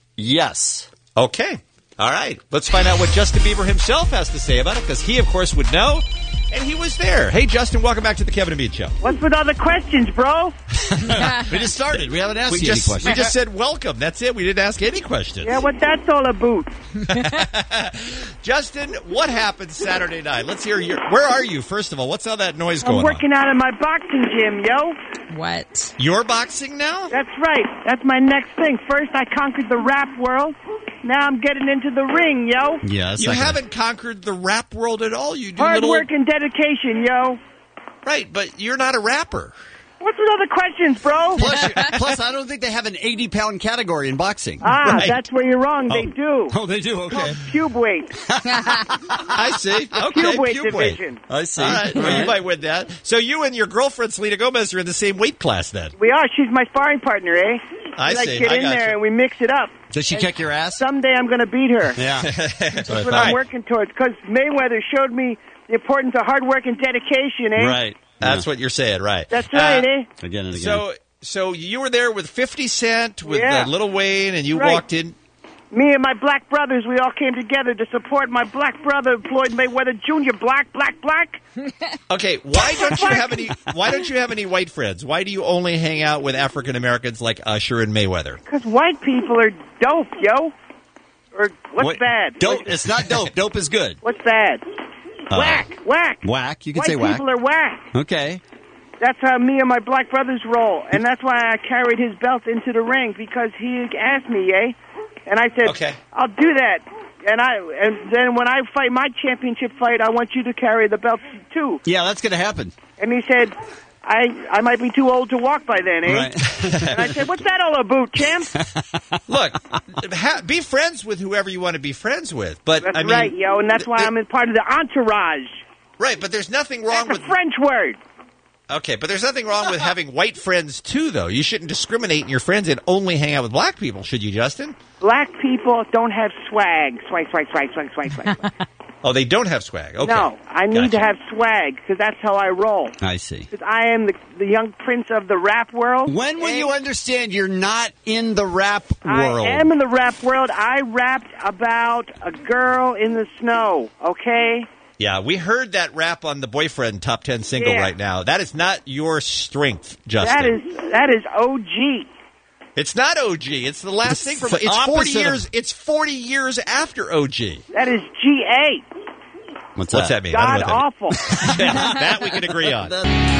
Yes. Okay. All right. Let's find out what Justin Bieber himself has to say about it, because he, of course, would know, and he was there. Hey, Justin, welcome back to the Kevin and Bean Show. What's with all the questions, bro? We just started. We haven't asked We you just, any questions. we just said welcome. That's it. We didn't ask any questions. Yeah, what that's all about. Justin, what happened Saturday night? Let's hear your. Where are you? First of all, what's all that noise I'm going working out in my boxing gym, yo. What? on? You're boxing now? That's right. That's my next thing. First, I conquered the rap world. Now I'm getting into the ring, yo. Yeah, that's You not gonna- haven't conquered the rap world at all. You do Hard little. work and dedication, yo. Right, but you're not a rapper. What's with all the questions, bro? Plus, you- plus, I don't think they have an eighty-pound category in boxing. Ah, Right. that's where you're wrong. They do. Oh, they do? Okay. Cube weight. I see. Okay, Cube weight cube weight. division. I see. All right, well, you might win that. So you and your girlfriend, Selena Gomez, are in the same weight class then. We are. She's my sparring partner, eh? I we like see. get I in gotcha. there and we mix it up. Does she kick your ass? Someday I'm going to beat her. Yeah. That's what All I'm right. working towards. Because Mayweather showed me the importance of hard work and dedication, eh? Right. That's what you're saying, right? That's right, Uh, eh? Again and again. So, so you were there with fifty Cent, with Yeah. uh, Lil Wayne, and you Right. walked in. Me and my black brothers, we all came together to support my black brother, Floyd Mayweather Junior Black, black, black. Okay, why don't you have any? Why don't you have any white friends? Why do you only hang out with African Americans like Usher and Mayweather? Because white people are dope, yo. Or what's What- bad? Dope. It's not dope. Dope is good. What's bad? Uh, whack, whack. Whack. You can White say whack. people are whack. Okay. That's how me and my black brothers roll, and that's why I carried his belt into the ring because he asked me, eh? And I said, Okay. I'll do that. And I and then when I fight my championship fight, I want you to carry the belt too. Yeah, that's going to happen. And he said, I I might be too old to walk by then, eh? Right. And I said, what's that all about, champ? Look, ha- be friends with whoever you want to be friends with, but That's I mean, right, yo, and that's why th- I'm in part of the entourage. Right, but there's nothing wrong That's with a French word. Okay, but there's nothing wrong with having white friends too, though. You shouldn't discriminate in your friends and only hang out with black people, should you, Justin? Black people don't have swag. Swag, swag, swag, swag, swag, swag. Oh, they don't have swag. Okay. No, I need Gotcha. to have swag because that's how I roll. I see. Because I am the, the young prince of the rap world. When will you understand you're not in the rap world? I am in the rap world. I rapped about a girl in the snow, okay? Yeah, we heard that rap on the Boyfriend Top ten single Yeah. right now. That is not your strength, Justin. That is that is O G. It's not O G. It's the last It's thing from. the It's forty opposite of- years. It's forty years after O G. That is G A. What's, What's that mean? I God don't know what that awful. means. That we can agree on.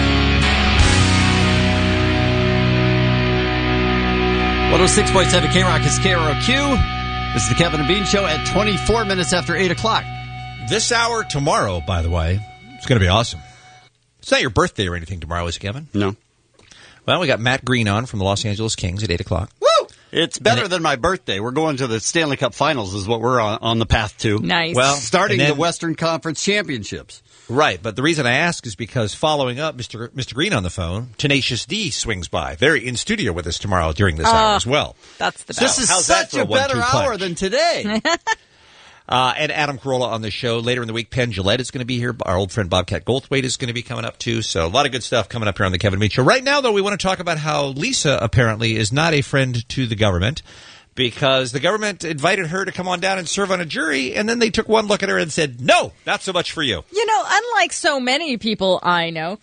one oh six point seven K-Rock is K R O Q. This is the Kevin and Bean Show at twenty-four minutes after eight o'clock. This hour tomorrow, by the way, it's going to be awesome. It's not your birthday or anything tomorrow, is it, Kevin? No. Well, we got Matt Green on from the Los Angeles Kings at eight o'clock. Woo! It's better it- than my birthday. We're going to the Stanley Cup Finals is what we're on, on the path to. Nice. Well, Starting and then- the Western Conference Championships. Right, but the reason I ask is because following up Mister Mister Green on the phone, Tenacious D swings by. They're in studio with us tomorrow during this Oh, hour as well. That's the So best. This is how's that such for a a one-two better hour punch? than today. Uh, and Adam Carolla on the show later in the week. Penn Jillette is going to be here. Our old friend Bobcat Goldthwait is going to be coming up too. So a lot of good stuff coming up here on the Kevin Bean Show. Right now, though, we want to talk about how Lisa apparently is not a friend to the government because the government invited her to come on down and serve on a jury, and then they took one look at her and said, "No, not so much for you." You know, unlike so many people I know,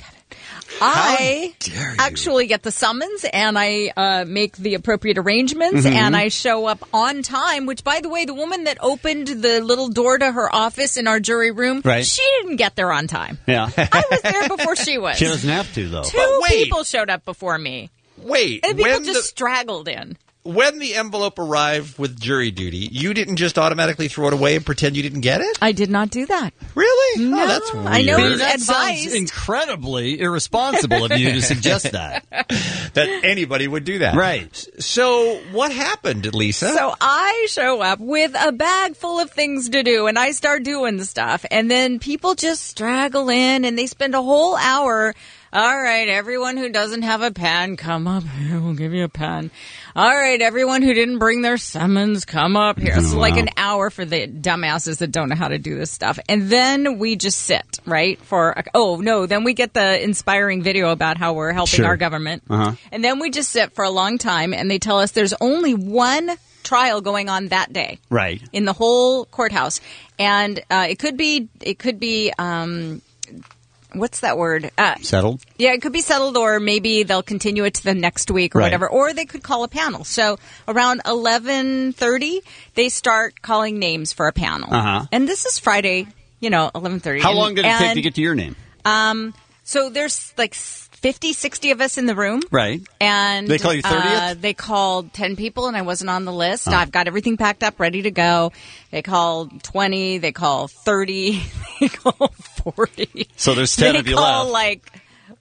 I actually get the summons and I uh, make the appropriate arrangements Mm-hmm. and I show up on time, which, by the way, the woman that opened the little door to her office in our jury room, Right. she didn't get there on time. Yeah. I was there before she was. She doesn't have to, though. Two But wait. people showed up before me. Wait, And people when just the, straggled in. when the envelope arrived with jury duty, you didn't just automatically throw it away and pretend you didn't get it? I did not do that. Really? No, Oh, that's weird. I know it's That advice. sounds incredibly irresponsible of you to suggest that. that anybody would do that. Right. So what happened, Lisa? So I show up with a bag full of things to do and I start doing the stuff and then people just straggle in and they spend a whole hour. All right, everyone who doesn't have a pen, come up here. We'll give you a pen. All right, everyone who didn't bring their summons, come up here. It's Oh, like wow. an hour for the dumbasses that don't know how to do this stuff. And then we just sit, right? For a, oh, no, then we get the inspiring video about how we're helping Sure. our government. Uh-huh. And then we just sit for a long time and they tell us there's only one trial going on that day. Right. In the whole courthouse. And uh, it could be, it could be, um, what's that word? Uh, Settled? yeah, it could be settled, or maybe they'll continue it to the next week or Right. whatever. Or they could call a panel. So around eleven thirty, they start calling names for a panel. Uh-huh. And this is Friday, you know, eleven thirty. How And- long did it take and, to get to your name? Um, so there's like fifty, sixty of us in the room. Right. And They call you thirtieth? Uh, they called ten people, and I wasn't on the list. Oh. I've got everything packed up, ready to go. They called twenty. They call thirty. They call forty. So there's ten they of you call left. like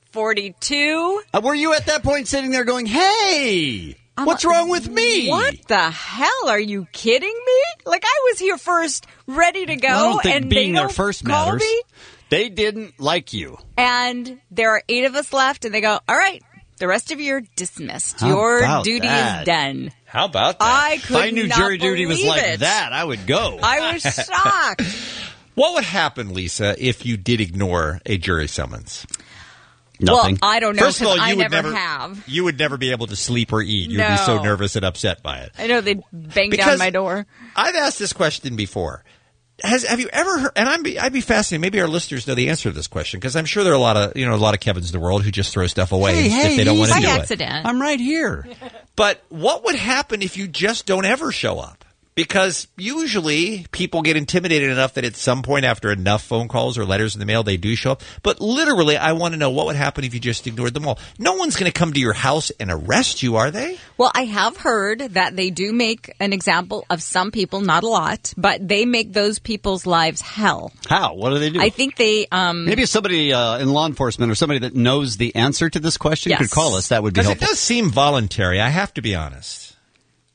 forty-two. Uh, were you at that point sitting there going, hey, what's wrong with me? What the hell? Are you kidding me? Like, I was here first, ready to go, I don't think and being they there don't first call matters. me. They didn't like you. And there are eight of us left, and they go, all right, the rest of you are dismissed. How Your about duty that? is done. How about that? I If could I knew not jury duty was believe like it. that, I would go. I was shocked. What would happen, Lisa, if you did ignore a jury summons? Nothing. Well, I don't know, First of all, 'cause you I would never never have. You would never be able to sleep or eat. You'd be so No. nervous and upset by it. I know they bang down Because my door. I've asked this question before. Has have you ever heard? And I'd be I'd be fascinated. Maybe our listeners know the answer to this question because I'm sure there are a lot of you know a lot of Kevins in the world who just throw stuff away Hey, if hey, they don't want to By do it. accident. I'm right here. But what would happen if you just don't ever show up? Because usually people get intimidated enough that at some point after enough phone calls or letters in the mail, they do show up. But literally, I want to know what would happen if you just ignored them all. No one's going to come to your house and arrest you, are they? Well, I have heard that they do make an example of some people, not a lot, but they make those people's lives hell. How? What do they do? I think they... Um, Maybe if somebody uh, in law enforcement or somebody that knows the answer to this question Yes. could call us, that would be Because it helpful. does seem voluntary. I have to be honest.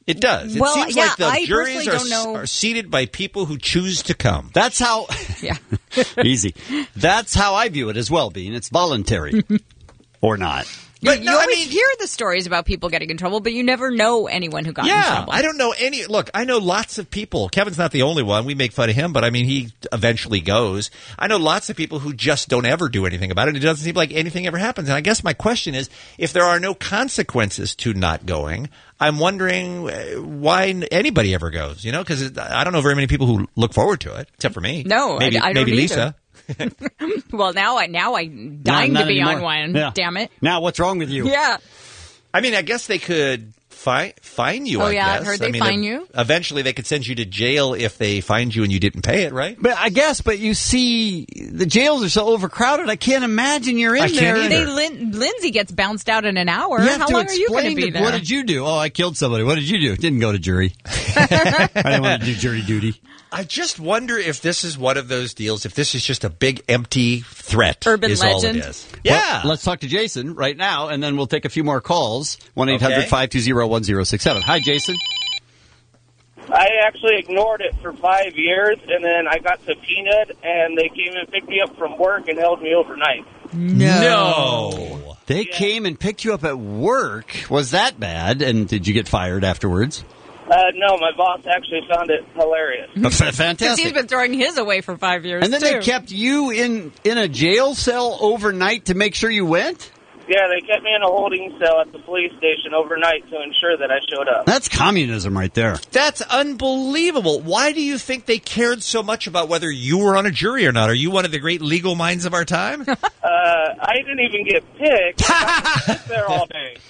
It does. It Well, seems yeah, like the I juries personally are, don't know- are seated by people who choose to come. That's how. Yeah. Easy. That's how I view it as well, Bean. It's voluntary. Or not. You, But you no, I always mean- hear the stories about people getting in trouble, but you never know anyone who got in Yeah, trouble. I don't know any. Look, I know lots of people. Kevin's not the only one. We make fun of him, but I mean, he eventually goes. I know lots of people who just don't ever do anything about it. It doesn't seem like anything ever happens. And I guess my question is, if there are no consequences to not going, I'm wondering uh, why anybody ever goes. You know, because I don't know very many people who look forward to it, except for me. No, I- maybe I don't maybe either. Lisa. Well, now I now I'm dying not to be anymore. on one. Yeah. Damn it! Now, what's wrong with you? Yeah. I mean, I guess they could fi- fine you. Oh, I yeah, I've guess. heard I they mean, fine ev- you. Eventually, they could send you to jail if they fined you and you didn't pay it, right? But I guess, but you see, the jails are so overcrowded. I can't imagine you're in I can't there. either. They Lin- Lindsay gets bounced out in an hour. You have How to long are you going explain to be to- there? What did you do? Oh, I killed somebody. What did you do? Didn't go to jury. I didn't want to do jury duty. I just wonder if this is one of those deals, if this is just a big empty threat. Urban is all legend. it is. Yeah. Well, let's talk to Jason right now, and then we'll take a few more calls. one eight hundred five two zero one zero six seven. Hi, Jason. I actually ignored it for five years, and then I got subpoenaed, and they came and picked me up from work and held me overnight. No. They came and picked you up at work. Was that bad? And did you get fired afterwards? Uh, no, my boss actually found it hilarious. Because Fantastic. he's been throwing his away for five years. And then too. they kept you in, in a jail cell overnight to make sure you went? Yeah, they kept me in a holding cell at the police station overnight to ensure that I showed up. That's communism right there. That's unbelievable. Why do you think they cared so much about whether you were on a jury or not? Are you one of the great legal minds of our time? Uh, I didn't even get picked. I was there all day.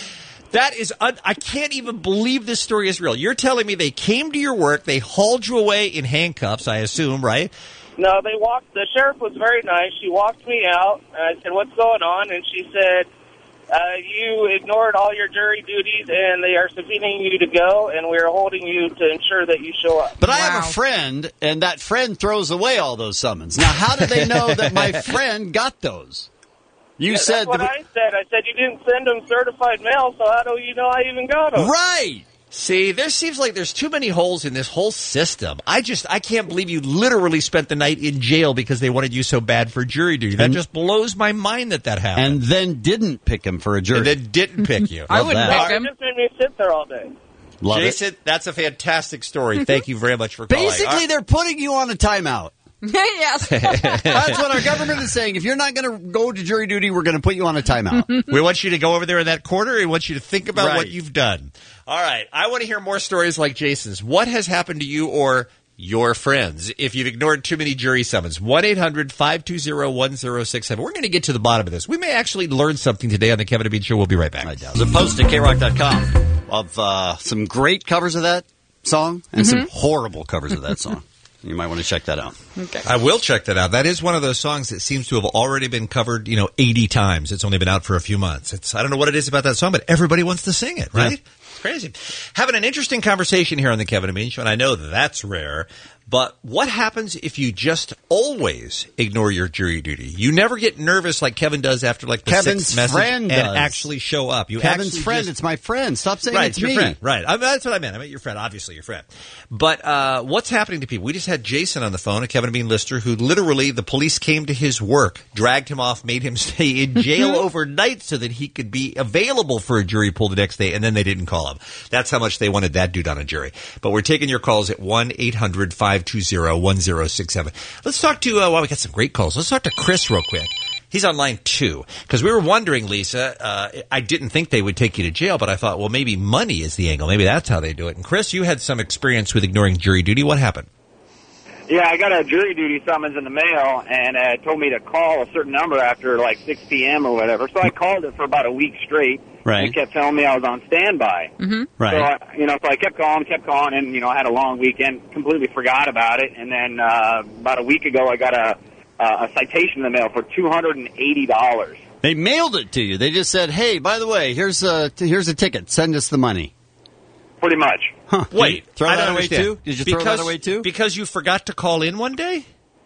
That is, un- I can't even believe this story is real. You're telling me they came to your work, they hauled you away in handcuffs, I assume, right? No, they walked. The sheriff was very nice. She walked me out, and I said, "What's going on?" And she said, uh, "You ignored all your jury duties, and they are subpoenaing you to go, and we are holding you to ensure that you show up." But I have a friend, and that friend throws away all those summons. Now, how do they know that my friend got those? You Yeah, said that's what the- I said. I said you didn't send them certified mail, so how do you know I even got them? Right. See, there seems like there's too many holes in this whole system. I just, I can't believe you literally spent the night in jail because they wanted you so bad for jury duty. That And- just blows my mind that that happened. and then didn't pick him for a jury. And then didn't pick you. I Love wouldn't that. pick them. It just made me sit there all day. Love it. Jason, that's a fantastic story. Thank you very much for calling. Basically, they're putting you on a timeout. Yes. That's what our government is saying. If you're not going to go to jury duty, we're going to put you on a timeout. We want you to go over there in that corner. We want you to think about Right. what you've done. All right. I want to hear more stories like Jason's. What has happened to you or your friends if you've ignored too many jury summons? one eight hundred five two zero one zero six seven. We're going to get to the bottom of this. We may actually learn something today on the Kevin and Bean Show. We'll be right back. There's a post at K rock dot com of uh, some great covers of that song and some horrible covers of that song. You might want to check that out. Okay. I will check that out. That is one of those songs that seems to have already been covered, you know, eighty times. It's only been out for a few months. It's I don't know what it is about that song, but everybody wants to sing it, right? It's crazy. Having an interesting conversation here on the Kevin and Bean Show, and I know that's rare. But what happens if you just always ignore your jury duty? You never get nervous like Kevin does after like the Kevin's sixth message friend and does. actually show up. You Kevin's actually friend, just- it's my friend. Stop saying right, it's your me. friend. Right, I, that's what I meant. I meant your friend. Obviously, your friend. But uh, what's happening to people? We just had Jason on the phone, a Kevin and Bean listener, who literally the police came to his work, dragged him off, made him stay in jail overnight so that he could be available for a jury pool the next day, and then they didn't call him. That's how much they wanted that dude on a jury. But we're taking your calls at one eight hundred five two zero one zero six seven. Let's talk to. Uh, well, we got some great calls. Let's talk to Chris real quick. He's on line two because we were wondering, Lisa. Uh, I didn't think they would take you to jail, but I thought, well, maybe money is the angle. Maybe that's how they do it. And Chris, you had some experience with ignoring jury duty. What happened? Yeah, I got a jury duty summons in the mail, and uh, it told me to call a certain number after like six p.m. or whatever. So I called it for about a week straight. Right. And it kept telling me I was on standby. Mm-hmm. Right. So, I, you know, so I kept calling, kept calling, and, you know, I had a long weekend, completely forgot about it. And then uh, about a week ago, I got a, uh, a citation in the mail for two hundred eighty dollars. They mailed it to you. They just said, hey, by the way, here's a, here's a ticket. Send us the money. Pretty much. Huh. Wait, Did you throw I that don't away understand. too? Did you because, throw that away too? Because you forgot to call in one day?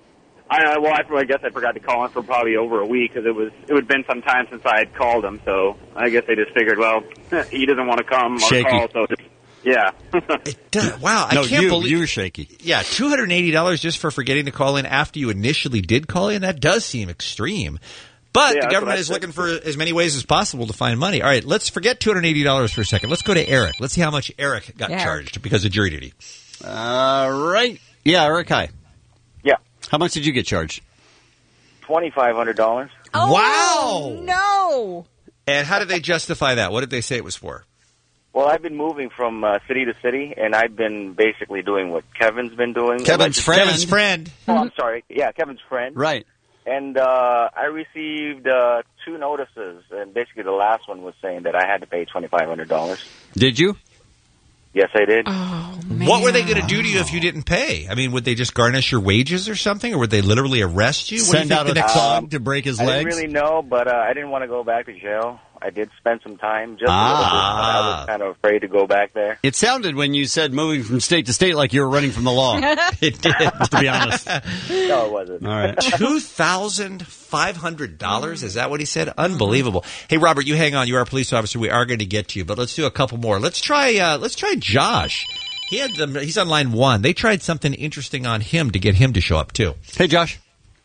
I, well, I, I guess I forgot to call him for probably over a week because it was it had been some time since I had called him. So I guess they just figured, well, he doesn't want to come or Shaky. call, so just Yeah. It does. Wow, I no, can't you, believe you were shaky. Yeah, two hundred eighty dollars just for forgetting to call in after you initially did call in. That does seem extreme. But Yeah, the that's government what I is said. looking for as many ways as possible to find money. All right, let's forget two hundred eighty dollars for a second. Let's go to Eric. Let's see how much Eric got Yeah. charged because of jury duty. All right. Yeah, Eric, hi. Yeah. How much did you get charged? twenty-five hundred dollars. Oh, Wow. no. And how did they justify that? What did they say it was for? Well, I've been moving from uh, city to city, and I've been basically doing what Kevin's been doing. Kevin's friend. Kevin's friend. Oh, I'm sorry. Yeah, Kevin's friend. Right. And uh, I received uh, two notices, and basically the last one was saying that I had to pay twenty-five hundred dollars. Did you? Yes, I did. Oh, What were they going to do to you if you didn't pay? I mean, would they just garnish your wages or something, or would they literally arrest you? What do you Send think out the a next- dog to break his I legs? didn't really know, but uh, I didn't want to go back to jail. I did spend some time, just Ah. a little bit, but I was kind of afraid to go back there. It sounded when you said moving from state to state like you were running from the law. It did. To be honest. No, it wasn't. All right. two thousand five hundred dollars? Is that what he said? Unbelievable. Hey, Robert, you hang on. You are a police officer. We are going to get to you, but let's do a couple more. Let's try. Uh, let's try Josh. He had them. He's on line one. They tried something interesting on him to get him to show up too. Hey, Josh.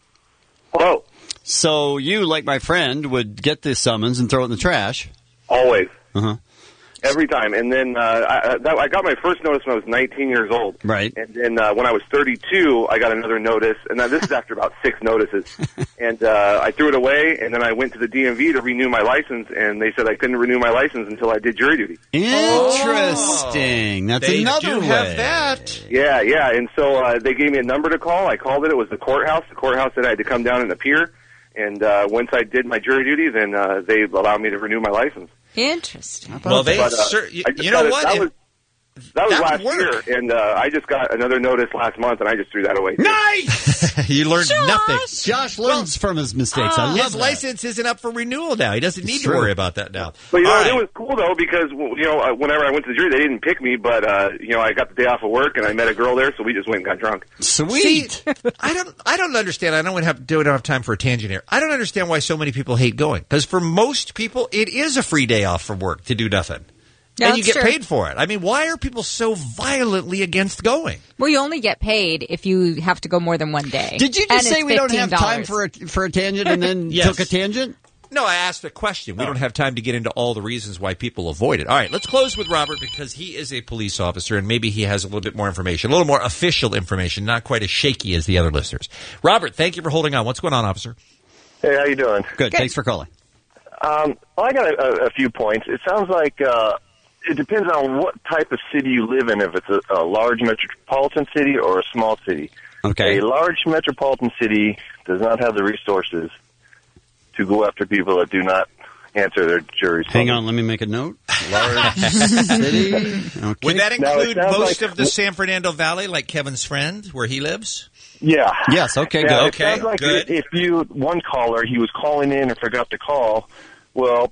Hello. So you, like my friend, would get this summons and throw it in the trash. Always. Uh-huh. Every time. And then uh, I, that, I got my first notice when I was nineteen years old. Right. And then uh, when I was thirty-two, I got another notice. And now this is after about six notices. And uh, I threw it away, and then I went to the D M V to renew my license, and they said I couldn't renew my license until I did jury duty. Interesting. That's They another do way. have that. Yeah, yeah. And so uh, they gave me a number to call. I called it. It was the courthouse. The courthouse said I had to come down and appear. And uh, once I did my jury duty, then uh, they allowed me to renew my license. Interesting. Well, they. But, uh, cer- you, I just you know got it- what? That If- was, that was that last would work. year, and uh, I just got another notice last month, and I just threw that away. Nice! you learned Josh! nothing. Josh learns from his mistakes. I love His that. license isn't up for renewal now. He doesn't need It's to true. worry about that now. But you know, All it right. was cool though because you know uh, whenever I went to the jury, they didn't pick me, but uh, you know I got the day off of work, and I met a girl there, so we just went and got drunk. Sweet. See, I don't. I don't understand. I don't have. Don't have time for a tangent here. I don't understand why so many people hate going. Because for most people, it is a free day off from work to do nothing, Yeah, and you that's get true. paid for it. I mean, why are people so violently against going? Well, you only get paid if you have to go more than one day. Did you And just say it's we don't have time fifteen dollars. for a, for a tangent and then Yes. took a tangent? No, I asked a question. We don't have time to get into all the reasons why people avoid it. All right, let's close with Robert because he is a police officer and maybe he has a little bit more information, a little more official information, not quite as shaky as the other listeners. Robert, thank you for holding on. What's going on, officer? Hey, how you doing? Good. Thanks for calling. Um, well, I got a, a few points. It sounds like uh, it depends on what type of city you live in. If it's a, a large metropolitan city or a small city. Okay. A large metropolitan city does not have the resources to go after people that do not answer their jury Hang summons. on, let me make a note. Large city. Okay. Would that Now, it include sounds most like- of the San Fernando Valley, like Kevin's friend, where he lives? Yeah. Yes, okay, Yeah, good. it Okay, sounds like good. if you, one caller, he was calling in and forgot to call, well,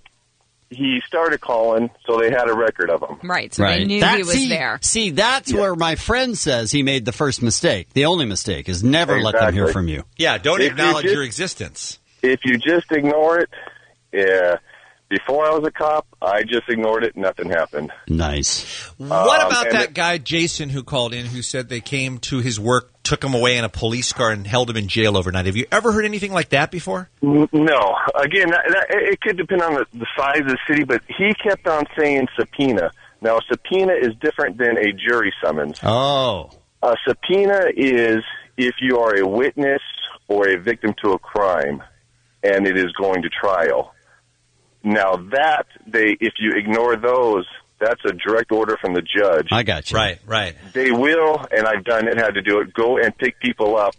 he started calling, so they had a record of him. Right, so Right. they knew That- he was see, there. See, that's where my friend says he made the first mistake. The only mistake is never let them hear Exactly. from you. Yeah, don't If you acknowledge just- your existence. If you just ignore it, yeah. Before I was a cop, I just ignored it. Nothing happened. Nice. What Um, about and that it- guy, Jason, who called in, who said they came to his work, took him away in a police car, and held him in jail overnight? Have you ever heard anything like that before? N- No. Again, that, that, it could depend on the, the size of the city, but he kept on saying subpoena. Now, a subpoena is different than a jury summons. Oh. A subpoena is if you are a witness or a victim to a crime, and it is going to trial. Now, that, they, if you ignore those, that's a direct order from the judge. I got you. Right, right. They will, and I've done it, had to do it, go and pick people up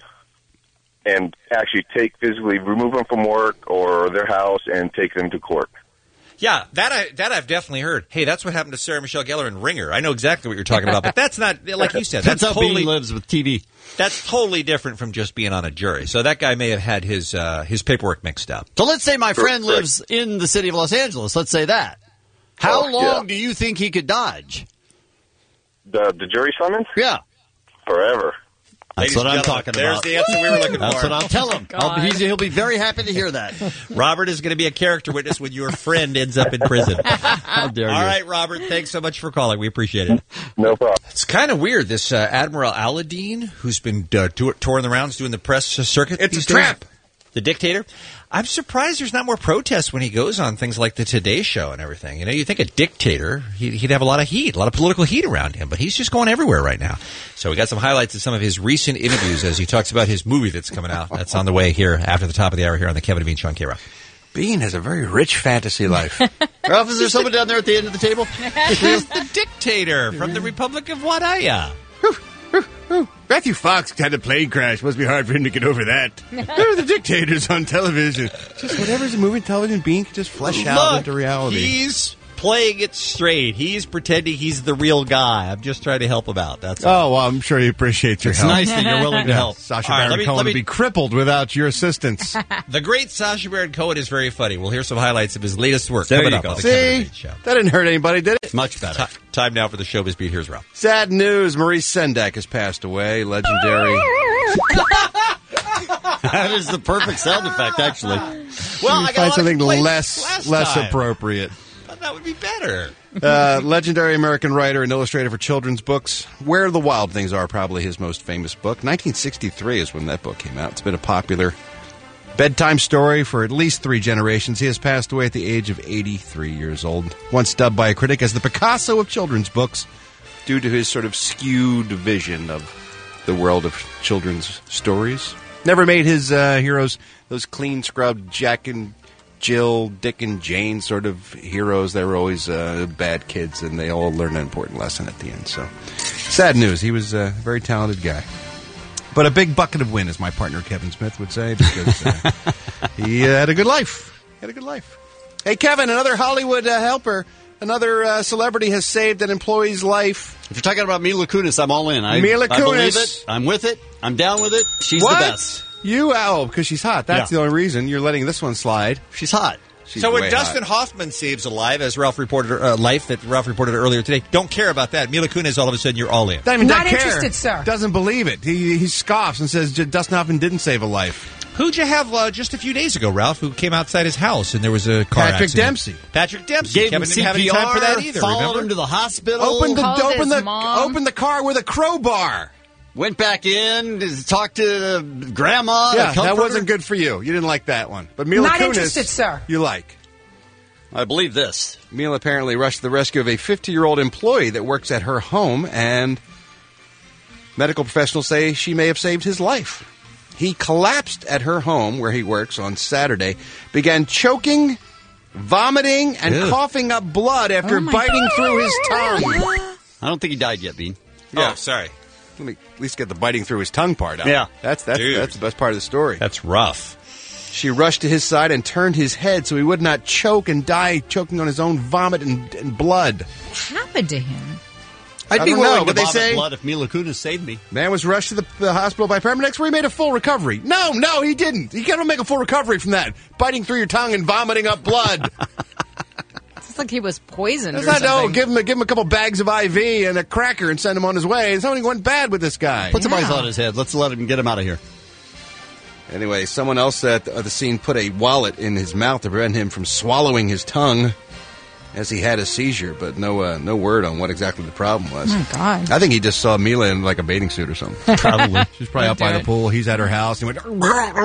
and actually take physically, remove them from work or their house and take them to court. Yeah, that I that I've definitely heard. Hey, that's what happened to Sarah Michelle Gellar in Ringer. I know exactly what you're talking about, but that's not like you said. That's, That's how totally Bean lives with T V. That's totally different from just being on a jury. So that guy may have had his uh, his paperwork mixed up. So let's say my friend Correct. lives in the city of Los Angeles. Let's say that. How Oh, long yeah. do you think he could dodge? The, the jury summons? Yeah. Forever. That's what I'm talking there's about. There's the answer we were looking That's for. what I'll tell him. I'll, he's, he'll be very happy to hear that. Robert is going to be a character witness when your friend ends up in prison. How dare All you. right, Robert, thanks so much for calling. We appreciate it. No problem. It's kind of weird, this uh, Admiral Aladdin, who's been uh, tour- touring the rounds, doing the press uh, circuit. It's these a trap. days. The dictator. I'm surprised there's not more protests when he goes on things like the Today Show and everything. You know, you think a dictator, he'd, he'd have a lot of heat, a lot of political heat around him, but he's just going everywhere right now. So we got some highlights of some of his recent interviews as he talks about his movie that's coming out. That's on the way here after the top of the hour here on the Kevin and Bean Show on K-Rock. Bean has a very rich fantasy life. Ralph, is there someone down there at the end of the table? He's the dictator from the Republic of Wadaya. Matthew Fox had a plane crash. Must be hard for him to get over that. They're the dictators on television. Just whatever's a movie television, Bean can just flesh out Look, into reality. He's playing it straight. He's pretending he's the real guy. I'm just trying to help him out. That's all. Oh, well, I'm sure he appreciates your It's help. nice that you're willing to Yeah, help. Sacha All right, Baron let me- Cohen let would me- be crippled without your assistance. The great Sacha Baron Cohen is very funny. We'll hear some highlights of his latest work There coming you up go. on the Kevin and See? Bean Show. That didn't hurt anybody, did it? Much better. Ti- time now for the Showbiz Beat. Here's Ralph. Sad news. Maurice Sendak has passed away. Legendary. That is the perfect sound effect, actually. Well, You I got a find lot something of complaints less last less time. appropriate. Thought that would be better. Uh, legendary American writer and illustrator for children's books. Where the Wild Things Are, probably his most famous book. nineteen sixty-three is when that book came out. It's been a popular bedtime story for at least three generations. He has passed away at the age of eighty-three years old. Once dubbed by a critic as the Picasso of children's books due to his sort of skewed vision of the world of children's stories. Never made his uh, heroes those clean-scrubbed Jack and Jill, Dick and Jane sort of heroes. They were always uh, bad kids, and they all learned an important lesson at the end. So, sad news. He was a very talented guy. But a big bucket of win, as my partner Kevin Smith would say, because uh, he uh, had a good life. He had a good life. Hey, Kevin, another Hollywood uh, helper, another uh, celebrity has saved an employee's life. If you're talking about Mila Kunis, I'm all in. I, Mila I believe Kunis. it. I'm with it. I'm down with it. She's What? the best. You, oh, because she's hot. That's Yeah. the only reason you're letting this one slide. She's hot. She's so when way Dustin hot. Hoffman saves a life, as Ralph reported, uh, life that Ralph reported earlier today, don't care about that. Mila Kunis, all of a sudden, you're all in. Doesn't even Not care. interested, sir. Doesn't believe it. He, he scoffs and says J- Dustin Hoffman didn't save a life. Who'd you have uh, just a few days ago, Ralph, who came outside his house and there was a car Patrick accident? Dempsey. Patrick Dempsey. Gave Kevin him didn't have any time for that either, followed remember? him to the hospital. Opened the Called open his the mom. opened the car with a crowbar. Went back in, talked to Grandma. to Yeah, that comfort wasn't her. good for you. You didn't like that one. But Mila Not Kunis, interested, sir. you like. I believe this. Mila apparently rushed to the rescue of a fifty-year-old employee that works at her home, and medical professionals say she may have saved his life. He collapsed at her home where he works on Saturday, began choking, vomiting, and Ew. coughing up blood after Oh my biting through his tongue. I don't think he died yet, Bean. Yeah. Oh, sorry. Let me at least get the biting through his tongue part out. Yeah. That's that's Dude. that's the best part of the story. That's rough. She rushed to his side and turned his head so he would not choke and die choking on his own vomit and, and blood. What happened to him? I'd I be don't willing know, to but they vomit say- blood if Mila Kunis saved me. Man was rushed to the, the hospital by paramedics where he made a full recovery. No, no, he didn't. You can't make a full recovery from that. Biting through your tongue and vomiting up blood. It's like he was poisoned That's or not, no, something. give him, a, give him a couple bags of I V and a cracker and send him on his way. Something went bad with this guy. Put some Yeah. ice on his head. Let's let him get him out of here. Anyway, someone else at the, at the scene put a wallet in his mouth to prevent him from swallowing his tongue as he had a seizure, but no uh, no word on what exactly the problem was. Oh, my God. I think he just saw Mila in like a bathing suit or something. Probably. She's probably out by the Dude. pool. He's at her house. And he went,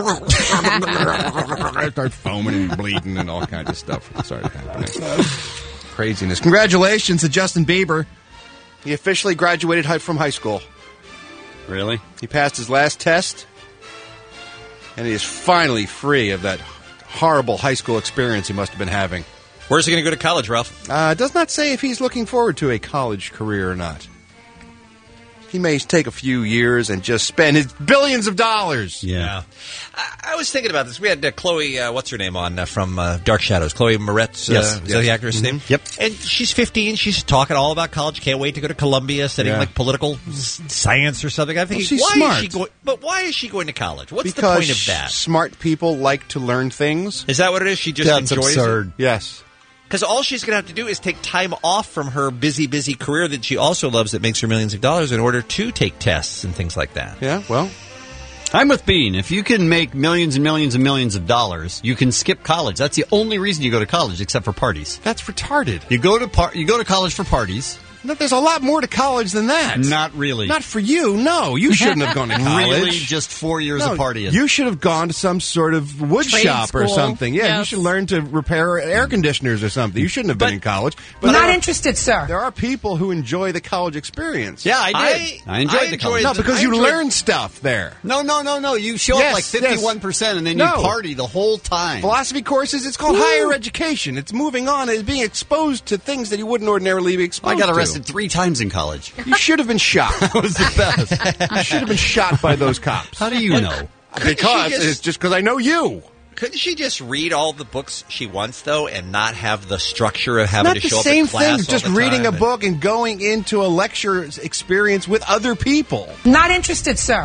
started foaming and bleeding and all kinds of stuff started happening. Craziness. Congratulations to Justin Bieber. He officially graduated hi- from high school. Really? He passed his last test, and he is finally free of that horrible high school experience he must have been having. Where's he going to go to college, Ralph? Uh, it does not say if he's looking forward to a college career or not. He may take a few years and just spend his billions of dollars. Yeah. I, I was thinking about this. We had uh, Chloe, uh, what's her name, on uh, from uh, Dark Shadows. Chloe Moretz, uh, Yes. is that Yes. the actress' Mhm. name? Yep. And she's fifteen. She's talking all about college. Can't wait to go to Columbia, studying Yeah. like political s- science or something. I'm thinking, she's why smart. is she going? But why is she going to college? What's Because the point of that? smart people like to learn things. Is that what it is? She just That's enjoys absurd. it. Yes. Because all she's going to have to do is take time off from her busy, busy career that she also loves that makes her millions of dollars in order to take tests and things like that. Yeah, well, I'm with Bean. If you can make millions and millions and millions of dollars, you can skip college. That's the only reason you go to college, except for parties. That's retarded. You go to par- you go to college for parties. No, there's a lot more to college than that. Not really. Not for you. No, you shouldn't have gone to college. Really, just four years no, of partying. You should have gone to some sort of wood Trade shop or school. something. Yeah, Yes. you should learn to repair air conditioners or something. You shouldn't have been in college. But Not there are- interested, sir. There are people who enjoy the college experience. Yeah, I did. I- I, enjoyed I the enjoyed college. No, because I you enjoyed- learn stuff there. No, no, no, no. You show Yes, up like fifty-one percent and then No. you party the whole time. Philosophy courses, it's called Woo. higher education. It's moving on. It's being exposed to things that you wouldn't ordinarily be exposed I got to. arrested three times in college. You should have been shot. That was the best. You should have been shot by those cops. How do you know? Because she just- it's just because I know you. Couldn't she just read all the books she wants, though, and not have the structure of having Not to the show up same at class thing. all Just the reading a time? book and going into a lecture experience with other people. Not interested, sir.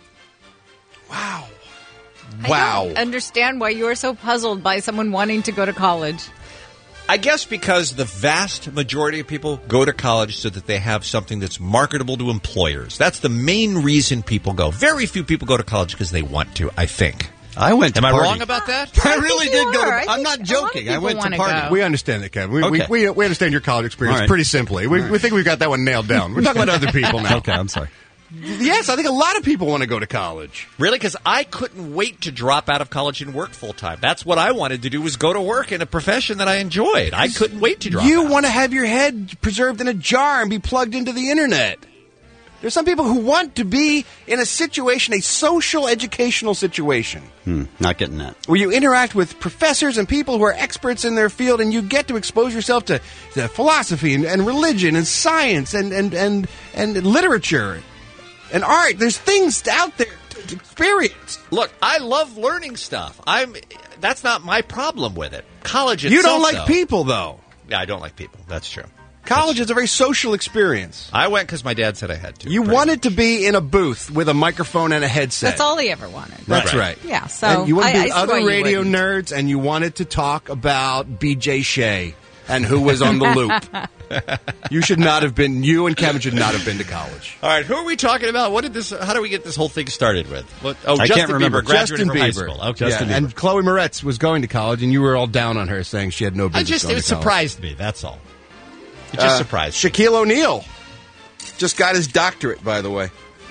Wow. I Wow. don't understand why you are so puzzled by someone wanting to go to college. I guess because the vast majority of people go to college so that they have something that's marketable to employers. That's the main reason people go. Very few people go to college because they want to, I think. I went to Am I party. wrong about that? I really you did go. were. I To, I'm think not a lot of joking. I people went to wanna party. go. We understand that, Kevin. We, Okay. we, we, we understand your college experience All right. pretty simply. We, All right. we think we've got that one nailed down. We're talking about other people now. Okay, I'm sorry. Yes, I think a lot of people want to go to college. Really? Because I couldn't wait to drop out of college and work full time. That's what I wanted to do, was go to work in a profession that I enjoyed. I couldn't wait to drop You out. want to have your head preserved in a jar and be plugged into the internet. There's some people who want to be in a situation, a social educational situation, Hmm, not getting that. where you interact with professors and people who are experts in their field, and you get to expose yourself to, to philosophy and, and religion and science and, and, and, and literature and art. There's things out there to, to experience. Look, I love learning stuff. I'm. That's not my problem with it. College You itself, don't like though- people, though. Yeah, I don't like people. That's true. College is a very social experience. I went because my dad said I had to. You Pretty wanted to be in a booth with a microphone and a headset. That's all he ever wanted. That's Right. right. Yeah, so and you wanted to I- be with I see other why you radio wouldn't. nerds, and you wanted to talk about B J Shea and who was on the loop. You should not have been. You and Kevin should not have been to college. All right, who are we talking about? What did this? How do we get this whole thing started with? What, oh, I Justin can't remember. Bieber graduated Justin from Bieber. high school. Okay, Yeah, and Chloe Moretz was going to college, and you were all down on her, saying she had no I business. just going it to college. surprised me. That's all. It just Uh, surprised me. Shaquille O'Neal just got his doctorate, by the way.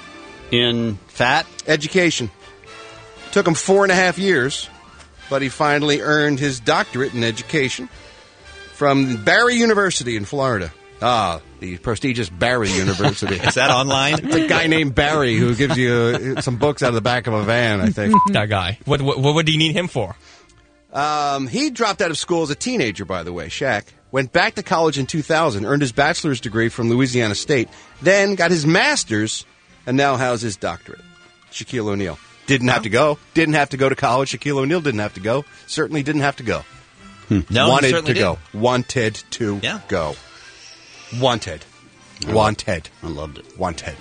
In fat? Education. Took him four and a half years, but he finally earned his doctorate in education from Barry University in Florida. Ah, the prestigious Barry University. Is that online? It's a guy named Barry who gives you uh, some books out of the back of a van, I think. That guy. What, what what would you need him for? Um, he dropped out of school as a teenager, by the way, Shaq. Went back to college in two thousand, earned his bachelor's degree from Louisiana State, then got his master's, and now has his doctorate. Shaquille O'Neal. Didn't have to go. Didn't have to go to college. Shaquille O'Neal didn't have to go. Certainly didn't have to go. No, he Wanted to certainly go. Wanted to Yeah. go. Wanted. Wanted. I loved it. Wanted.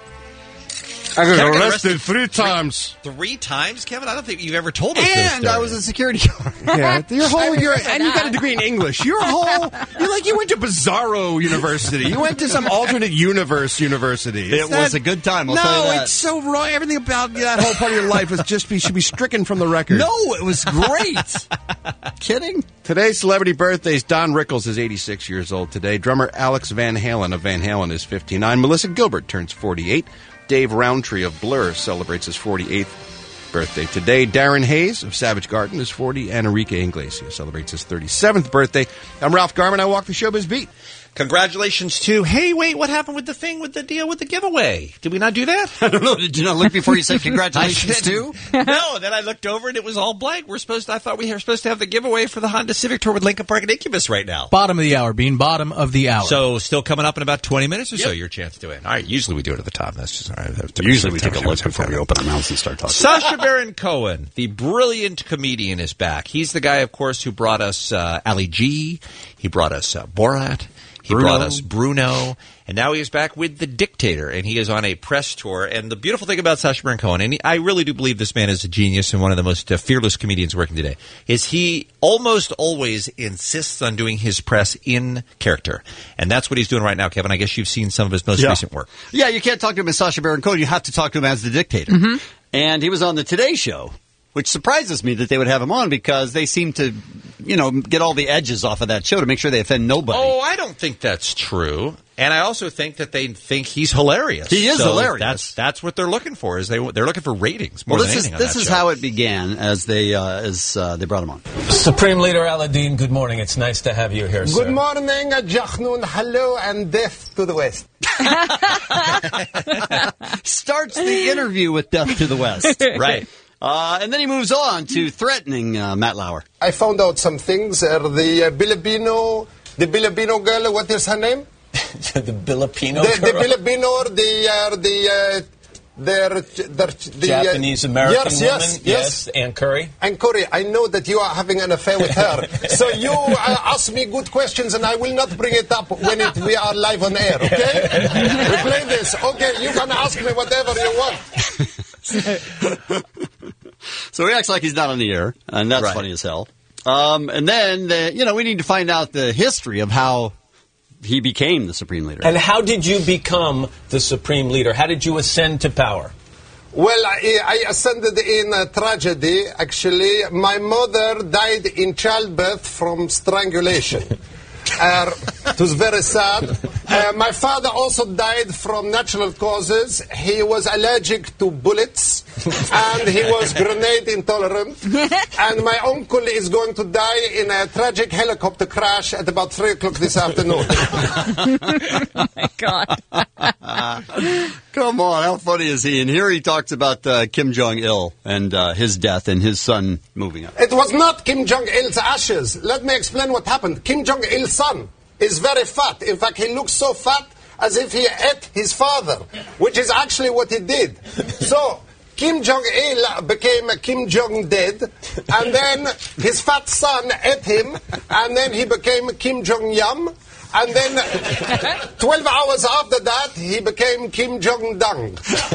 I got Kevin got arrested three times. Three times, Kevin? I don't think you've ever told us this And I story. was a security guard. Yeah, your whole, your, remember and you got a that. degree in English. Your whole, you like you went to Bizarro University. You went to some alternate universe university. It was a good time, I'll no, tell you that. it's so wrong. Everything about that whole part of your life is just be, should be stricken from the record. No, it was great. Kidding? Today's celebrity birthdays. Don Rickles is eighty-six years old today. Drummer Alex Van Halen of Van Halen is fifty-nine. Melissa Gilbert turns forty-eight. Dave Roundtree of Blur celebrates his forty-eighth birthday today. Darren Hayes of Savage Garden is forty. And Enrique Iglesias celebrates his thirty-seventh birthday. I'm Ralph Garman. I walk the showbiz beat. Congratulations to, hey, wait, what happened with the thing with the deal with the giveaway? Did we not do that? I don't know. Did you not look before you said congratulations I too? No, then I looked over and it was all blank. We're supposed to, I thought we were supposed to have the giveaway for the Honda Civic Tour with Lincoln Park and Incubus right now. Bottom of the hour, Bean. Bottom of the hour. So still coming up in about twenty minutes or so, your chance to win. All right, usually we do it at the top. That's just all right. Usually we take a look before we open our mouths and start talking. Sacha Baron Cohen, the brilliant comedian, is back. He's the guy, of course, who brought us uh, Ali G. He brought us uh, Borat. He Bruno. brought us Bruno, and now he is back with the Dictator, and he is on a press tour. And the beautiful thing about Sacha Baron Cohen, and he, I really do believe this man is a genius and one of the most uh, fearless comedians working today, is he almost always insists on doing his press in character. And that's what he's doing right now, Kevin. I guess you've seen some of his most Yeah. recent work. Yeah, you can't talk to him as Sacha Baron Cohen. You have to talk to him as the Dictator. Mm-hmm. And he was on the Today Show, which surprises me that they would have him on because they seem to, you know, get all the edges off of that show to make sure they offend nobody. Oh, I don't think that's true. And I also think that they think he's hilarious. He is So hilarious. That's that's what they're looking for. Is they they're looking for ratings more Well, than this is anything. on this that is show. how it began as they uh, as uh, they brought him on. Supreme Leader Aladdin, good morning. It's nice to have you here, sir. Good morning, Jachnun, hello, and death to the west. Starts the interview with Death to the West. Right. Uh, and then he moves on to threatening uh, Matt Lauer. I found out some things. Uh, the uh, Filipino, the Filipino girl, what is her name? the Filipino The, the girl? Filipino, the, uh, the, uh, their, their, the Japanese American yes, woman? yes, yes. Ann Curry? And Corey, I know that you are having an affair with her. So you uh, ask me good questions and I will not bring it up when it, we are live on air, okay? We play this. Okay, you can ask me whatever you want. So he acts like he's not on the air, and that's Right. funny as hell. Um, and then, the, you know, we need to find out the history of how he became the Supreme Leader. And how did you become the Supreme Leader? How did you ascend to power? Well, I, I ascended in a tragedy, actually. My mother died in childbirth from strangulation. Uh, it was very sad. Uh, my father also died from natural causes. He was allergic to bullets, and he was grenade intolerant. And my uncle is going to die in a tragic helicopter crash at about three o'clock this afternoon. Oh my God. Come on, how funny is he? And here he talks about uh, Kim Jong-il and uh, his death and his son moving up. It was not Kim Jong-il's ashes. Let me explain what happened. Kim Jong-il's son is very fat. In fact, he looks so fat as if he ate his father, which is actually what he did. So, Kim Jong-il became Kim Jong-dead, and then his fat son ate him, and then he became Kim Jong-yum, and then twelve hours after that, he became Kim Jong-dung.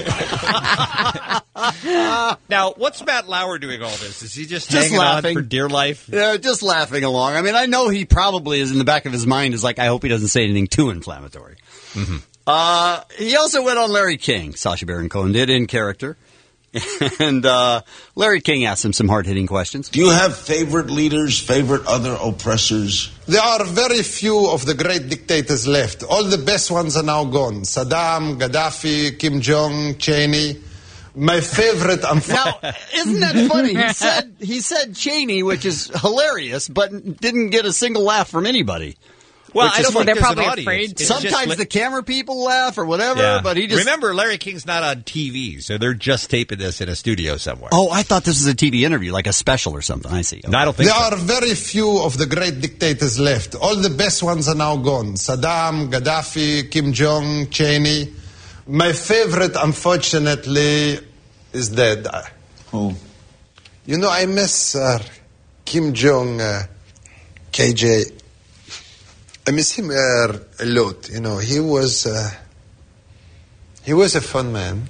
Now, what's Matt Lauer doing all this? Is he just, Just hanging laughing. on for dear life? Yeah, just laughing along. I mean, I know he probably is in the back of his mind is like, I hope he doesn't say anything too inflammatory. Mm-hmm. Uh, he also went on Larry King, Sacha Baron Cohen did, in character. And uh, Larry King asked him some hard-hitting questions. Do you have favorite leaders, favorite other oppressors? There are very few of the great dictators left. All the best ones are now gone. Saddam, Gaddafi, Kim Jong, Cheney. My favorite... I'm Now, isn't that funny? He said he said Cheney, which is hilarious, but didn't get a single laugh from anybody. Well, Which I is don't funny. think there's an audience. It's just Sometimes li- the camera people laugh or whatever, Yeah. but he just... Remember, Larry King's not on T V, so they're just taping this in a studio somewhere. Oh, I thought this was a T V interview, like a special or something. I see. No, I don't think There so. are very few of the great dictators left. All the best ones are now gone. Saddam, Gaddafi, Kim Jong, Cheney. My favorite, unfortunately, is dead. Who? You know, I miss uh, Kim Jong, uh, K J. I miss him uh, a lot. You know, he was uh, he was a fun man.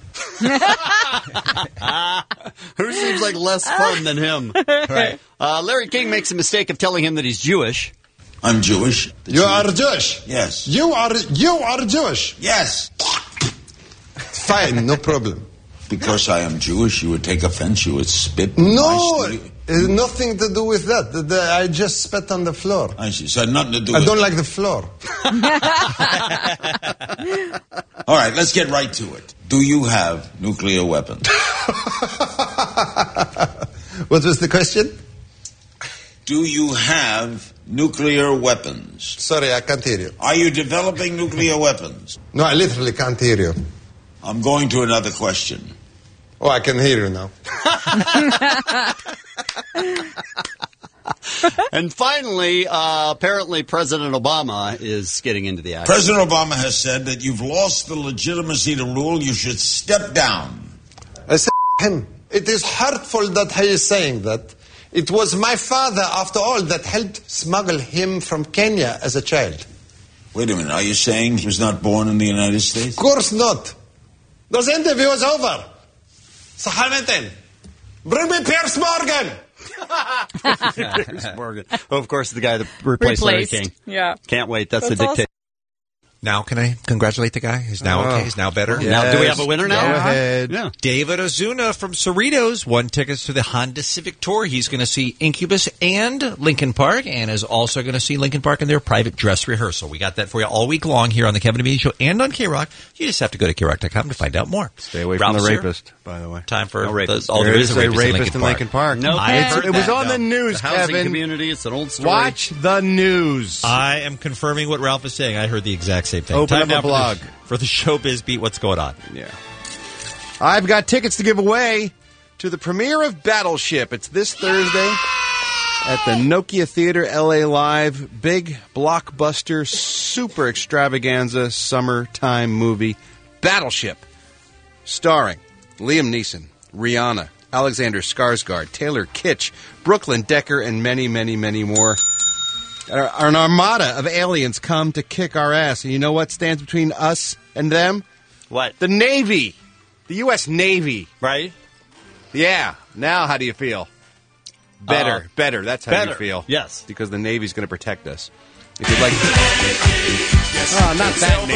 Who seems like less fun than him? Right. Uh, Larry King makes a mistake of telling him that he's Jewish. I'm Jewish. You are Jewish. Yes. You are you are Jewish. Yes. Fine, no problem. Because I am Jewish, you would take offense, you would spit in No, my studio. it has nothing to do with that. The- the- I just spat on the floor. I see. So it had nothing to do I with don't like the floor. All right, let's get right to it. Do you have nuclear weapons? What was the question? Do you have nuclear weapons? Sorry, I can't hear you. Are you developing nuclear weapons? No, I literally can't hear you. I'm going to another question. Oh, I can hear you now. And finally, uh, apparently President Obama is getting into the action. President Obama has said that you've lost the legitimacy to rule. You should step down. I said him. It is hurtful that he is saying that. It was my father, after all, that helped smuggle him from Kenya as a child. Wait a minute. Are you saying he was not born in the United States? Of course not. This interview is over. Sahalmentin. Bring me Pierce Morgan. Pierce Morgan. Oh, of course, the guy that replaced, Larry Replaced. King. Yeah. Can't wait. That's, That's the dictator. Now, can I congratulate the guy? He's now Oh. okay. He's now better. Yes. Now, do we have a winner now? Go ahead. Yeah. David Ozuna from Cerritos won tickets to the Honda Civic Tour. He's going to see Incubus and Linkin Park, and is also going to see Linkin Park in their private dress rehearsal. We got that for you all week long here on the Kevin and Bean Show and on K-Rock. You just have to go to K rock dot com to find out more. Stay away Ralph from the Sir, rapist, by the way. Time for No rapist. the, all There there is is a a rapist, rapist in in Linkin Park. Linkin Park. No, I It's- heard it was that. on the news, The housing Kevin. community. It's an old story. Watch the news. I am confirming what Ralph is saying. I heard the exact same thing. Open Time up now a for the- blog. For the Showbiz Beat, what's going on? Yeah. I've got tickets to give away to the premiere of Battleship. It's this Thursday at the Nokia Theater, L A Live. Big blockbuster, super extravaganza summertime movie, Battleship, starring Liam Neeson, Rihanna, Alexander Skarsgård, Taylor Kitsch, Brooklyn Decker, and many, many, many more. An armada of aliens come to kick our ass. And you know what stands between us and them? What? The Navy. The U S Navy. Right? Yeah. Now how do you feel? Better. Uh, better. That's how better. you feel. Yes. Because the Navy's going to protect us. If you'd like to... Oh, not that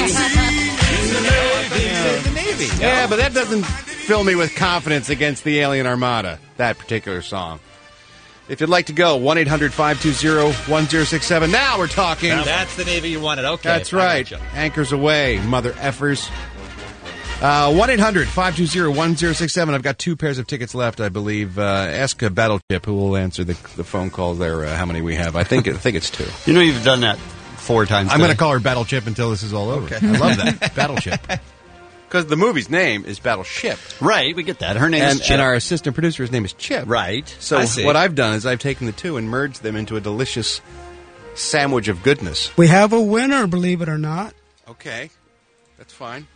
Navy. The Navy. Yeah, but that doesn't fill me with confidence against the alien armada, that particular song. If you'd like to go, one eight hundred five two zero one zero six seven. Now we're talking. That's the Navy you wanted. Okay. That's I right. gotcha. Anchors away, mother effers. Uh, one eight hundred five two zero one zero six seven. I've got two pairs of tickets left, I believe. Uh, ask a Battleship who will answer the, the phone call there, uh, how many we have. I think I think it's two. You know you've done that four times I'm going to today. call her Battleship until this is all over. Okay. I love that. Battleship. Because the movie's name is Battleship. Right, we get that. Her name and, is Chip. and our assistant producer's name is Chip. Right. So I see. what I've done is I've taken the two and merged them into a delicious sandwich of goodness. We have a winner, believe it or not. Okay. That's fine.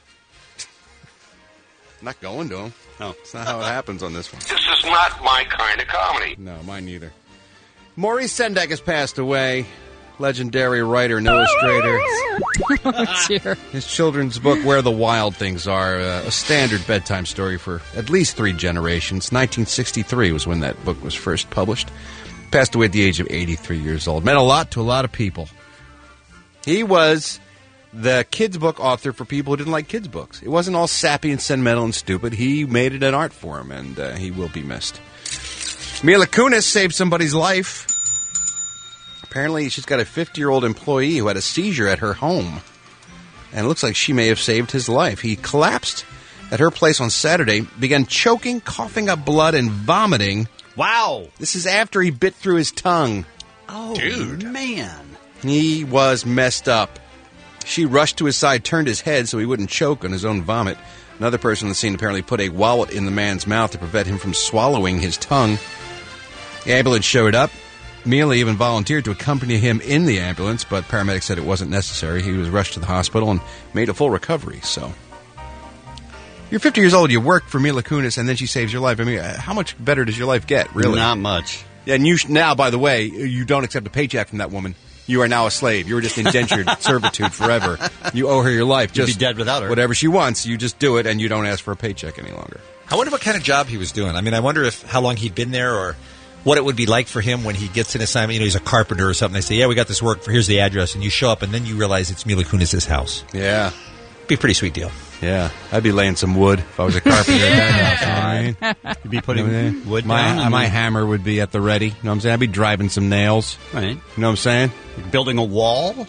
I'm not going to him. No, it's not how it happens on this one. This is not my kind of comedy. No, mine neither. Maurice Sendak has passed away. Legendary writer and illustrator. Oh, dear. His children's book, Where the Wild Things Are, uh, a standard bedtime story for at least three generations. nineteen sixty-three was when that book was first published. Passed away at the age of eighty-three years old. Meant a lot to a lot of people. He was the kids' book author for people who didn't like kids' books. It wasn't all sappy and sentimental and stupid. He made it an art form, and uh, he will be missed. Mila Kunis saved somebody's life. Apparently, she's got a fifty-year-old employee who had a seizure at her home. And it looks like she may have saved his life. He collapsed at her place on Saturday, began choking, coughing up blood, and vomiting. Wow. This is after he bit through his tongue. Oh, dude. Man. He was messed up. She rushed to his side, turned his head so he wouldn't choke on his own vomit. Another person on the scene apparently put a wallet in the man's mouth to prevent him from swallowing his tongue. The ambulance showed up. Mila even volunteered to accompany him in the ambulance, but paramedics said it wasn't necessary. He was rushed to the hospital and made a full recovery. So, you're fifty years old, you work for Mila Kunis, and then she saves your life. I mean, how much better does your life get, really? Not much. Yeah, and you sh- now, by the way, you don't accept a paycheck from that woman. You are now a slave. You were just indentured servitude forever. You owe her your life. You'd Just be dead without her. Whatever she wants, you just do it, and you don't ask for a paycheck any longer. I wonder what kind of job he was doing. I mean, I wonder if how long he'd been there or what it would be like for him when he gets an assignment. You know, he's a carpenter or something. They say, yeah, we got this work. For here's the address. And you show up, and then you realize it's Mila Kunis' house. Yeah. Be a pretty sweet deal. Yeah. I'd be laying some wood if I was a carpenter at that house. You know what I mean? You'd be putting You know what I mean? wood my, down. and My then- hammer would be at the ready. You know what I'm saying? I'd be driving some nails. Right. You know what I'm saying? You're building a wall.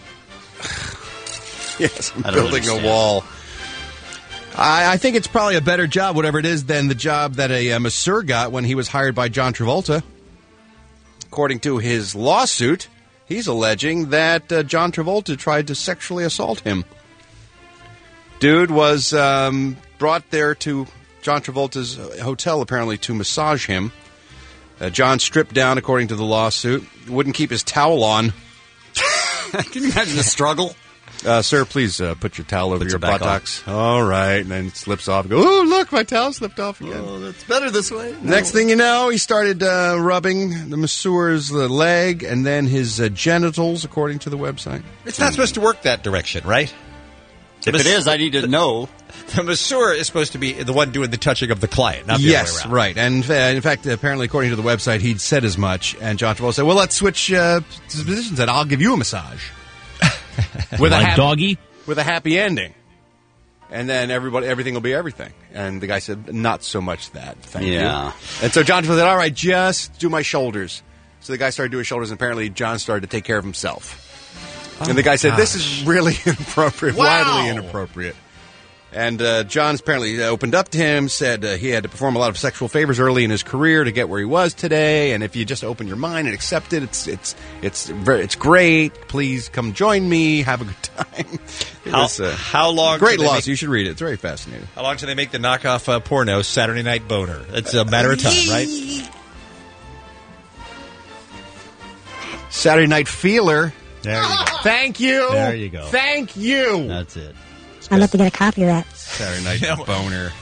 Yes, I'm I don't building a understand. wall. I, I think it's probably a better job, whatever it is, than the job that a, uh masseur got when he was hired by John Travolta. According to his lawsuit, he's alleging that uh, John Travolta tried to sexually assault him. Dude was um, brought there to John Travolta's hotel, apparently, to massage him. Uh, John stripped down, according to the lawsuit. Wouldn't keep his towel on. Can you imagine the struggle? Uh, sir, please uh, put your towel over Puts your it back buttocks. All right, and then it slips off. Go, oh, look, my towel slipped off again. Oh, that's better this way. Next thing you know, he started uh, rubbing the masseur's uh, leg and then his uh, genitals, according to the website. It's not supposed to work that direction, right? If it is, I need to know. The masseur is supposed to be the one doing the touching of the client, not the Yes, other way around. right. And uh, in fact, apparently, according to the website, he'd said as much. And John Travolta said, well, let's switch uh, positions and I'll give you a massage. With Like a hap- doggy? With a happy ending. And then everybody, everything will be everything. And the guy said, not so much that, thank Yeah. you. And so John Travolta said, all right, just do my shoulders. So the guy started doing shoulders, and apparently John started to take care of himself. Oh and the guy said, gosh. this is really inappropriate, Wow. widely inappropriate. And uh, John apparently opened up to him, said uh, he had to perform a lot of sexual favors early in his career to get where he was today. And if you just open your mind and accept it, it's it's it's very, it's great. Please come join me. Have a good time. It How, was, uh, how long? great do they loss. make- You should read it. It's very fascinating. How long do they make the knockoff uh, porno Saturday Night Boner? It's a matter of time, right? Saturday Night Feeler. There you go. Thank you. There you go. Thank you. That's it. I'd love to get a copy of that. Saturday Night Yeah, well- Boner.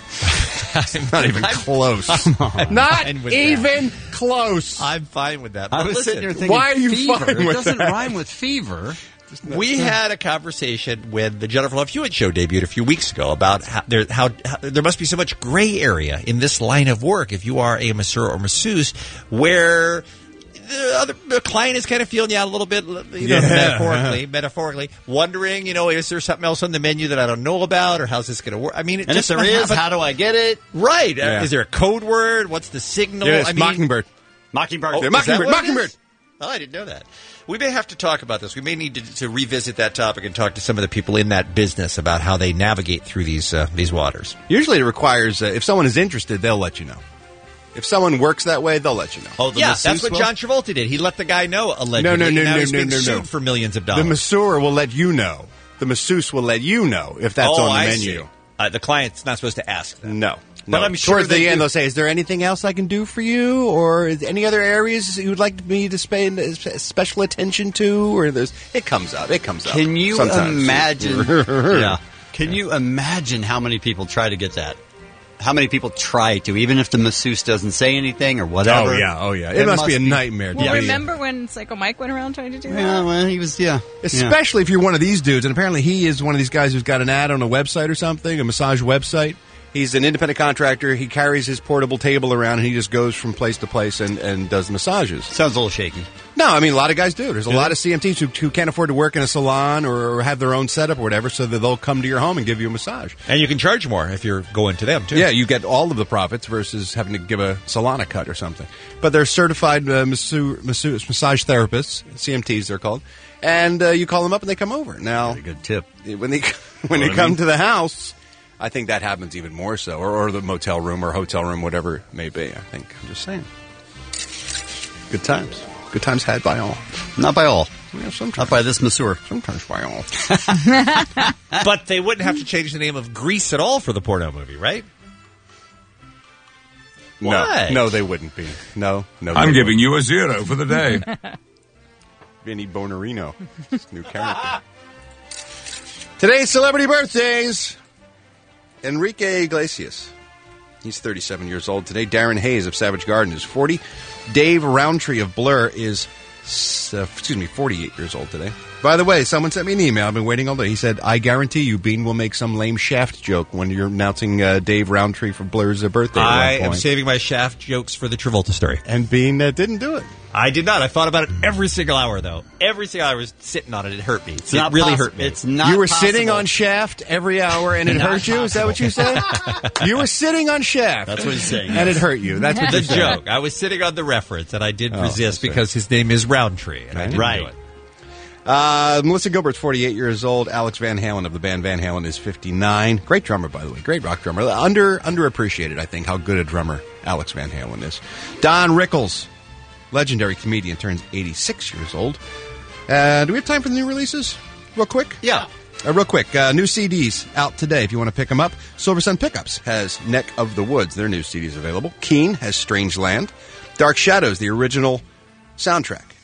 Not even I'm- close. I'm Not fine with even close. I'm fine with that. I But was listen, sitting there thinking, why are you fever? fine It with doesn't that? rhyme with fever. we had a conversation when the Jennifer Love Hewitt show debuted a few weeks ago about how there, how, how there must be so much gray area in this line of work if you are a masseur or masseuse where the other the client is kind of feeling you out a little bit, you know, Yeah. metaphorically, metaphorically, wondering, you know, is there something else on the menu that I don't know about, or how's this going to work? I mean, it And if just there must is, happen- how do I get it? right? Uh, Yeah. is there a code word? What's the signal? Yes, I mean, Mockingbird. Mockingbird. Oh, Yeah, is that Mockingbird. what it Mockingbird. is? Oh, I didn't know that. We may have to talk about this. We may need to, to revisit that topic and talk to some of the people in that business about how they navigate through these uh, these waters. Usually it requires, uh, if someone is interested, they'll let you know. If someone works that way, they'll let you know. Oh, the Yeah, masseuse that's what will? John Travolta did. He let the guy know allegedly. No, no, no, Now no, he's no, being no, no. sued for millions of The dollars. masseur will let you know. The masseuse will let you know if that's oh, on the I menu. see. Uh, the client's not supposed to ask that. No. But No. I'm sure Towards they the end, do- they'll say, is there anything else I can do for you? Or is any other areas you would like me to pay uh, special attention to? Or there's, it comes up. It comes up. Can you sometimes. imagine? yeah. Can you imagine how many people try to get that? How many people try to, even if the masseuse doesn't say anything or whatever? Oh, yeah. Oh, yeah. It, must, be a nightmare. Well, to be- remember when Psycho Mike went around trying to do that? Yeah, well, he was, yeah. Especially if you're one of these dudes, and apparently he is one of these guys who's got an ad on a website or something, a massage website. He's an independent contractor. He carries his portable table around, and he just goes from place to place and, and does massages. Sounds a little shaky. No, I mean, a lot of guys do. There's a Yeah. lot of C M Ts who, who can't afford to work in a salon or have their own setup or whatever, so that they'll come to your home and give you a massage. And you can charge more if you're going to them, too. Yeah, you get all of the profits versus having to give a salon a cut or something. But they're certified uh, masseur, masseur, massage therapists, C M Ts they're called, and uh, you call them up and they come over. Now, a good tip. When they when Know they what I come mean? to the house, I think that happens even more so, or, or the motel room or hotel room, whatever it may be. I think I'm just saying, good times, good times had by all. Not by all. Yeah, sometimes. Not by this masseur. Sometimes by all. But they wouldn't have to change the name of Grease at all for the porno movie, right? No, What? no, they wouldn't be. No, no. I'm they giving wouldn't. you a zero for the day. Vinny Bonarino, his new character. Today's celebrity birthdays. Enrique Iglesias. He's thirty-seven years old today. Darren Hayes of Savage Garden is forty. Dave Roundtree of Blur is, uh, excuse me, forty-eight years old today. By the way, someone sent me an email. I've been waiting all day. He said, I guarantee you Bean will make some lame Shaft joke when you're announcing uh, Dave Roundtree from Blur's uh, birthday. at one I am point. saving my Shaft jokes for the Travolta story. And Bean uh, didn't do it. I did not. I thought about it every single hour, though. Every single hour I was sitting on it. It hurt me. It's it not really possi- hurt me. It's not You were possible. sitting on Shaft every hour and it Not hurt you? Is that what you said? You were sitting on Shaft. That's what he's saying. And it hurt you. That's what the you're saying. joke. I was sitting on the reference, and I did Oh, resist I see. because his name is Roundtree, and I didn't Right. do it. Uh, Melissa Gilbert's forty-eight years old. Alex Van Halen of the band Van Halen is fifty-nine. Great drummer, by the way. Great rock drummer. Under Underappreciated, I think, how good a drummer Alex Van Halen is. Don Rickles, legendary comedian, turns eighty-six years old. Uh, do we have time for the new releases? Real quick? Yeah. Uh, real quick, uh, new C Ds out today if you want to pick them up. Silver Sun Pickups has Neck of the Woods. Their new C Ds available. Keen has Strange Land. Dark Shadows, the original soundtrack,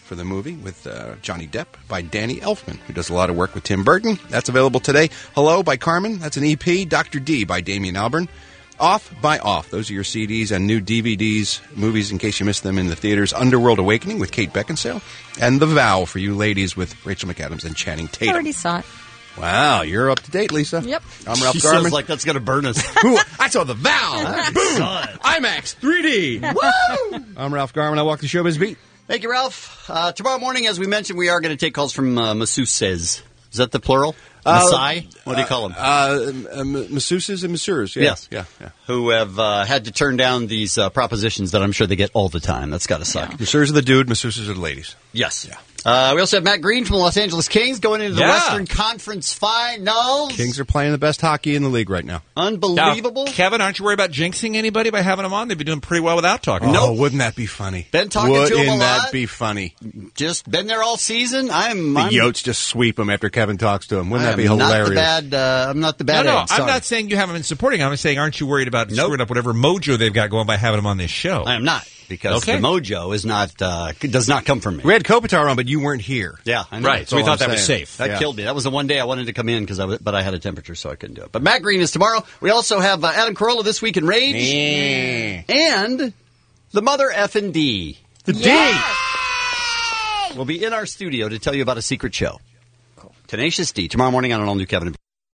for the movie with uh, Johnny Depp by Danny Elfman, who does a lot of work with Tim Burton. That's available today. Hello by Carmen. That's an E P. Doctor D by Damien Albarn. Off by Off. Those are your C Ds and new D V Ds, movies in case you missed them in the theaters. Underworld Awakening with Kate Beckinsale. And The Vow for you ladies with Rachel McAdams and Channing I Tatum. already saw it. Wow, you're up to date, Lisa. Yep. I'm Ralph She Garman. sounds like that's going to burn us. Ooh, I saw The Vow. Boom. IMAX three D. Woo! I'm Ralph Garman. I walk the showbiz beat. Thank you, Ralph. Uh, tomorrow morning, as we mentioned, we are going to take calls from uh, masseuses. Is that the plural? Uh, Masai? What do you call them? Uh, uh, masseuses and masseurs. Yeah. Yes. Yeah. Yeah. Who have uh, had to turn down these uh, propositions that I'm sure they get all the time. That's got to suck. Yeah. Masseurs are the dude, masseuses are the ladies. Yes. Yeah. Uh, we also have Matt Green from the Los Angeles Kings going into the Yeah. Western Conference Finals. Kings are playing the best hockey in the league right now. Unbelievable. Now, Kevin, aren't you worried about jinxing anybody by having them on? They've been doing pretty well without talking. Oh, No. wouldn't that be funny? Been talking Wouldn't to him a lot. that be funny? Just been there all season. I'm. The I'm Yotes just sweep him after Kevin talks to him. Wouldn't I that be am hilarious? Not the bad, uh, I'm not the No, bad. no, egg. Sorry. I'm not saying you haven't been supporting them. I'm saying, aren't you worried about screwing up whatever mojo they've got going by having them on this show? I am not, because Okay. the mojo is not uh, does not come from me. We had Kopitar on, but you weren't here. Yeah, I know. Right, so we all thought I'm that was saying. safe. That Yeah. killed me. That was the one day I wanted to come in because I was, but I had a temperature, so I couldn't do it. But Matt Green is tomorrow. We also have uh, Adam Carolla this week in Rage, and the Mother F and D. The D will be in our studio to tell you about a secret show. Tenacious D tomorrow morning on an all new Kevin.